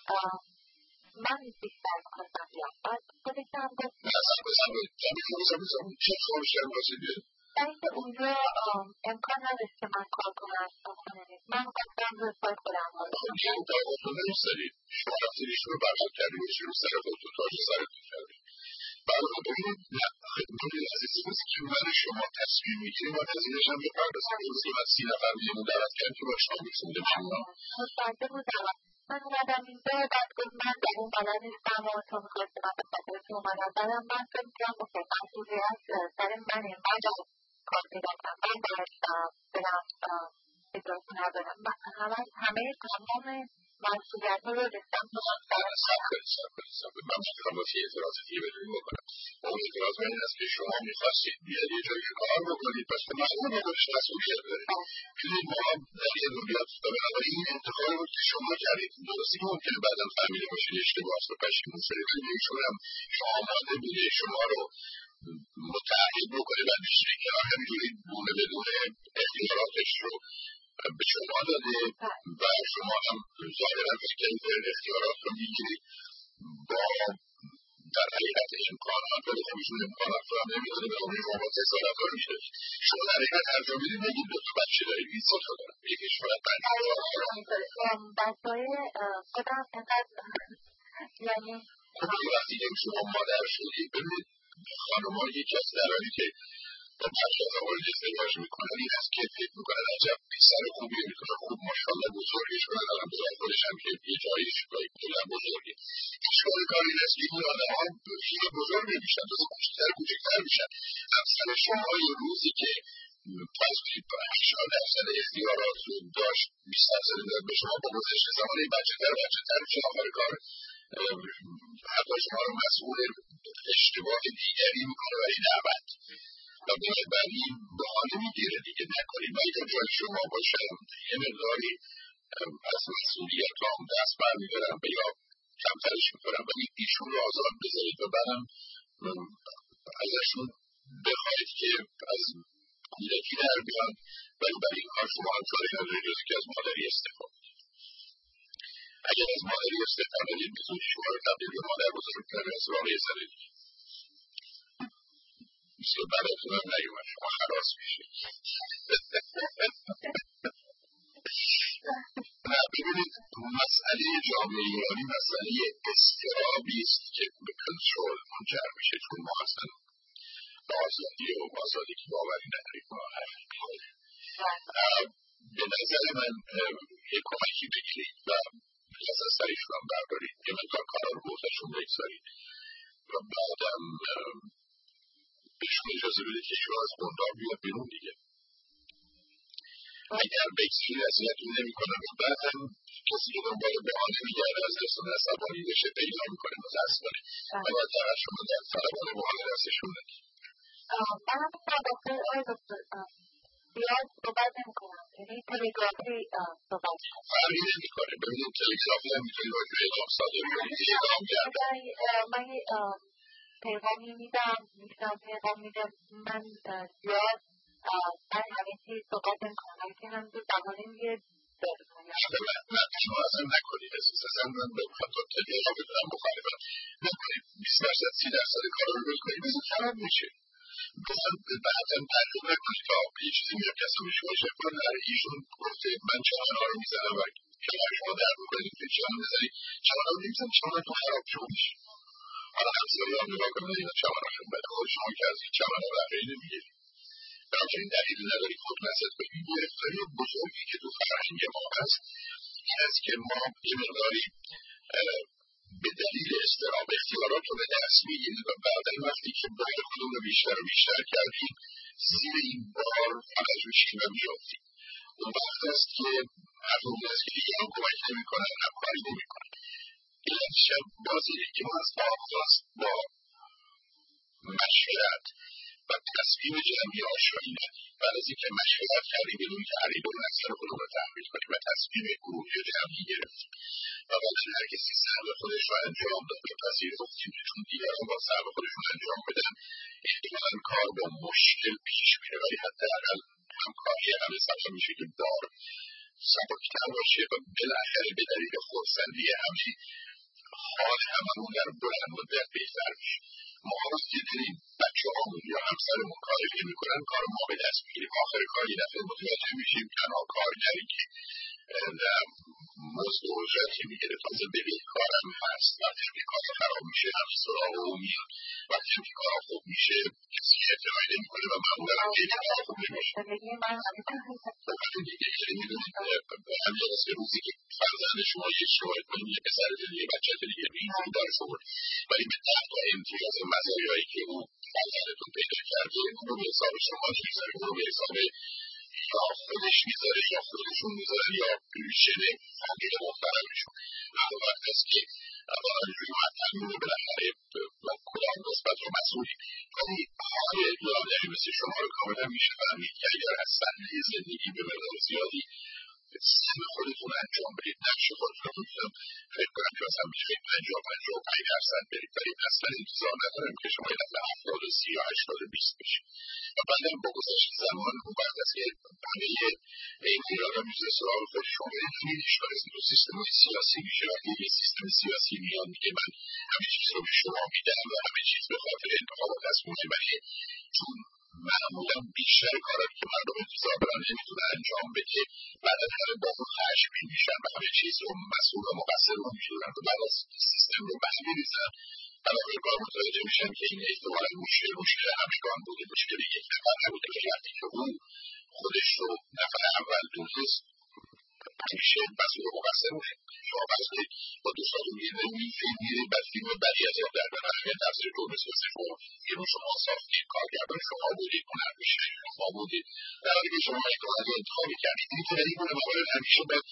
من بیشتر میخواستم بیام بعد خودش هم گفت نه اصلا بزن باید جمعی که بزن بزن چه خواهش کرد بازی بیاد اینکه اونجا امکان نداشت که من کار کنم خونه نیست من خواستم روی پای خودم آخه یه اتاقاتون نیست دارید شما رفتید ایشون رو برشت کردیم ایشون رو سر خودتون تاج سرتون کردیم بعد خب ببینید نه خدمونی عزیزی بسی که من شما تصمیم میگیریم و تزینش هم بپردازم روزی من سی نفر میمون دعوت کردیم که با شما بسونده بشونم مستعده بودم من اومدم اینجا بعد گفت من در اون بلد نیستم و تو میخواست من به خاطر تو اومدم بعدم من فکر میکنم اوکی مسئولیت سر منه من باید کار پیدا کنم من باید برم اجازه ندارم همه تمام مسئولیت ها رو رسم سبت سبت سبت من میتونم باید یه اعتراض دیگه بدونی بکنم اون اعتراض من این است که شما میخواستید بیاد یه جایی کار بکنید پس که مسئول بکنش مسئولیت دارید ببینید ما هم در یه دنیا و بنابراین این انتخاب بود که شما کردید درستی که ممکنه بعدا فهمیده باشید اشتباه است و پشیمون شدید ولی ایشون هم شما آماده بوده شما رو متعهد بکنه و بیشتری که همینجوری دونه به دونه اختیاراتش رو به شما داده و شما هم ظاهرا فکر کنید که اختیارات رو میگیرید با در حقیقت امکانات ولی خب ایشون امکانات رو هم نمیداده به اون شما با تسارت ها رو میدادید شما در حقیقت انجام میدید بگید دو تا بچه دارید این سه تا دارم یکیش باید پنج تا دارم بچه‌های خودم انقدر یعنی خب وقتی که شما مادر شدید ببینید خانم‌ها یکی از دلایلی که با بچه ها وارد ازدواج میکنن این است که فکر میکنن عجب پسر خوبی میتونه خوب ماشاءالله بزرگش کنن الان بزرگ خودش هم که یه جایی شکایی کلا بزرگی اشکال کار این است که این آدم‌ها خیلی بزرگ نمیشن تازه کوچکتر کوچکتر میشن همسر شما یه روزی که فرض کنید هشتاد درصد اختیارات رو داشت بیست درصد داد به شما با گذشت زمان این بچه‌تر بچه‌تر میشه آخر کار حتی شما رو مسئول اشتباه دیگری میکنه برای دعوت و بنابراین بهانه میگیره دیگه نکنید من اگر جای شما باشم یه مقداری از مسئولیت هم دست برمیدارم و یا کمترش میکنم ولی ایشون رو آزاد بذارید و بعدم ازشون بخواید که از کودکی در بیان ولی برای این کار شما هم چاره ندارید جز که از مادری استفاده اگر از مادری استفاده دید میتونید شما رو تبدیل به مادر بزرگتر از واقعی سره دید مثل براتون هم نیومد شما خراس میشه نه ببینید مسئله جامعه ایرانی مسئله اضطرابی است که به کنترل منجر میشه چون ما اصلا با آزادی و آزادی که باوری نداریم ما به نظر من یک کمکی بگیرید و از از سریشون هم بردارید یه مقدار کارا رو بردشون بگذارید بعدم بهشون اجازه بده که ایشون از قنداق بیاد بیرون دیگه. اگر بگذاری اذیتتون نمی‌کنن و بعد هم کسی که دنبال بهانه میگرده از دستون عصبانی بشه پیدا میکنه متاسفانه و باید در شما در طلبان بهانه دستشون ندید. من هم می‌کنم دکتر آقای دکتر زیاد صحبت نمی‌کنم، یعنی تلگرافی صحبت هست. فرقی نمی‌کنه. ببینید تلگرافی هم می‌تونید باید اعلام صادر کنید که اعلام کرده. من یه پیغامی میدم، میشنم پیغام میدم، من زیاد من همین چیز صحبت نمی‌کنم، همین که هم دو زمانه میگه داره کنیم. نه شما اصلا نکنید اساس اصلا من به خطا تلگراف بدونم مخالفم نکنید. بیست درصد سی درصد کار رو بل کنید بزن خراب میشه. مثلا بعدا تعریف نکنید که آقا یه چیزی میاد کسی میشه باشه کنه در ایشون گفته من چنان ها رو میزنم و کنار شما در میکنید که چنان میزنید چنان ها رو میزنید چنان تو خراب شما میشه. حالا همسایی هم نگاه کنید اینا چنان هاشون بده خود شما که از این چنان ها بقیه نمیگیرید. بنابراین دلیل نداری خود نسبت به این گرفتاری بزرگی که تو فرهنگ ما هست این است که ما یه مقداری به دلیل اضطراب اختیارات رو به دست میگیریم و بعدا وقتی که بار خودمون رو بیشتر و بیشتر کردیم زیر این بار فلج میشیم و میافتیم. اون وقت است که مردم است که دیگه هم کمک نمی‌کنن هم کاری نمی‌کنن. علتش هم باز اینه که ما از آغاز با مشورت و تصمیم جمعی آشنایی ندیم. بعد از اینکه مشورت کردیم بدون تحریف و نظر خودمون رو تحمیل کنیم و تصمیم گروهی و جمعی گرفتیم و بعد هر کسی سهم خودش رو انجام داد و پذیرفتیم چون دیگران با سهم خودشون انجام بدن احتمالاً کار با مشکل پیش میره ولی حداقل همکاری همه سبب میشه که بار سبکتر باشه و بالاخره به دلیل خرسندی همه حال هممون در بلند مدت بهتر میشه. ما روز که دیدیم بچه هامون یا همسرمون کاری که میکنن کار ما به دست میگیریم آخر کار یه دفعه متوجه میشیم تنها کارگری که مزد و اجرتی میگیره تازه ببین کارم هست وقتی که کار خراب میشه همه سراغ او میاد وقتی که کار خوب میشه کسی اعتنایی نمیکنه و معمولا هم که کار خوب نمیشه. وقتی دیگه یعنی میدونید همین از روزی که فرزند شما یه شوهر کنیم یه پسر دیگه یه بچه دیگه میزید داره شما ولی به ده تا امتیاز مزایایی که اون فرزندتون پیدا کرده اون به حساب شما میذاره اون به حساب یا خودش میذاره یا خودشون میذارن یا ریشن فامیل محترمشون. هر وقت است که اولا روی معطل رو بالاخره با کدام نسبت رو مسئولی ولی حال لادری مثل شما رو کاملا میشه فهمید که اگر از صحنه زندگی به مقدار زیادی سهم خودتون انجام بدید نقش خودتون رو میتونم فکر کنم که مثلا میتونید پنجاه پنجاه و پنج درصد برید ولی اصلا انتظار ندارم که شما یه دفعه هفتاد و سی یا هشتاد و بیست بشید و بعدم با گذشت زمان اون وقت است که همه این ایران میشه سراغ خود شما برید همین اشکال از این سیستم سیاسی میشه و یه سیستم سیاسی میاد میگه من همه چیز رو به شما میدم و همه چیز به خاطر انتخابات از مجمعی چون معمولا بیشتر کارایی که مردم انتظار دارن نمیتونه انجام بده بعد از همه با اون خشمگین میشن و همه چیز رو مسئول و مقصر رو میشورن و بعد از سیستم رو بهم میریزن بنابراین کار متوجه میشن که این احتمالا مشکل مشکل همگان بوده مشکل یک نفر نبوده ولی وقتی که اون خودش رو نفر اول دونست میشه مسئول و مقصر میشه. شما فرض کنید با دوستاتون میرید بعد فیلم بدی از یاد در برن همه تفسیر جرمز واسه شما اینو شما ساختید کارگردان شما بودید هنرمند شما بودید در حالی که شما مشکلات انتخابی کردید میتونه این گونه موارد همیشه به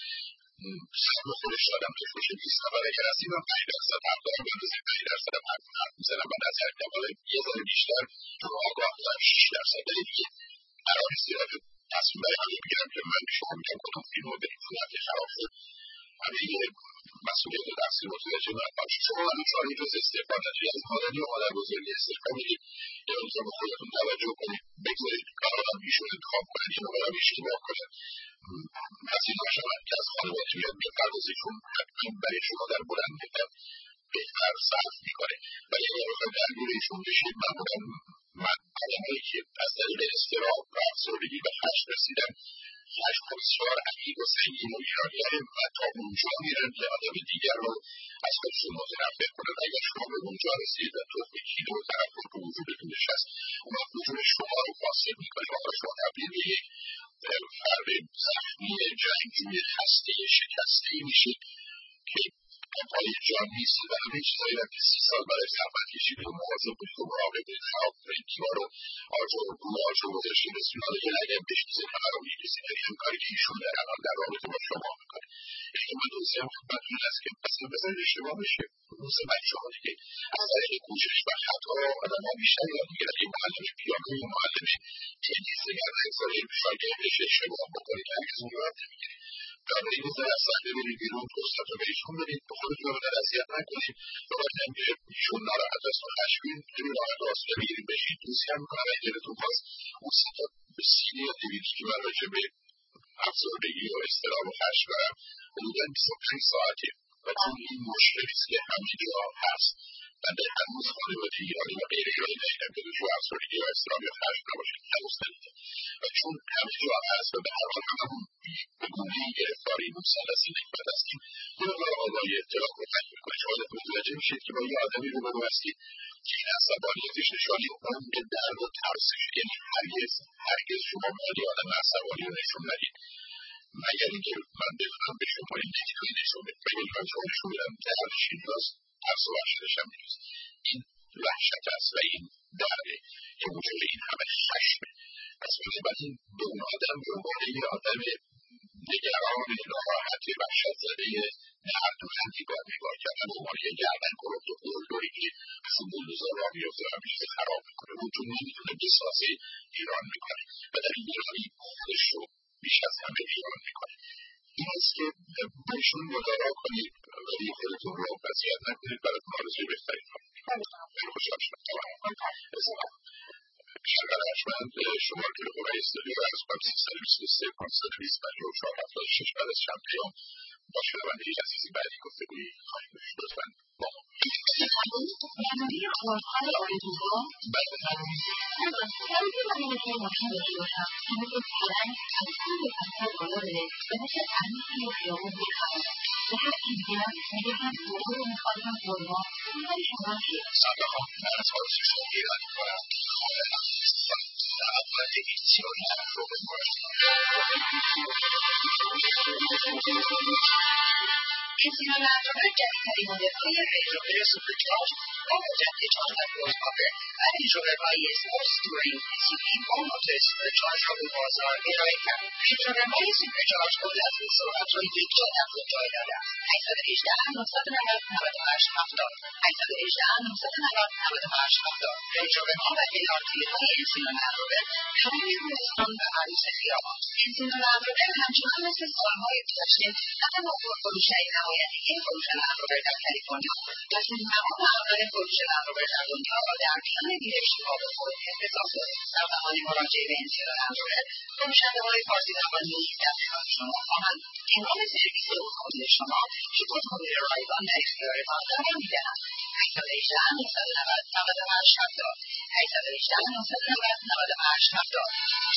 سهم خودش آدم توش باشه بیست نفر اگر از این هم پنج درصد حرف دارم بندازید پنج درصد هم حرف حرف میزنم و نظر کمالا یه ذره بیشتر شما آگاه بودم شش درصد ولی دیگه قرار نیست یه تصمیم برای همه بگیرم که من شما میگم کدوم فیلم رو بریم خونت که خراب شد همه یه مسئولیت و تقصیر متوجه باید شما الان چهار روز استعفا نداری از مادر یا مادر بزرگی استعفا میدید یا اینجا به خودتون توجه کنید بگذارید کارآدم ایشون انتخاب کنید یا مادرم اشتباه کنید مسئول نشوند که از خانواده میاد میپردازید چون حتما برای شما در بلند مدت بهتر صرف میکنه ولی اگر بخواید درگیر ایشون بشید معمولا من آدمایی که از طریق اضطراب و افسردگی به خشم رسیدن خشم بسیار عمیق و سنگین و ایرانیان و تا اونجا میرن که آدم دیگر رو از خودشون متنفر کنن. اگر شما به اونجا رسید و تخم کینه و تنفر تو وجودتون نشست اون وقت وجود شما رو فاسد میکنه و شما تبدیل به یک فرد زخمی جنگجوی خسته شکسته میشید که پای جان نیست و همه چیزایی هم که سی سال برای زحمت کشید و مواظب بود و مراقب بود خراب کنید دیوار رو آجر و گول آجر و گذاشتید رسید رو یه لگه بشنیزید همه رو میریزید یعنی هم کاری که ایشون در الان در رابطه با شما میکنه. یکی من دوستی هم خدمتتون هست که اصلا بذارید اشتباه بشه روز بچه ها دیگه از طریق کوشش و خطا آدم ها بیشتر یاد میگیرن. یه معلم پیانو یا معلم تنیس اگر نگذارید شاگردش اشتباه بکنه که هرگز اون یاد نمیگیره. جامعه یه ذره از صحنه برید بیرون فرصت رو بهشون بدید به خودتون رو بدن اذیت نکنید به خاطر اینکه ایشون ناراحت است و خشمگین خیلی راحت آسوده بگیرید بشید دوستی هم میکنم اگه دلتون خواست اون سی تا سی یا دویست که من راجع به افسردگی و اضطراب و خشم برم حدودا بیست و پنج ساعته و چون این مشکلی است که همه جا هست من در هنوز خانواده ایرانی و غیر ایرانی ندیدم که دچار افسردگی یا اضطراب یا خشم نباشه، هنوز ندیدم و چون همه جا هست و به هر حال هممون به گونه‌ای گرفتار این مثلث نکبت هستیم یه مقدار آگاهی اطلاع رو تنگ میکنه. شما متوجه میشید که با یه آدمی روبرو هستید که این عصبانیتش نشانی عمق درد و ترسش، یعنی هرگز هرگز شما مالی آدم عصبانی رو نشون ندید مگر اینکه من بتونم به شما این نتیجه نشون بدم مگر اینکه شما نشون بدم دردش اینجاست ترس و وحشتش هم اینجاست. این وحشت است و این درده که وجود این همه خشمه. پس بنابراین به اون آدم به عنوان یه آدم نگران ناراحت وحشت زده دردمندی باید نگاه کردن به عنوان یه گردن کرفت و بلدری که مثل بولدوزر راه میفته و میز خراب میکنه اون چون نمیتونه بسازه ایران میکنه و در این ایرانی خودش رو بیش از همه ایران میکنه. این است که بهشون مدارا کنید ولی خودتون رو وضعیت نکنید براتون آرزوی بهترین ها خیلی خوشحال شدم. شرکت ارجمند شماره تلفن استودیو رو از کنم سیصد و بیست و سه پانصد و بیست پنجاه و چهار هفتاد و شش بعد از چند پیام با شنونده عزیزی بعدی گفتگویی خواهیم داشت. لطفاً با ما برای کارهای آرزوها برای برنامه‌های مهم داشته باشم که مثل پلنگ تصمیم به پسر بالا بره و مثل عمیق یا خیابون بخواهد و هرچی دیگر میگوید موضوع رو میخواهیم قربان می‌کنی شما چیه؟ صدقا من از آرزوی شما ایران میکنم اول هیچی رو نرم رو بکنم. انسیلولندرومر جدیدترین مدل‌های رنج‌روور سوپرچارج با قدرت چهار صد هورس‌پاور و رنج‌روورهای اسپورتس تورینگ اس یو وی با موتور سوپرچارج را به بازار ارائه کرد. رنج‌روورهای سوپرچارج قبل از این سرعت را یک جا در خود جای داده است. هشت یک هشت نه نه نه نود و هشت هفتاد هشت یک هشت نه نه نه نود و هشت هفتاد رنج‌روورها و ال‌آر‌تی‌های انسیلولندروور همه روستان و عروس خیابان. انسیلولندروور همچنان مثل سال‌های گذشته حتی با فروش‌های نمایندگی فروش لندروور در کالیفرنیا و چون تمام افراد فروش لندروور در دنیا را در میان بی‌اشتباه به خود اختصاص دادند. در زمان مراجعه به انسیلولندروور فروشنده‌های فارسی زبان نیز در کنار شما خواهند بود. هنگام سرویس اتومبیل شما یک اتومبیل رایگان در اختیارتان قرار می‌دهند. هشت یک هشت نه نه نه نود و هشت هفتاد هشت یک هشت نه نه نه نود و هشت هفتاد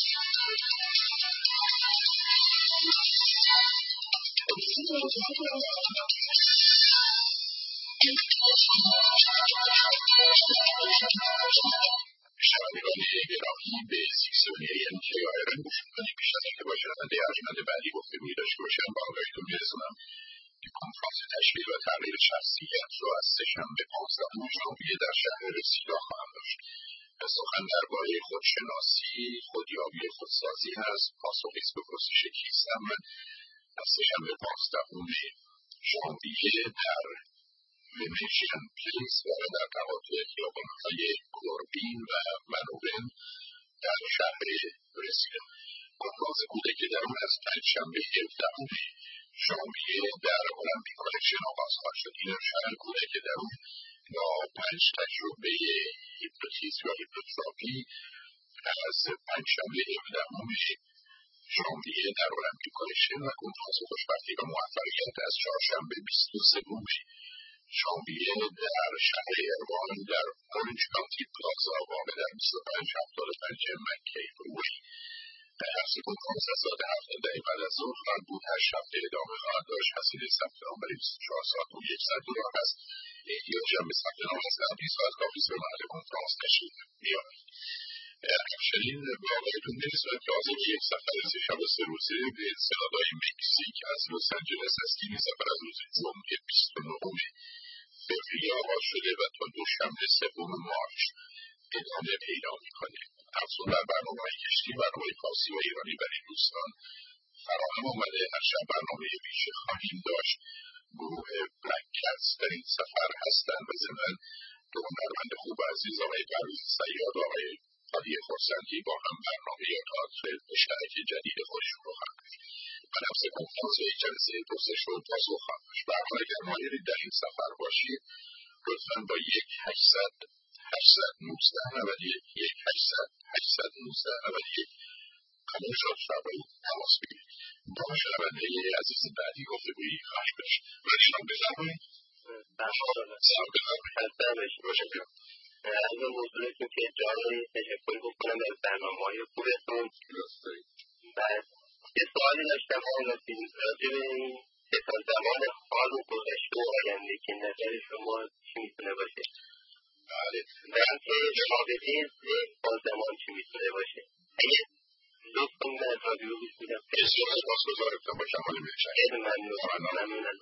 شنوندگان گرامی به سیکسونی ام کی آی آر گوش می‌کنید. پیش از اینکه با شنونده ارجمند بعدی گفتگویی داشته باشم با آگاهیتون می‌رسونم که کنفرانس تشکیل و تغییر شخصیت را از سه‌شنبه پانزدهم ژانویه در شهر رسیدا خواهم داشت. سخن درباره خودشناسی، خودیابی، خودسازی هست. پاسخی است به پرسش کیستم من از سه‌شنبه پانزدهم ژانویه در وینیشن پلیس و در تقاطع خیابان‌های کوربین و منوبن در شهر رسیدا. کنفرانس کودک درون از پنجشنبه هفدهم ژانویه در المپیک کالکشن آغاز خواهد شد. این شهر کودک درون یا پنج تجربه هیپنوتیزم یا هیپنوتراپی از پنجشنبه هفدهم ژانویه در المپیک کالکشن و کنفرانس خوشبختی و موفقیت از چهارشنبه بیست و سوم ژانویه در شهر اروان در اورنج کانتی پلازا واقع در بیست و پنج هفتاد و پنج مکی روی. هفته کنفرانس از ساعت هفت دقیقه بعد از ظهر خواهد بود. هشت هفته ادامه خواهد داشت. هزینه ثبت نام برای بیست و چهار ساعت و صد دلار است. احتیاج هم به ثبت نام از قبلی ساعت کافی است به محل کنفرانس تشریف بیاورید. همچنین واقعیتون میرسد که آزم یک سفر سه شب و سه روزه به انسنادای مکزیک از لس آنجلس است که این سفر از روز جمعه بیست و نهم فوریه آغاز شده و تا دوشنبه سوم مارچ ادامه پیدا میکنه. افزون بر برنامه‌های کشتی برنامه فارسی و ایرانی برای دوستان فراهم آمده. هر شب برنامه ویژه خواهیم داشت. گروه بلک کتس در این سفر هستند و ضمن دو هنرمند خوب و عزیز آقای پرویز صیاد و آقای علی خرسندی با هم برنامه یا تئاتر مشترک جدید خودشون رو خواهند داشت. من هم سپاسگزارم از جلسه پرسش و پاسخ خواهم داشت. به هر حال اگر مایلید در این سفر باشید لطفاً با یک هشتصد هشتصد و نوزده نود و یک یک هشتصد هشتصد و نوزده نود و یک کاملشان فرمایید تماس بگیرید. با شنونده عزیز بعدی گفتگویی خواهیم داشت. برایشان بفرمایید. سلام بفرمایید. باشه بیان. از این موضوعتون که جایی تشکر بکنم از برنامه‌های خوبتون. بعد یه سوالی داشتم آقای راجع به این سه تا زمان حال و گذشته و آینده که نظر شما چی میتونه باشه؟ بله. و اینکه رابطه ذهن با زمان چی میتونه باشه؟ اگه لطف کنید از رادیو گوش میدم. بسیار سپاسگزارم. با شما نمی‌شم. خیلی ممنون. ممنونم.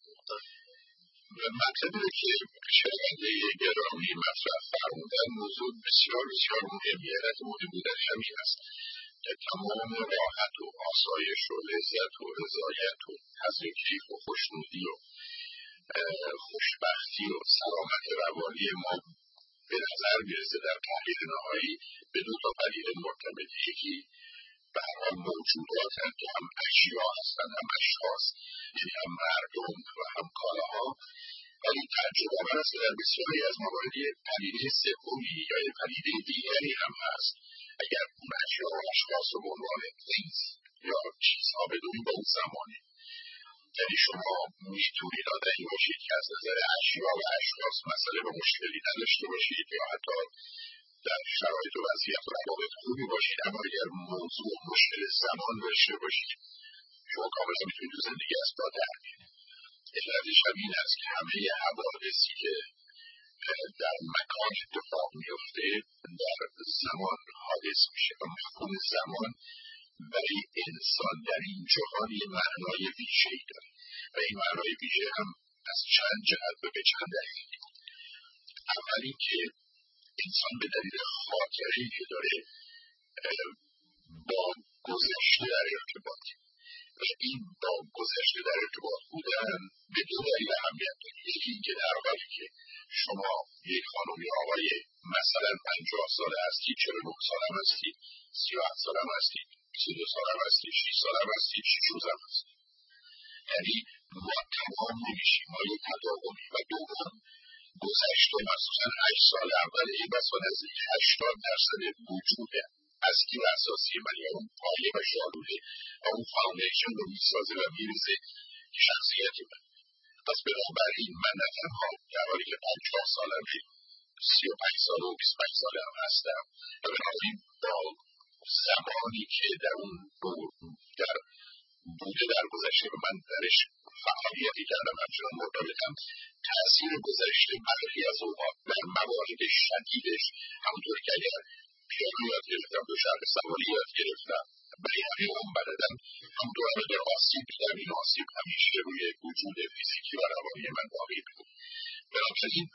مطلبی که شنونده گرامی مطرح فرمودن موضوع بسیار بسیار مهمی علت مهم بودن همین است که تمام راحت و آسایش و لذت و رضایت و حظ و کیف و خوشنودی و خوشبختی و سلامت روانی ما به نظر میرسه در تحلیل نهایی به دو تا پدیده مرتبط. یکی به هر حال موجودات هم که هم اشیا هستند هم اشخاص، یعنی هم مردم و هم کالاها، ولی تعجب است که در بسیاری از موارد پدیده سومی یا پدیده دیگری هم هست. اگر اون اشیا و اشخاص رو به عنوان things یا چیزها بدونیم با اون زمانه، یعنی شما میتونید آدمی باشید که از نظر اشیا و اشخاص مسئله به مشکلی نداشته باشید یا حتی در شرایط و وضعیت و روابط خوبی باشید، اما اگر موضوع مشکل زمان داشته باشید شما کاملا میتونید تو زندگی از پا در بیارید. علتش هم این است که همه حوادثی که در مکان اتفاق میفته در زمان حادث میشه و مفهوم زمان برای انسان در این جهان یه معنای ویژه‌ای داره و این معنای ویژه هم از چند جهت و به چند دلیل. اولی که انسان به دلیل خاطره‌ای که داره با گذشته در ارتباطی و این با گذشته در ارتباط بودن به دو دلیل اهمیت داره. یکی این که در حالی که شما یک خانم یا آقای مثلا پنجاه ساله هستید، چهل و نه ساله هستید، سی و هفت ساله هستید، بیست و دو ساله هستید، شش ساله هستید، شش روزه هستید، یعنی ما تمام نمیشیم، ما یک تداومی. و دوم گذشته مخصوصا هشت سال اول این بسا نزدیک هشتاد درصد وجود اصلی و اساسی من یا اون پایه و شالوده و اون فاندیشن رو میسازه و میرسه که شخصیتی من. پس بنابراین من نه تنها در حالی که پنجاه سالمه، سی و پنج سال و بیست و پنج ساله هم هستم و بنابراین با زمانی که در اون در بوده در گذشته و من درش فعالیتی کردم همچنان مرتبطم. تأثیر گذشته برخی از اوقات در موارد شدیدش همونطور که اگر پیانو یاد گرفتم، دوچرخه سواری یاد گرفتم، برای همه اون بلدم، همونطور هم در آسیب دیدم، این آسیب همیشه روی وجود فیزیکی و روانی من باقی بود. بنابراین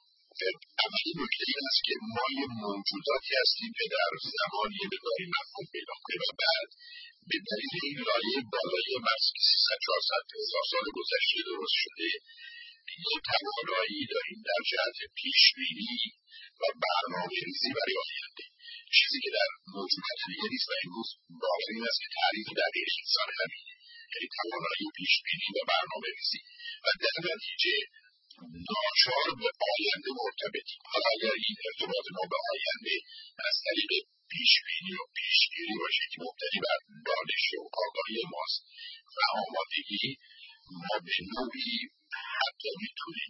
اولی نکته این است که ما یه موجوداتی هستیم که در زمان یه مقداری مفهوم پیدا کنیم و بعد به دلیل این لایه بالای مرز که سیصد چهارصد هزار سال گذشته درست شده یه توانایی داریم در جهت پیشبینی و برنامه‌ریزی برای آینده، چیزی که در موجودات دیگه نیست و امروز باور این است که تعریف دقیق انسان همینه، یعنی توانایی پیشبینی و برنامه‌ریزی و در نتیجه ناچار به آینده مرتبطیم. حالا اگر این ارتباط ما به آینده از طریق پیشبینی و پیشگیری باشه که مبتنی بر دانش و آگاهی ماست و آمادگی، ما به نوعی حتی میتونیم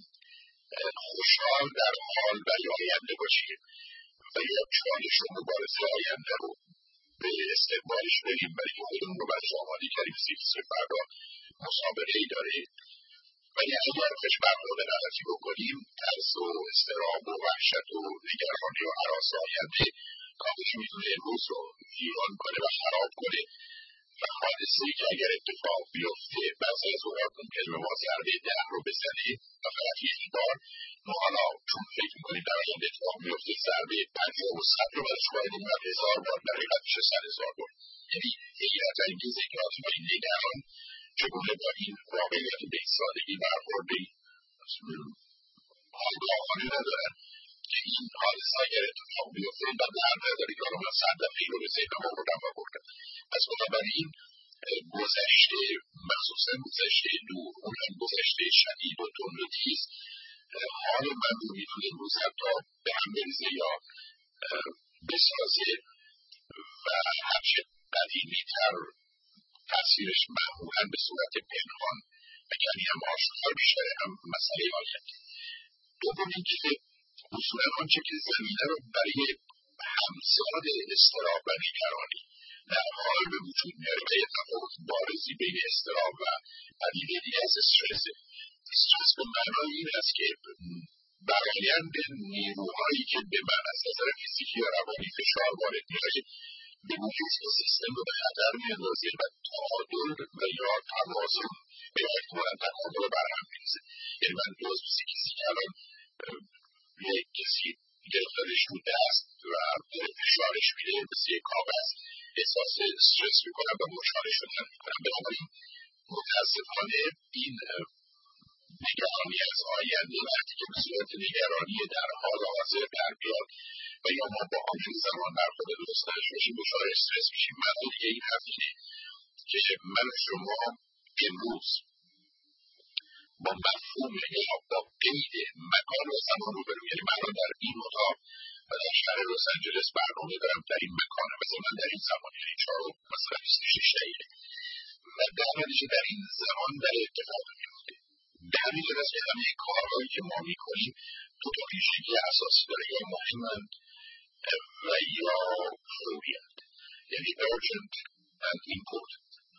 خوشحال در حال برای آینده باشیم و یا چالش و مبارزه آینده رو به استقبالش بریم برای که خودمون رو برش آماده کردیم. سیفسه فردا مسابقه ای داره ولی اگر خوش برنامه نغذی بکنیم ترس و استراب و وحشت و نگرانی و هراس آینده کامش میتونه امروز رو ویران کنه و خراب کنه و حادثه‌ای که اگر اتفاق بیفته بعضی از اوقات ممکنه به ما ضربه در رو بزنه و فقط یک بار ما حالا چون فکر میکنیم در آینده اتفاق میفته ضربه پنجاه و صد رو برش باید و هزار بار در حقیقت میشه صد هزار بار. یعنی حیرت انگیزه که آدم های نگران چگونه با این واقعیت به این سادگی برخورده آگاهانه ندارن که این حادثه اگر اتفاق بیفته و در نداره که آنها صد دفعه این رو به ذهنم آوردم و بردم. پس بنابراین گذشته مخصوصا گذشته دور اونم گذشته شدید و تند و تیز حال من رو میتونه امروز حتی به هم بریزه یا بسازه و هرچه قدیمی‌تر تاثیرش معمولا به صورت پنهان و کمی هم آشکار بیشتره هم مسئله آید. دوم اینکه اصولا آنچه که زمینه رو برای همزاد اضطراب و نگرانی در حال به وجود میاره و یه تفاوت بارزی بین اضطراب و پدیده دیگه از استرسه. استرس به معنای این است که برآیند نیروهایی که به من از نظر فیزیکی یا روانی فشار وارد میاره به محیط که سیستم رو به خطر میاندازه و تعادل و یا توازن به احتمالا تکامل رو برهم میریزه. یعنی من دوست مثل کسی که الان یک کسی گرفتارش رو دست و داره فشارش میره مثل یک کاغذ احساس استرس میکنم و مشاره شدن میکنم. بنابراین متاسفانه این نگرانی از آینده وقتی که به صورت نگرانی در حال حاضر در بیاد و یا ما با آن زمان برخورد درست نشیم دچار استرس میشیم. معنی دیگه این هست اینه که من و شما امروز با مفهوم یا با قید مکان و زمان رو بریم. یعنی من در این اتاق و در شهر لس آنجلس برنامه دارم در این مکان مثلا من در این زمان یعنی چهار مثلا بیست و شش دقیقه و در نتیجه در این زمان در اتفاق میفته. در این جلس که همه کارهایی که ما میکنیم دو تا ویژگی اساسی داره یا مهمند و یا فوریند. یعنی urgent and important.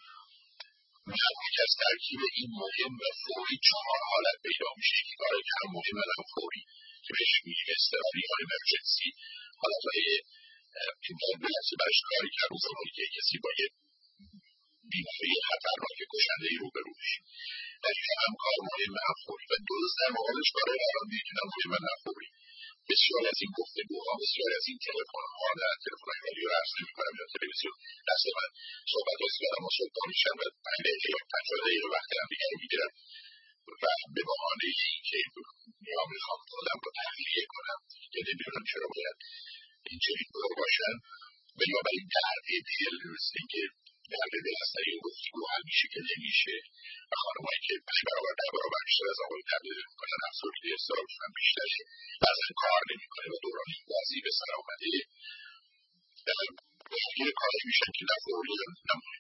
یک از ترکیب این مهم و فوری چهار حالت پیدا میشه که کاری که هم مهم و هم فوری که بهش میگیم اضطراری یا امرجنسی حالتهای این باید برش کاری که روز زمانی که کسی با یک بیماری خطرناک کشنده‌ای روبرو میشه. در این هم کار مهم و هم فوری و درست در مقابلش کارهای قرار میگه که هم مهم و هم فوری. بسیار از این گفتگوها بسیار از این تلفن‌ها در تلفن‌های رادیو رو عرض نمی‌کنم یا تلویزیون دست من صحبت‌های زیادم و صحبت‌ها میشن و پنج دقیقه یا پنجاه دقیقه وقت هم دیگر رو میگیرم و به بهانه اینکه یا میخوام خودم رو تخلیه کنم که نمی‌دونم چرا باید اینجوری دور باشن و یا برای درد دل مثل اینکه درد دل از طریق گفتگو حل میشه که نمیشه و خانم‌هایی که پنج برابر ده برابر بیشتر از آقای درد دل میکنن افسردگی اضطرابشون بیشتره بعضا کار نمیکنه و دوران این وضعی به سر آمده درگیر کاری میشن که نه فوری هم نه مهم.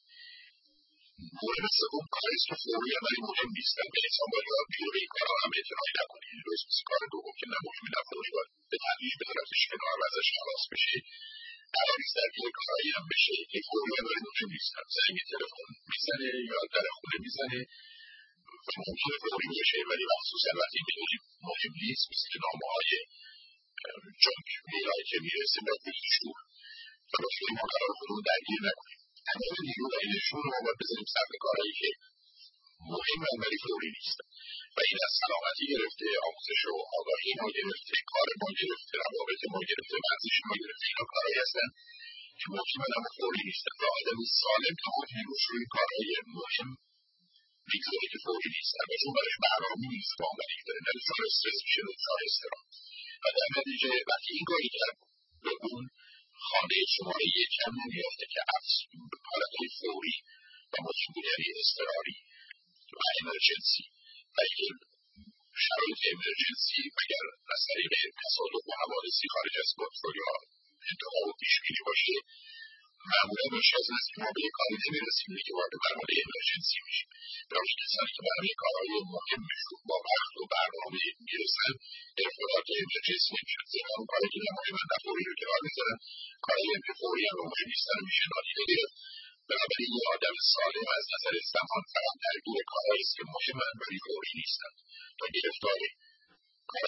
مورد سوم کاری است که فوری هم ولی مهم نیستن به انسان باید یاد بگیره به این کارها هم اعتنایی نکنه. این روز مثل کار دوم که نه مهم نه فوری باید به تدریج به طرفش کنار و ازش خلاص بشه قرار نیست درگیر کارهایی هم بشه که فوری هم ولی مهم نیستن. زنگ تلفن میزنه یا در خونه میزنه و ممکنه فوری باشه ولی مخصوصا وقتی میدونیم مهم نیست مثل نامه‌های جنگ میلایی که میرسه باید بگیشون و باشید ما قرار خودمون درگیر نکنیم. تمام نیرو و انرژیمون رو باید بزنیم صرف کارهایی که مهم ولی فوری نیستن و این از سلامتی گرفته آموزش و آگاهی ما گرفته کار ما گرفته روابط ما گرفته ورزش ما گرفته اینا کارهایی هستن که مطمئن اما فوری نیستن و آدم سالم تمام نیروش روی کارهای مهم میگذاره که فوری نیستن و چون برای برنامه نیست با آمدنی داره نه دچار استرس میشه نه دچار اضطراب و در نتیجه وقتی این کاری کرد به اون خانه شماره یک هم نمیافته که حالتهای فوری و مهم بودنی اضطراری و امرجنسی و این شرایط امرجنسی مگر از طریق تصادف و حوادثی خارج از کنترل یا انتها و پیشبینی باشه معمولا باشه از این است که ما به یک کاری نمیرسیم که وارد مرحله امرجنسی میشیم. برای کسانی که برای کارهای مهمشون با وقت و برنامه میرسن ارتباط امرجنسی نمیشن زیرا اون کاری که نمهمن نه فوری رو کنار میذارن کارهای فوری هم مهم نیستن میشه نادیده گرفت. بنابراین یه آدم سالم از نظر زمان فقط درگیر کارهایی است که مهمن ولی فوری نیستن تا گرفتار کارهای فوری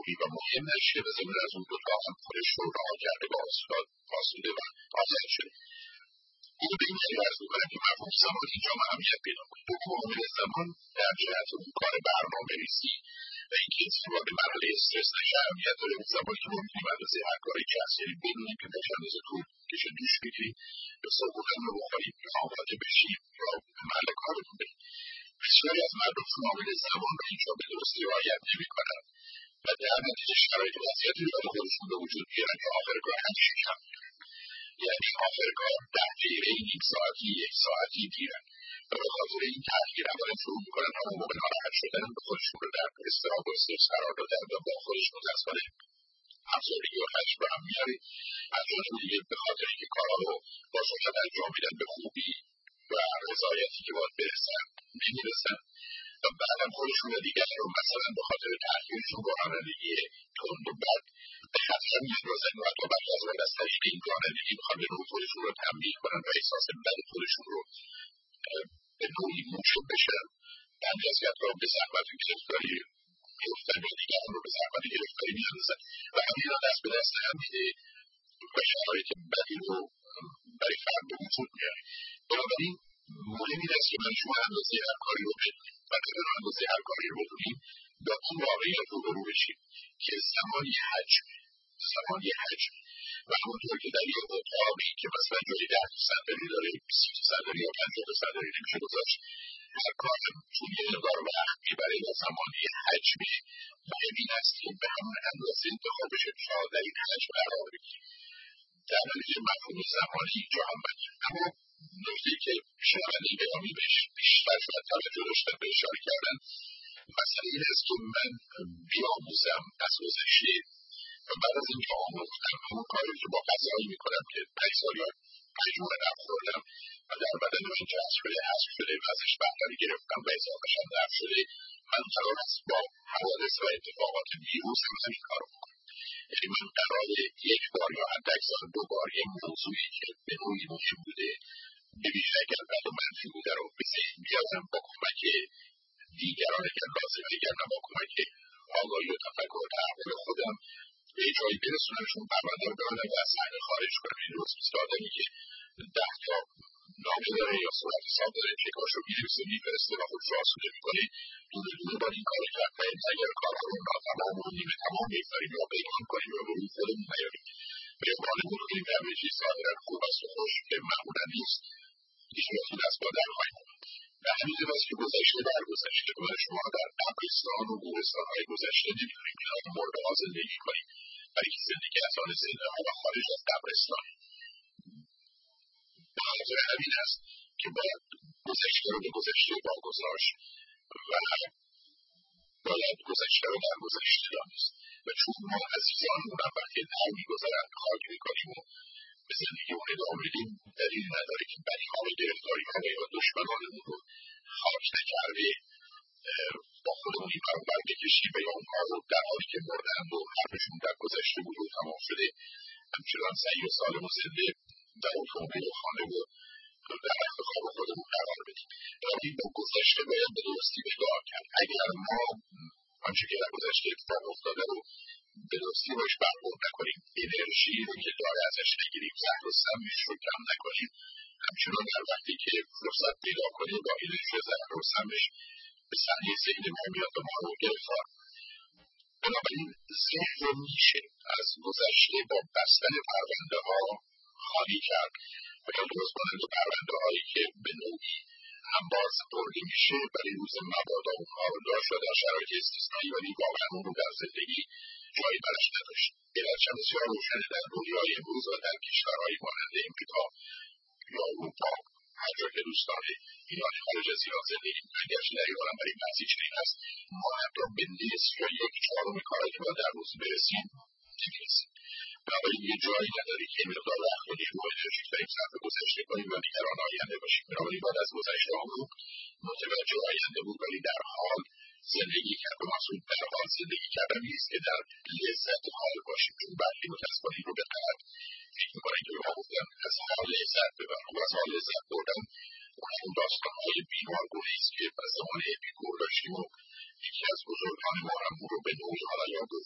ضروری و مهم نشه و ضمن از اون دوتا هم خودش رو رها کرده با آسوده و آزاد شده. این به این دلیل عرض می‌کنم که مفهوم زمان اینجا اهمیت پیدا کنه. دو عامل زمان در جهت اون کار برنامه‌ریزی و اینکه این زمان به مرحله استرس نشه اهمیت داره. اون زمانی که ما می‌تونیم اندازه هر کاری که هست، یعنی بدونیم که به چه اندازه طول کشه دوش بگیریم یا صبحونه رو بخوریم یا آماده بشیم یا به محل کارمون بریم. بسیاری از مردم چون عامل زمان رو اینجا به درستی رعایت نمی‌کنن و در نتیجه شرایط و وضعیتی رو برای خودشون به وجود میارن که آخر کار همیشه کم، یعنی آخر کار در دقیقه یک ساعتی یک ساعتی گیرن و به خاطر این تغییر اولا شروع میکنن همون موقع ناراحت شدن به خودشون رو در اضطراب و استرس قرار دادن و با خودشون دستگاه افسردگی و خشم رو هم میاره. از جانب دیگه به خاطر اینکه کارها رو با سرعت انجام میدن به خوبی و رضایتی که باید برسن نمیرسن و بعدم خودشون و دیگران رو مثلا به خاطر تغییرشون با رانندگی تند و بد به خطر میاندازن و حتی بعضی از وقت از طریق این رانندگی میخوان به نوع خودشون رو تنبیه کنن و احساس بد خودشون رو به نوعی موجب بشن. بعضی از وقتها به زحمت گرفتاری میفتن و دیگران رو به زحمت گرفتاری میاندازن و همین را دست به دست هم میده و شرایط بدی رو برای فرد به وجود میاره. بنابراین مهم این است که من شما اندازه هر کاری رو بدونیم و اگر اندازه هر کاری رو بدونیم با اون واقعیت روبرو بشیم که زمان یه حجمه، زمان یه حجمه و همونطور که در یه اتاقی که مثلا جایی ده تا صندلی داره، بیست تا صندلی یا پنجاه تا صندلی نمیشه گذاشت، هر کار چون یه مقدار وقت میبره و زمان یه حجمه، مهم این است که به همون اندازه انتخاب بشه تا در این حجم قرار بگیریم. در نتیجه مفهوم زمانی اینجا هم بگیم. اما نکته‌ای که شنونده گرامی بهش بیشتر شاید توجه داشتن به اشاره کردن مسئله این است که من بیاموزم از گذشته و بعد از اینکه آموختم همون کاری که با غذایی میکنم که پنج سال یا مجموعه نخوردم و در بدن من جذب شده حذف شده و ازش بهره گرفتم و اضافه‌ش هم نفع شده، من قرار است با حوادث و اتفاقات ویروس هم همین کار رو بکنم. یعنی من قراره یک بار یا حداکثر دو بار یک موضوعی که به نوعی مهم بوده ببینید اگر بد و منفی بوده رو به ذهن بیارم با کمک دیگران اگر لازم اگر نه با کمک آگاهی و تفکر و تحول خودم به جایی برسونمشون پرونده رو ببرم و از صحنه خارج کنم. این روز مثل آدمی که ده تا نامه داره یا صورت حساب داره چکاش رو می‌نویسه می‌فرسته و خودش رو آسوده می‌کنه دونه دونه با این کار کرد و این اگر کارها رو ناتمام و نیمه تمام بگذاریم یا پیمان کنیم یا به روی خودمون نیاریم به عنوانمون کنیم که همه چیز ظاهراً خوب است و خوش که معمولا نیست هیچ‌وقت از ما در خواهیم آمد. به همین جهت است که گذشته در گذشته و شما در قبرستان و گورستان‌های گذشته نمی‌تونیم کنار مرده‌ها زندگی کنیم برای که زندگی از آن زنده‌ها و خارج از قبرستان. به خاطر همین است که باید گذشته رو به گذشته واگذاشت و باید گذشته رو در گذشته دانست و چون ما عزیزانمون هم وقتی در می‌گذرند خاک می‌کنیم و به زندگی اون ادامه میدیم دلیل نداره که بدیها و گرفتاری‌ها و یا دشمنانمون رو خاک نکرده با خودمون این کار بر بکشیم و یا اونها رو در حالی که مردند و حرفشون در گذشته بود و تمام شده همچنان سعی و سالم و زنده در اتومبیل و خانه و در رخت خواب خودمون قرار بدیم. بنابراین با گذشته باید به درستی نگاه کرد. اگر ما آنچه که در گذشته اتفاق افتاده رو به درستی باش برخورد نکنیم، انرژی رو که داره ازش نگیریم، زهر و سمش رو کم نکنیم، همچنان در وقتی که فرصت پیدا کنیم با انرژی و زهر و سمش به صحنه ذهن ما میاد و ما رو گرفتار. بنابراین ذهن رو میشه از گذشته با بستن پرونده ها خالی کرد و یا درست مانند پرونده هایی که به نوعی انباز برده میشه برای روز مبادا اونها رو داشت و در شرایط استثنایی ولی واقعا اون رو در زندگی جایی برش نداشت. گرچه بسیار روشنه در دنیای امروز و در کشورهای مانند امریکا یا اروپا هر جا که دوستان ایران خارج از ایران زندگی اگرچه در ایران برای بعضی چنین است ما حتی به نصف یا یک چهارم کاری که ما در روز برسیم نمیرسیم. بنابراین یه جایی نداره که این مقدار وقت و نیرو و انرژی بریم صرف گذشته کنیم و نگران آینده باشیم. بنابراین باید از گذشته هامون متوجه آینده بود ولی در حال زندگی کرد و مقصود در حال زندگی کردن نیست که در لذت حال باشیم، چون برخی متاسفانه این رو به غلط فکر می‌کنن که به ما گفتن از حال لذت ببر و از حال لذت بردن اون داستان‌های بیمارگونه است که از زمان اپیکور داشتیم و یکی از بزرگان ما هم او رو به نوعی حالا یا گفته یا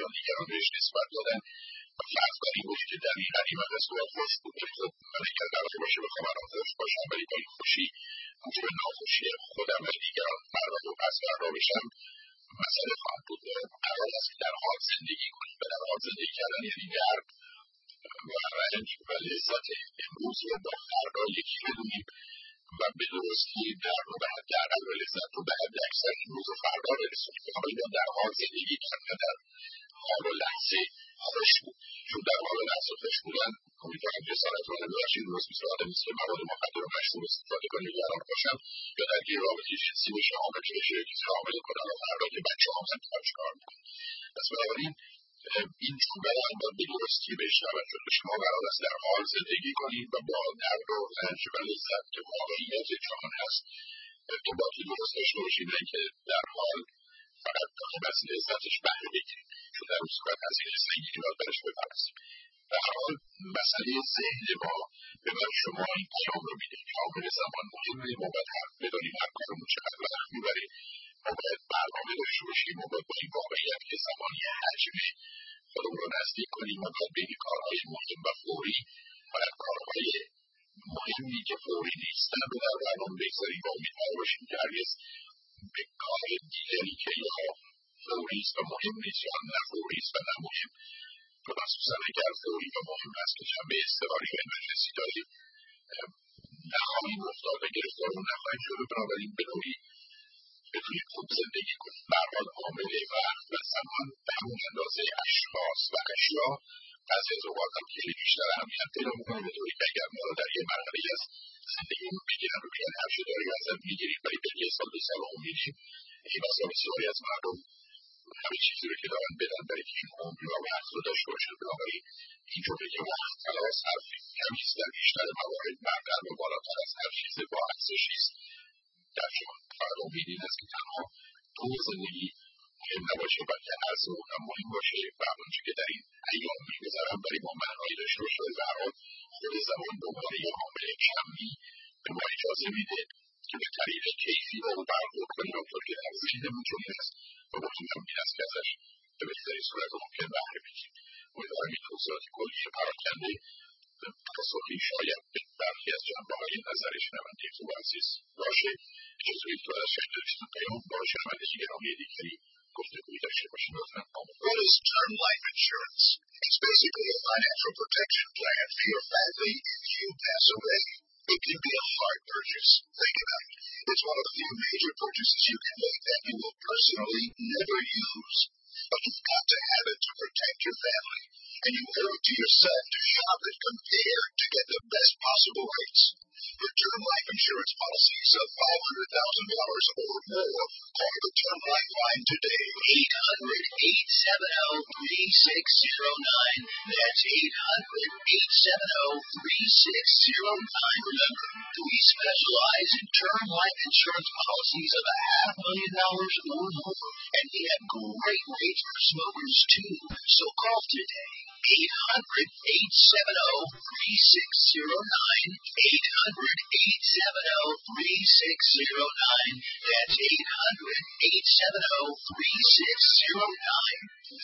میان دیگران بهش نسبت دادن و فرض بر این بود که دقیقاً این مدرسه باید خوش بود. ولی خب من اگر قرار باشه بخوام الان خوش باشم ولی با این خوشی موجب ناخوشی خودم و دیگران فردا و پس فردا بشم مسئله خواهد بود. قرار است در حال زندگی کنیم و در حال زندگی کردن یعنی درد و رنج و لذت امروز رو با فردا یکی بدونیم و به درستی درد و به حداقل و لذت رو به حداکثر امروز و فردا برسونیم. بنابراین در حال زندگی کردن در حال و لحظه خوش بود. چون در حال و لحظه خوش بودن امیدوارم جسارت رو ببخشید درست مثل آدمی است که مواد مخدر و مشروب استفاده کنه یا الان باشم یا در یک رابطه جنسی بشه حامل بشه یا کسی حامل کنه و فردا که بچه هم هم کار چکار میکنه. پس بنابراین این جمله هم باید به درستی بهش توجه بشه. ما قرار است در حال زندگی کنیم و با درد و رنج و لذت که واقعیت جهان هست ارتباطی درست داشته باشیم، نه اینکه در حال فقط داریم از لذتش بهره بگیریم، چون در اون صورت هزینه سنگینی باید برش بپردازیم. به هر حال مسئله ذهن ما به من شما این پیام رو میده که عامل زمان مهمه. ما باید حرف بدانیم هر کارمون چقدر وقت میبره. ما باید برنامه داشته باشیم. ما باید با این واقعیت که زمان یه حجمه خودمون رو نزدیک کنیم. ما باید بین کارهای مهم و فوری باید کارهای مهمی که فوری نیستن رو در برنامه بگذاریم و امیدوار باشیم که هرگز به کار دیگری که یا فوری است و مهم نیست یا نه فوری است و نه مهم و مخصوصا اگر فوری و مهم است که جنبه اضطراری و امرجنسی داریم نخواهیم افتاد و گرفتارمون نخواهیم شد. بنابراین به نوعی بتونیم خوب زندگی کنیم. به هر حال عامل وقت و زمان به همون اندازه اشخاص و اشیا بعضی از اوقات هم خیلی بیشتر اهمیت پیدا میکنه، به طوری که اگر ما رو در یه مرحله‌ای از زندگیمون بگیرن و بگن هر چه داری ازت میگیریم ولی به یه سال دو سال عمر میدیم، این بسا بسیاری از مردم همه چیزی رو که دارن بدن برای که این عمر و وقت رو داشته باشن. بنابراین این جمله که وقت خلاص حرف کمیست در بیشتر موارد برتر و بالاتر از هر چیز با ارزشی است در جهان. فقط امید این است که تنها طور زندگی مهم نباشه بلکه عرض اون هم مهم باشه و همونچه که در این ایام میگذرم برای ما معنایی داشته باشه. و در حال خود زمان به عنوان یک عامل کمی به ما اجازه میده که به طریق کیفی با او برخورد کنیم اونطور که در ذهنمون چنین است و مطمئنم این است که ازش به بهترین صورت ممکن بهره بگیریم. امیدوارم این توضیحات کلی پراکنده پاسخی شاید به برخی از جنبه‌های نظر شنونده خوب و عزیز باشه. اجازه بدید که از شنیدنتون پیام با شنونده گرامی دیگری گفتگویی داشته باشیم. لطفاً What is term life insurance? It's basically a financial protection plan for your family if you pass away. It can be a hard purchase. Think about it. It's one of the few major purchases you can make that you will personally never use. But you've got to have it to protect your family. And you owe it to yourself to shop and compare to get the best possible rates. For term life insurance policies of five hundred thousand dollars or more, call the Term Life line today. eight hundred, eight seven zero, three six zero nine. That's eight hundred, eight seven zero, three six zero nine. Remember, we specialize in term life insurance policies of a half million dollars or more. And we have great rates for smokers too. So call today. eight hundred, eight seven zero, three six zero nine. eight hundred, eight seven zero, three six zero nine. That's eight hundred, eight seven zero, three six zero nine.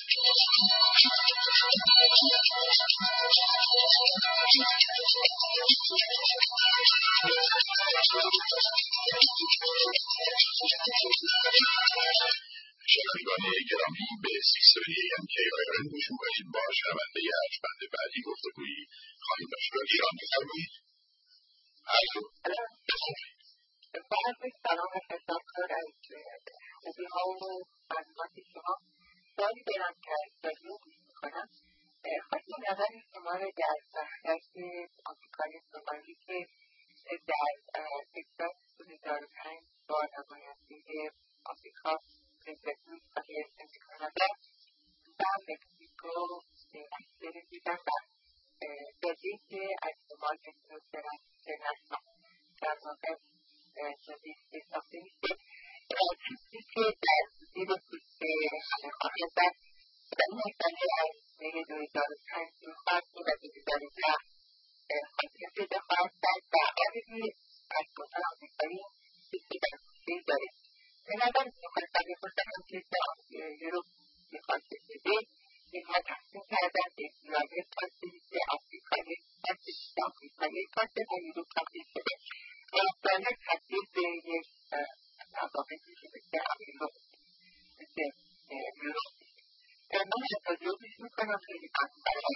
شنوندگان گرامی به سیستم ام کی آی گوش می‌کنید. با شنونده ارجمند بعدی گفتگویی خواهیم داشت. ایران بفرمایید. الو بفرمایید. بعد سلام خدمتتون از خوبی‌ها و معلومات شما سوالی دارم که از رادیو گوش می‌کنم. خواستم نظر شما رو در بحث آمریکای شمالی که در تگزاس دو هزار و پنج با نماینده آمریکا رزرو برای کانادا و مکزیکو مشکل دیدن و داده که از شمال اینترنشنال در واقع داده که ساخته میشه چیزی که در زیر پوست همه خواهد و در این مسئله از مه دو هزار و پنج خواهد بود و دو هزار و ده خواهد پیدا خواهد کرد و آقایی از گفتن آمریکایی چیزی در پوسته داره. به نظر میخواستم بپرسم که در یوروپ میخواد بشده اینها تصمیم کردن به ایرانی کانسلیت آفریقای کانسلیت آفریقای کانسلیت امیدوکاتی شده و دانه تبدیل به یک نظامتی شده که امیدو مثل ایران من احتاجیاتش میکنم خیلی برای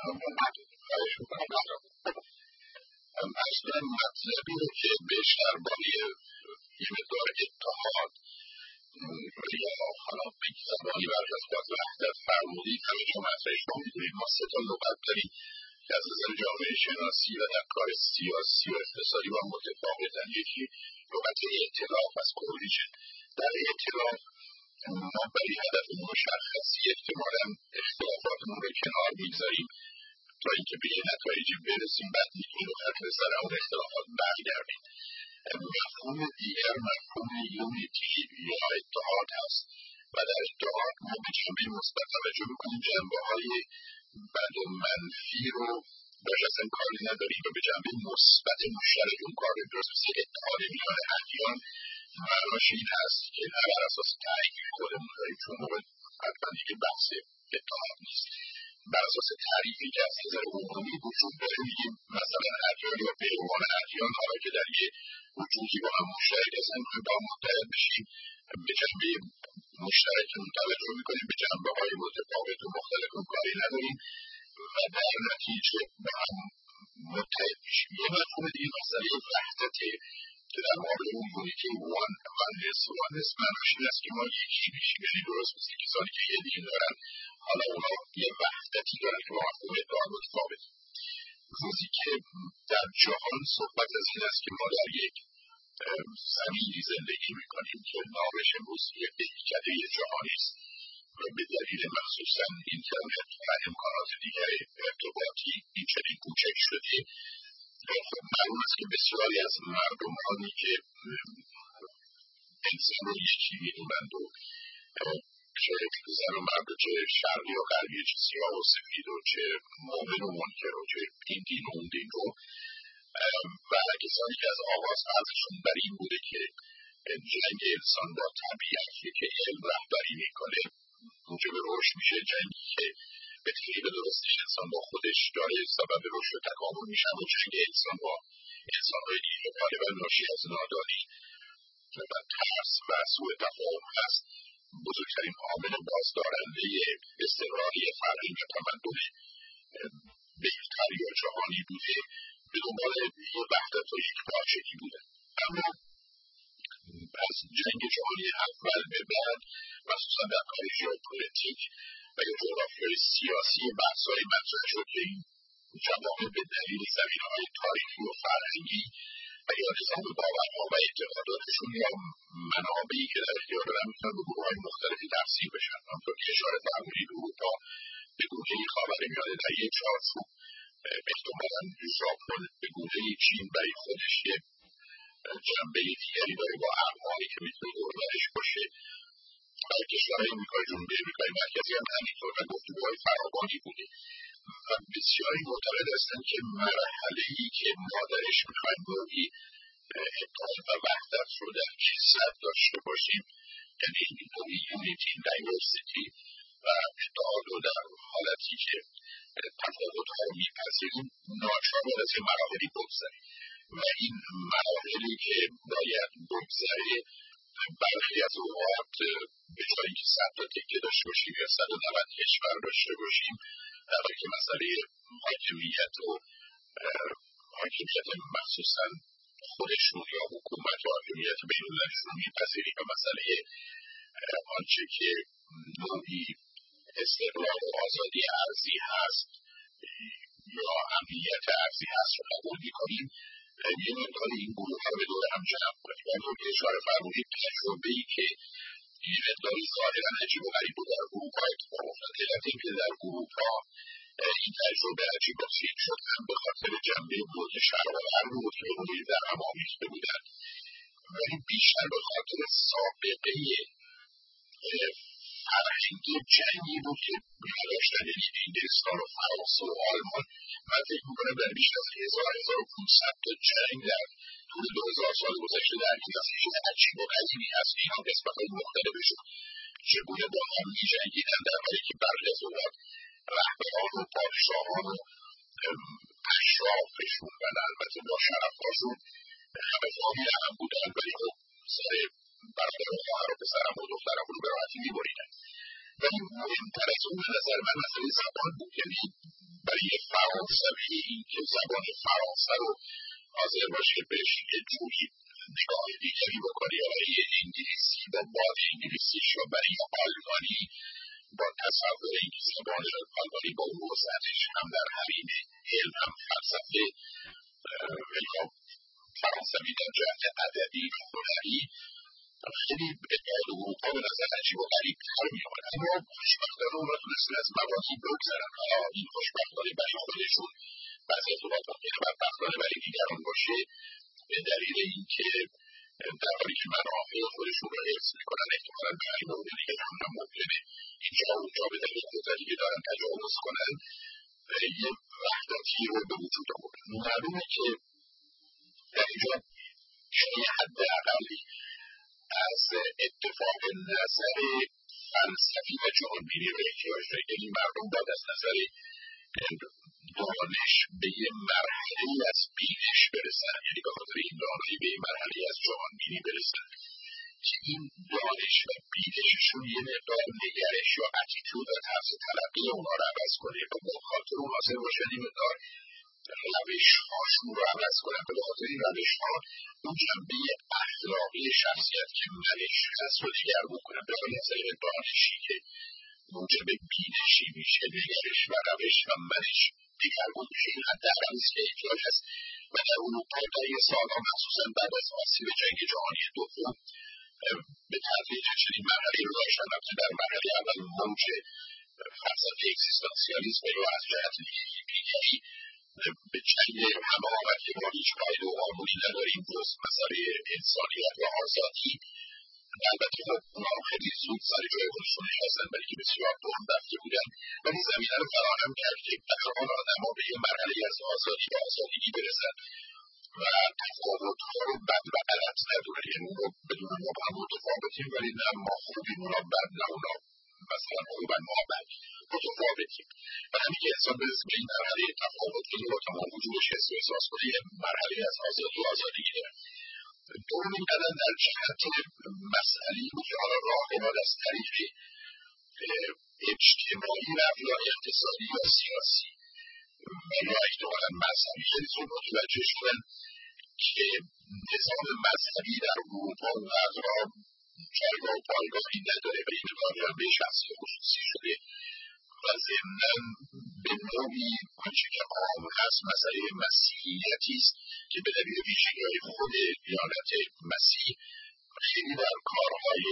اصلا مطلبی رو که بیشتر بانی یه مقدار اتحاد یا حالا بگی زبانی برای از باز وحدت فرمودید همه جا مطرحش رو میدونید ما سه تا لغت داریم که از نظر جامعه شناسی و در کار سیاسی و اقتصادی با متفاوتن. یکی لغت ائتلاف از کوریژن. در ائتلاف ما برای هدف مشخصی احتمالاً اختلافاتمون رو کنار میگذاریم تا اینکه به یه نتایجی برسیم، بعد این رو خط سر اون اختلافات برگردیم. مفهوم دیگر مفهوم یونیتی یا اتحاد هست و در اتحاد ما به جنبه مثبت توجه میکنیم، جنبه های بد و منفی رو باش اصلا کاری نداریم و به جنبه مثبت مشترک اون کار رو درست مثل اتحاد میان ادیان معناش این هست که نه بر اساس تعریف خودمون داریم، چون موقع حتما دیگه بحث اتحاد نیست، بر اساس تعریفی که از نظر عمومی وجود داره میگیم مثلا ادیان یا پیروان ادیان حالا که در یه وجودی با هم مشترک هستن میخوایم با هم متحد بشیم، به جنبه مشترکمون توجه میکنیم، به جنبه های متفاوت و مختلف کاری نداریم و در نتیجه با هم متحد میشیم. یه مفهوم دیگه مسئله وحدته که در مورد اون یونیتی وان وانس وانس معناش این است که ما یکی میشیم، یعنی درست مثل کسانی که یه دین دارن حالا اونا یه وحدتی دارن که با مفهوم اتحاد متفاوت. روزی که در جهان صحبت از این است که ما در یک زمینی زندگی میکنیم که نامش امروز یک دهکده جهانی است و به دلیل مخصوصا اینترنت و امکانات دیگر ارتباطی این چنین کوچک شده، خب معلوم است که بسیاری از مردمانی که انسان رو یکی میدونند و چه زن و مرد و چه شرقی و غربی، چه سیاه و سفید و چه مؤمن و منکر و چه این دین و اون دین رو و کسانی که از آغاز ارزششون بر این بوده که جنگ انسان با طبیعتی که علم رهبری میکنه موجب رشد میشه، جنگی که به طریق درستش انسان با خودش داره سبب رشد و تکامل میشه و جنگ انسان با انسانهای دیگه غالبا ناشی از نادانی و ترس و سوء تفاهم هست. بزرگترین عامل بازدارنده استقراری فرهنگ و تمدن بهتر یا جهانی بوده، به دنبال یه وحدت و یک پارچگی بوده. اما از جنگ جهانی اول به بعد مخصوصا در کار ژئوپلیتیک و یا جغرافیای سیاسی بحث‌های مطرح شد که این جوامع به دلیل زمینه‌های تاریخی و فرهنگی و یا نظام باورها و اعتقاداتشون یا منابعی که در اختیار دارن میتونن به گروه‌های مختلفی تقسیم بشن. همونطور که اشاره فرمودید اروپا به گونه‌ای خاورمیانه در یک چارچوب، احتمالاً ژاپن به گونه‌ای، چین برای خودش یک جنبه دیگری داره با ابعادی که میتونه دوربرش باشه و کشورهای امریکای جنوبی، امریکای مرکزی هم همینطور و گفتگوهای فراوانی بوده و بسیاری معتقد هستند که مرحله‌ای که ما درش میخوایم نوعی اتحاد و وحدت رو در کسرت داشته باشیم، یعنی نوعی یونیتی، دایورسیتی و اتحاد رو در حالتی که تفاوت‌ها رو میپذیریم، ناچار باید از این مراحلی بگذریم و این مراحلی که باید بگذره برخی از اوقات به جایی که صد تا تکه داشته باشیم یا صد و نود کشور داشته باشیم و که مسئله حاکمیت و حاکمیت مخصوصا خودشون یا حکومت و حاکمیت بین‌المللیشون میپذیریم و مسئله آنچه که نوعی استقلال و آزادی ارضی هست یا امنیت ارضی هست رو قبول میکنیم، یه مقدار این گروه ها به دور هم جمع کنیم. همونطور که اشاره فرمودید تجربه‌ای که یه مقداری ظاهراً عجیب و غریب بود در اروپا اتفاق افتاد، علت این که در اروپا این تجربه عجیب و غریب شد هم به خاطر جنبه بود شرق و غرب بود که اونوی در هم آمیخته بودن، ولی بیشتر به خاطر سابقه فرهنگی جنگی بود که بیشتر داشتن، یعنی انگلستان و فرانسه و آلمان. من فکر میکنم در بیشتر از هزار هزار و پونصد تا جنگ در طول دو هزار سال گذشته در این از چیز عجیب و غریبی هست. اینها قسمت‌های مختلفشون چگونه با هم می‌جنگیدن، در حالی که برخی از اوقات پادشاهان و اشرافشون و البته با شرفهاشون همه فامیل هم بودن، ولی خب سر برادر و خواهر و پسرم و دخترم رو به راحتی میبریدن. ولی مهمتر از اون به نظر من مسئله زبان بود. یعنی برای یه فرانسوی این که زبان فرانسه رو حاضر باشه بهش یه جوری نگاه دیگری بکنه، یا برای انگلیسی با باد انگلیسیش، یا برای آلمانی با تصور اینکه زبان آلمانی با اون وسعتش هم در حریم علم هم فلسفه ولی خب فرانسوی در جهت ادبی و هنری خیلی اتحاد اروپا به نظر عجیب و غریب کار می‌آمد. اما خوشبختانه اونا تونستن از مبانی بگذرن. حالا این خوشبختانه برای خودشون بعضی اوقات ممکنه بدبختانه برای دیگران باشه، به دلیل اینکه در حالی که منافع خودشون رو حفظ می‌کنن احتمالاً برای مورد دیگران هم ممکنه اینجا و اونجا به دلیل قدرتی که دارن تجاوز کنن یه وحدتی رو به وجود آوردن. معلومه که در اینجا شما حداقلی از اتفاق نظر فلسفی و جهانبینی رو احتیاج دارید. یعنی مردم باید از نظر دانش به یه مرحله از بینش برسن، یعنی به خاطر این دانایی به یه مرحله از جهانبینی برسن که این دانش و بینششون یه مقدار نگرش یا اتیتود و طرز تلقی اونا رو عوض کنه و با خاطر اون حاصل باشن این مقدار روش هاشون رو عوض کنن. به خاطر این روش ها اون جنبه اخلاقی شخصیت که منش هست رو دگرگون کنن. به خاطر نظر دانشی که موجب بینشی میشه، نگرش و روش و منش دگرگون میشه. این حداقلی است که احتیاج هست و در اروپا در یه سالها مخصوصا بعد از آسیب جنگ جهانی دوم به تدریج چنین مرحله‌ای رو داشتن. البته در مرحله اول موج فلسفه اکزیستانسیالیسم یا از جهت دیگری به جنگ همه آمد که ما هیچ قاعده و قانونی نداریم جز مسئله انسانیت و آزادی. البته خب اونا خیلی زود سر جای خودشون نشستن برای که بسیار دورم رفته بودن، ولی زمینه رو فراهم کرد که به هر حال آدم‌ها به یه مرحله از آزادی و آزادگی برسن و تفاوت‌ها رو بد و غلط ندونن. یعنی اون رو بدون ما با هم متفاوتیم ولی نه ما خوبیم اونا بد، نه اونا مثلا خوبن ما بد، متفاوتیم. و همین که انسان برسه به این مرحله تفاوت که با تمام وجودش حس و احساس کنه یه مرحله از آزادی و آزادگی داره. دومین قدم در جهت مسئله‌ای بود که حالا راه باید از طریق اجتماعی رفت یا اقتصادی یا سیاسی و یا احتمالاً مذهبی. یعنی زود متوجه شدن که نظام مذهبی در اروپا اونقدرها جایگاه و پایگاهی نداره و این مقدار جنبه شخصی خصوصی شده و ضمناً به نوعی آنچه که عام هست مسئله مسیحیتی است که به دلیل ویژگی‌های خود دیانت مسیح خیلی در کارهای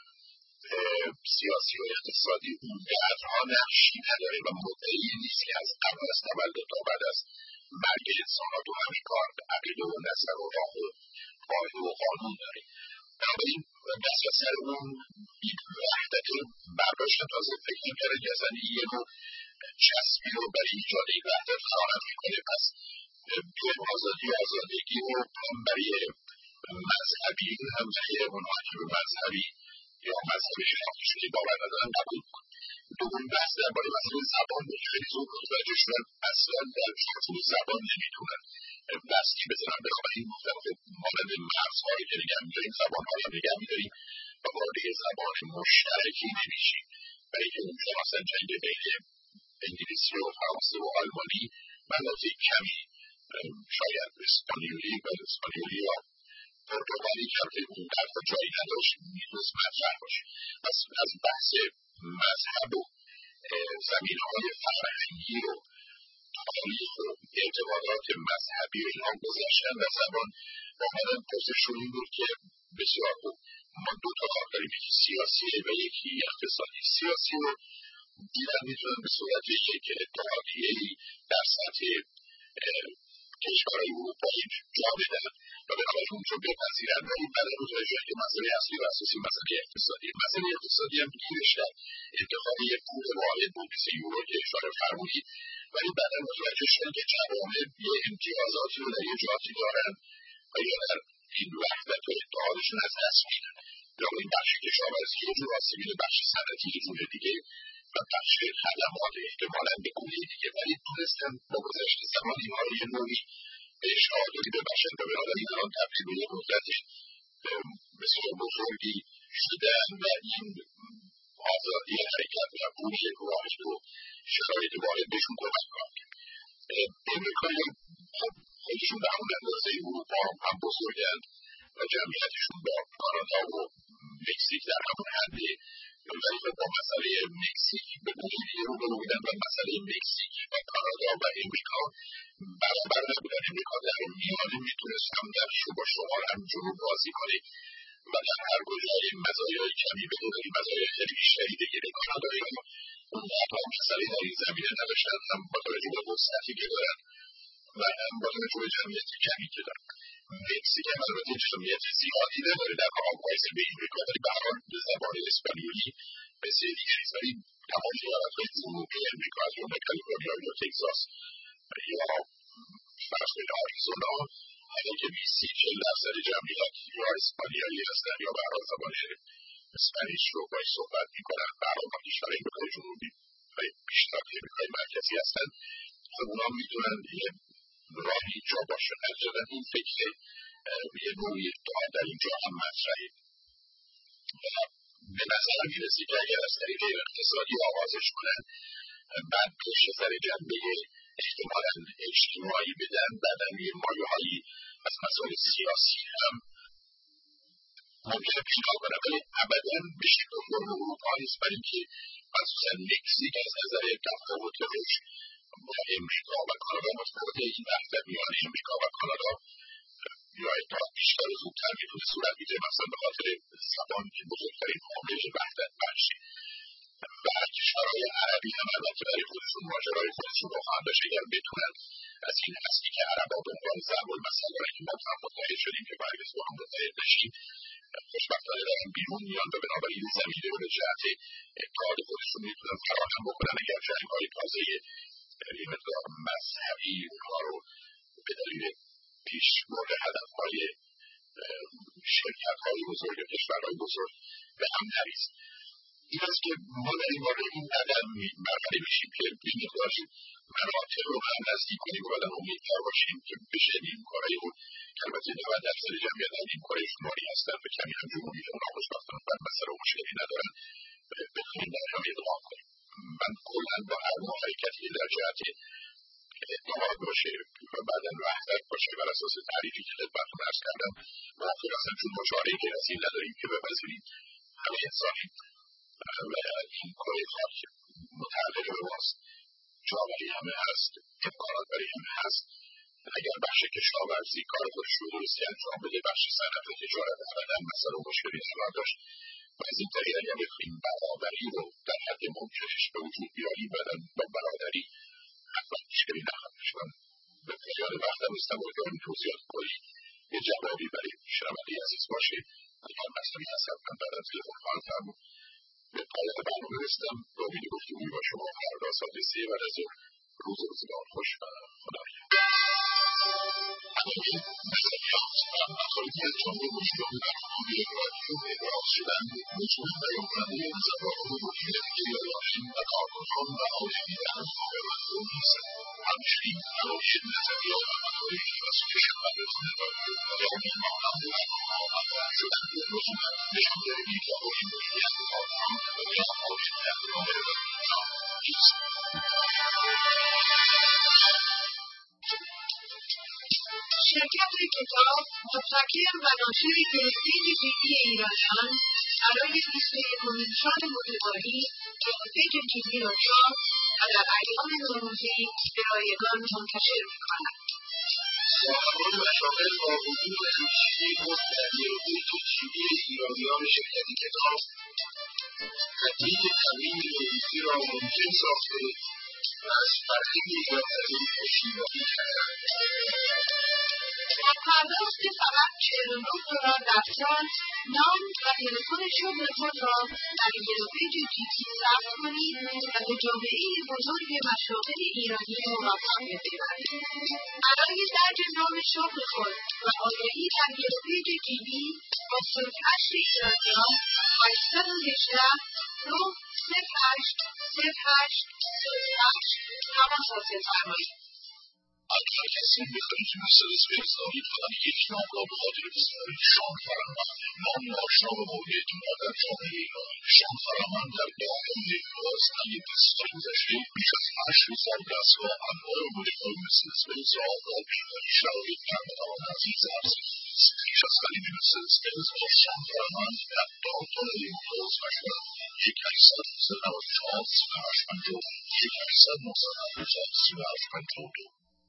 سیاسی و اقتصادی اونقدرها نقشی نداره و مدعی نیست که از قبل از تولد تا بعد از مرگ انسان‌ها تو همین کار عقیده و نظر و راه و قاعده و قانون داره. بنابراین دست و سر اون این وحدت برداشت تازه فکر می‌کرده که اصلا یه نوع چسبی رو برای ایجاد این وحدت فراهم می‌کنه. پس بیایم آزادی و آزادگی رو هم برای مذهبی هم برای اونها که به مذهبی یا مذهبی شناخته شده باور ندارن قبول کنیم. دومین بحث درباره مسئله زبان بود. خیلی زود متوجه شدن اصلا در چارچوب زبان نمیتونن بستی بزنن. بخواهیم خب مانند مرزهایی که نگه می‌داریم زبان‌ها رو نگه می‌داریم و وارد زبان مشترکی نمیشیم. برای که اونجا مثلا جنگ بین انگلیسی و فرانسه و آلمانی مناطق کمی شاید اسپانیولی و اسپانیولی یا پرتغالی که اونقدر جایی نداشت میتونست مطرح باشه. پس از بحث مذهب و زمینه‌های فرهنگی و تاریخ و اعتقادات مذهبی و اینها گذشتن و زبان واقعا پرسشون این بود که بسیار خوب ما دو تا کار داریم، یکی سیاسیه و یکی اقتصادی. سیاسی رو دیدن میتونن به صورت یک اتحادیه‌ای در سطح کشورهای اروپایی جا بدن و بنابراین اون رو بپذیرن. ولی بعد متوجه شدن که مسئله اصلی و اساسی مسئله اقتصادی مسئله اقتصادی هم گیرش کرد. انتخاب یک پول واحد بود مثل یورو که اشاره فرمودید، ولی بعد متوجه شدن که جوامع یه امتیازاتی رو در یه جهاتی دارن و یا در این وحدت و اتحادشون از دست میدن. بنابراین بخش کشاورزی یه جور آسیب میده، بخش صنعتی یه جور دیگه و و بخش خدمات احتمالاً به گونه دیگه، ولی تونستن با گذشت زمان اینها رو یه نوعی بهش آگاهی ببخشن و بنابراین الان تبدیل به یه قدرت بسیار بزرگی شدن و این آزادی حرکت و پول راه رو شرایط واردشون کمک کنن. امریکایی خب خودشون به همون اندازه اروپا هم بزرگن و جمعیتشون با کانادا و مکزیک در همون حده، ولی خب با مسئله مکزیک به گونه دیگه روبرو بودن و مسئله مکزیک و کانادا و امریکا برابر نبودن. امریکا در میانه میتونست هم درش رو با شمال همینجور رو بازی کنه و در هر کجای مزایای کمی بده ولی مزایای خیلی بیشتری بگیره. کانادایی ها اون واقعا مسئله در این زمینه نداشتن، هم با توجه به وسعتی که دارن و هم با توجه به جمعیت کمی که دارن. مکزیک هم البته جمعیت زیادی نداره در مقایسه به امریکا، ولی به هر حال زبان اسپانیولی مثل دیگریست، ولی تمام ایالت‌های جنوبی امریکا از جمله کالیفرنیا یا تگزاس یا فرض کنید آریزونا، حالا که بیست تا چهل درصد جمعیت یا اسپانیایی هستن یا به هر حال زبان اسپانیش رو باید صحبت میکنن. به هر حال کشور امریکای جنوبی و بیشتر امریکای مرکزی هستن. خب اونا میتونن یه راهی جا باشه. نتیجتا این فکر یه نوعی اتحاد در اینجا هم مطرحه. به نظر میرسی که اگر از طریق اقتصادی آغازش کنن، بعد پیش سر جنبه احتمالاً اجتماعی بدن، بعدن یه مایه‌هایی از مسائل سیاسی هم ممکنه پیشنهاد کنن، ولی ابداً به شکل فرم اروپا نیست، برای اینکه مخصوصاً مکزیک از نظر تفاوت رشد با امریکا و کانادا متفاوت. این وحدت میان امریکا و کانادا یا اتحاد بیشتر و زودتر میتونه صورت بگیره، مثلا به خاطر زبان که بزرگترین عامل وحدت بخشه. و کشورهای عربی هم البته برای خودشون ماجرای خودشون رو خواهند داشت اگر بتونن از این اصلی که عرب‌ها به عنوان ضرب المثل دارن که ما هم متحد شدیم که برگز با هم متحد نشیم، خوشبختانه دارن بیرون میان و بنابراین زمینه رو به جهت اتحاد خودشون میتونن فراهم بکنن. اگر جنگ‌های تازه یه مقدار مذهبی اونها رو به دلیل پیش برد هدف‌های شرکت‌های بزرگ یا کشورهای بزرگ به هم نریزیم. این است که ما در این باره این قدم مرحله میشیم که به مقداری مناطق رو هم نزدیک کنیم و بعداً امیدوار باشیم که بشه این کارهایی رو که البته نود درصد جمعیت در این کاره شماری هستن و کمی هم جمهوری اونا خوشبختانه بر مسئله و مشکلی ندارن بتونیم در هم ادغام کنیم. من کلاً با هر نوع حرکتی در جهت اتحاد باشه و بعداً وحدت باشه بر اساس تعریفی که خدمتتون عرض کردم موافق هستم، چون ما چاره‌ای غیر از این نداریم که بپذیریم همه انسانیم و این کره خاک متعلق به ماست، جامعه همه هست، امکانات برای همه هست. اگر بخش کشاورزی کار خودش رو درستی انجام بده، بخش صنعت و تجارت ابدا مسئله و مشکلی نخواهد داشت و از این طریق اگر بتونیم برابری رو در حد ممکنش به وجود بیاریم و با برادری حتما مشکلی نخواهد داشت. به پایان وقتم هستم امیدوارم توضیحات کلی یه جوابی برای شنونده عزیز باشه. اگر مسئله هست حتما بعد از تلفن خواهند فرمود. به پایان برنامه رسیدم. به امید گفتگوی با شما فردا ساعت سه بعد از ظهر. روز روزگار خوش و خدا همین مسئولیت و مخارجی از جامعه مشکلات برنامه رادیو ابراز شدن میتونه بیان کننده نظرات و مدیریت یادداشتی و کارکنان و عالمیان به مردم نیستن. همچنین برای نظریات و مقاله‌ای که توسط شنوندگان رادیو یعنی مانند برنامه‌ها مطرح شدن لزوما نشان‌دهنده که آقای مدیریت کارکنان و یا عالمیان رادیو نیست. شرکت کتاب متکی و ناشر فلسطین جدی ایرانیان برای بیست و یکمین سال متوالی تحفه جدیدی را چاپ و در ایام نوروزی به رایگان منتشر می‌کند. سازمان مشاغل با حضور همیشگی خود در نیروی جدی ایرانیان شرکت کتاب تدوین تمرین نوروزی را ممکن ساخته و از فرهنگ ایرانی پشتیبانی کردند. با پرداخت فقط چهل و نه دلار در سال نام و تلفن شغل خود را در نیروی جدی ثبت کنید و به جامعه بزرگ مشاغل ایرانی موفق بپیوندید. برای درج نام شغل خود و آگهی در نیروی جدی با صفر هشت ایرانیان هشتصد و هجده نه صفر هشت صفر هشت صفر هشت تماس حاصل فرمایید. اگر کسی بخواهی که مثل اسپیس دارید فقط یک نام را به خاطر بسیاری شان فرمان نام ناشنا و موقعیت ما در جامعه ایرانی شان فرمان در داخل نیمروز اگه بسیاری گذشته بیش از هشت سال دستگاه انواع مدل‌های مثل اسپیس را با بیماری شرایط کمتوان عزیز افزوده است. پیش از خرید مثل اسپیس با شان فرمان در داخل نیمروز و شد یک هشتصد نود و چهار سی و هشت پنجاه و دو یک هشتصد نود و چهار سی و هشت پنجاه و دو.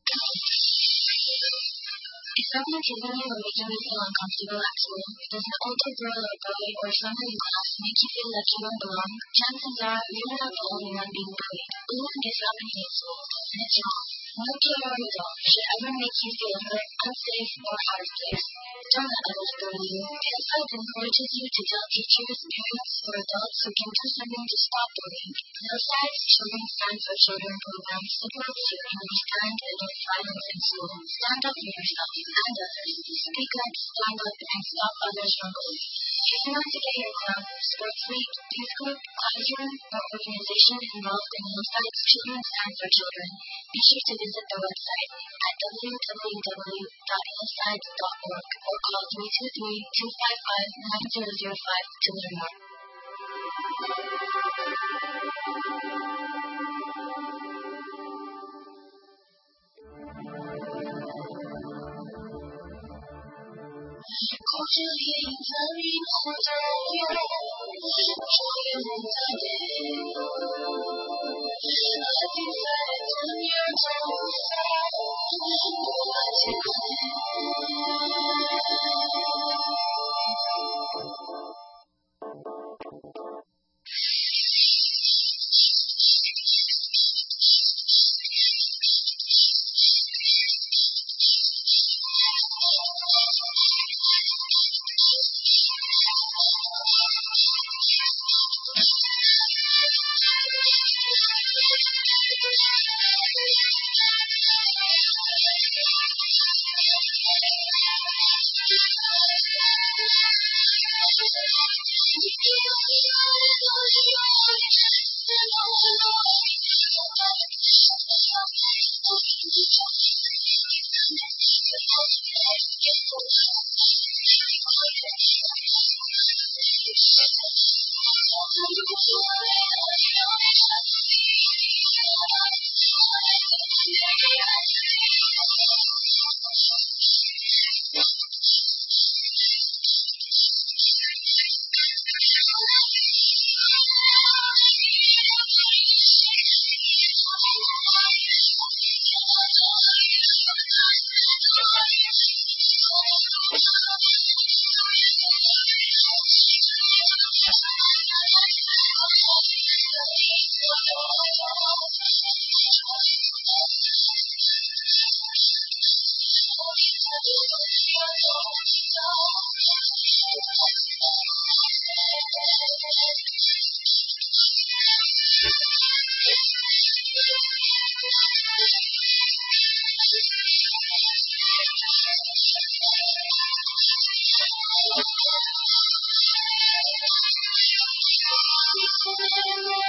If someone continually or making you feel uncomfortable at school, does an older girl or boy or someone in class make you feel like you don't belong, chances are you're not the only one being bullied. Bullying gets up in school, and it's wrong. No kid or adult should ever make you feel hurt, unsafe, or out of place. Don't let others bully you. This club encourages you to tell teachers, parents, or adults who can do something to stop bullying. Hillside's Children Stand for Children program supports you in this time to end violence in school. Stand up for yourself and others. Speak up, stand up, and stop others from bullying. If you want to get your club, sports league, youth group, classroom, or organization involved in Hillside's Children Stand for Children, be sure to visit the website at w w w dot hillsides dot org or call three two three, two five five, nine zero zero five to learn more.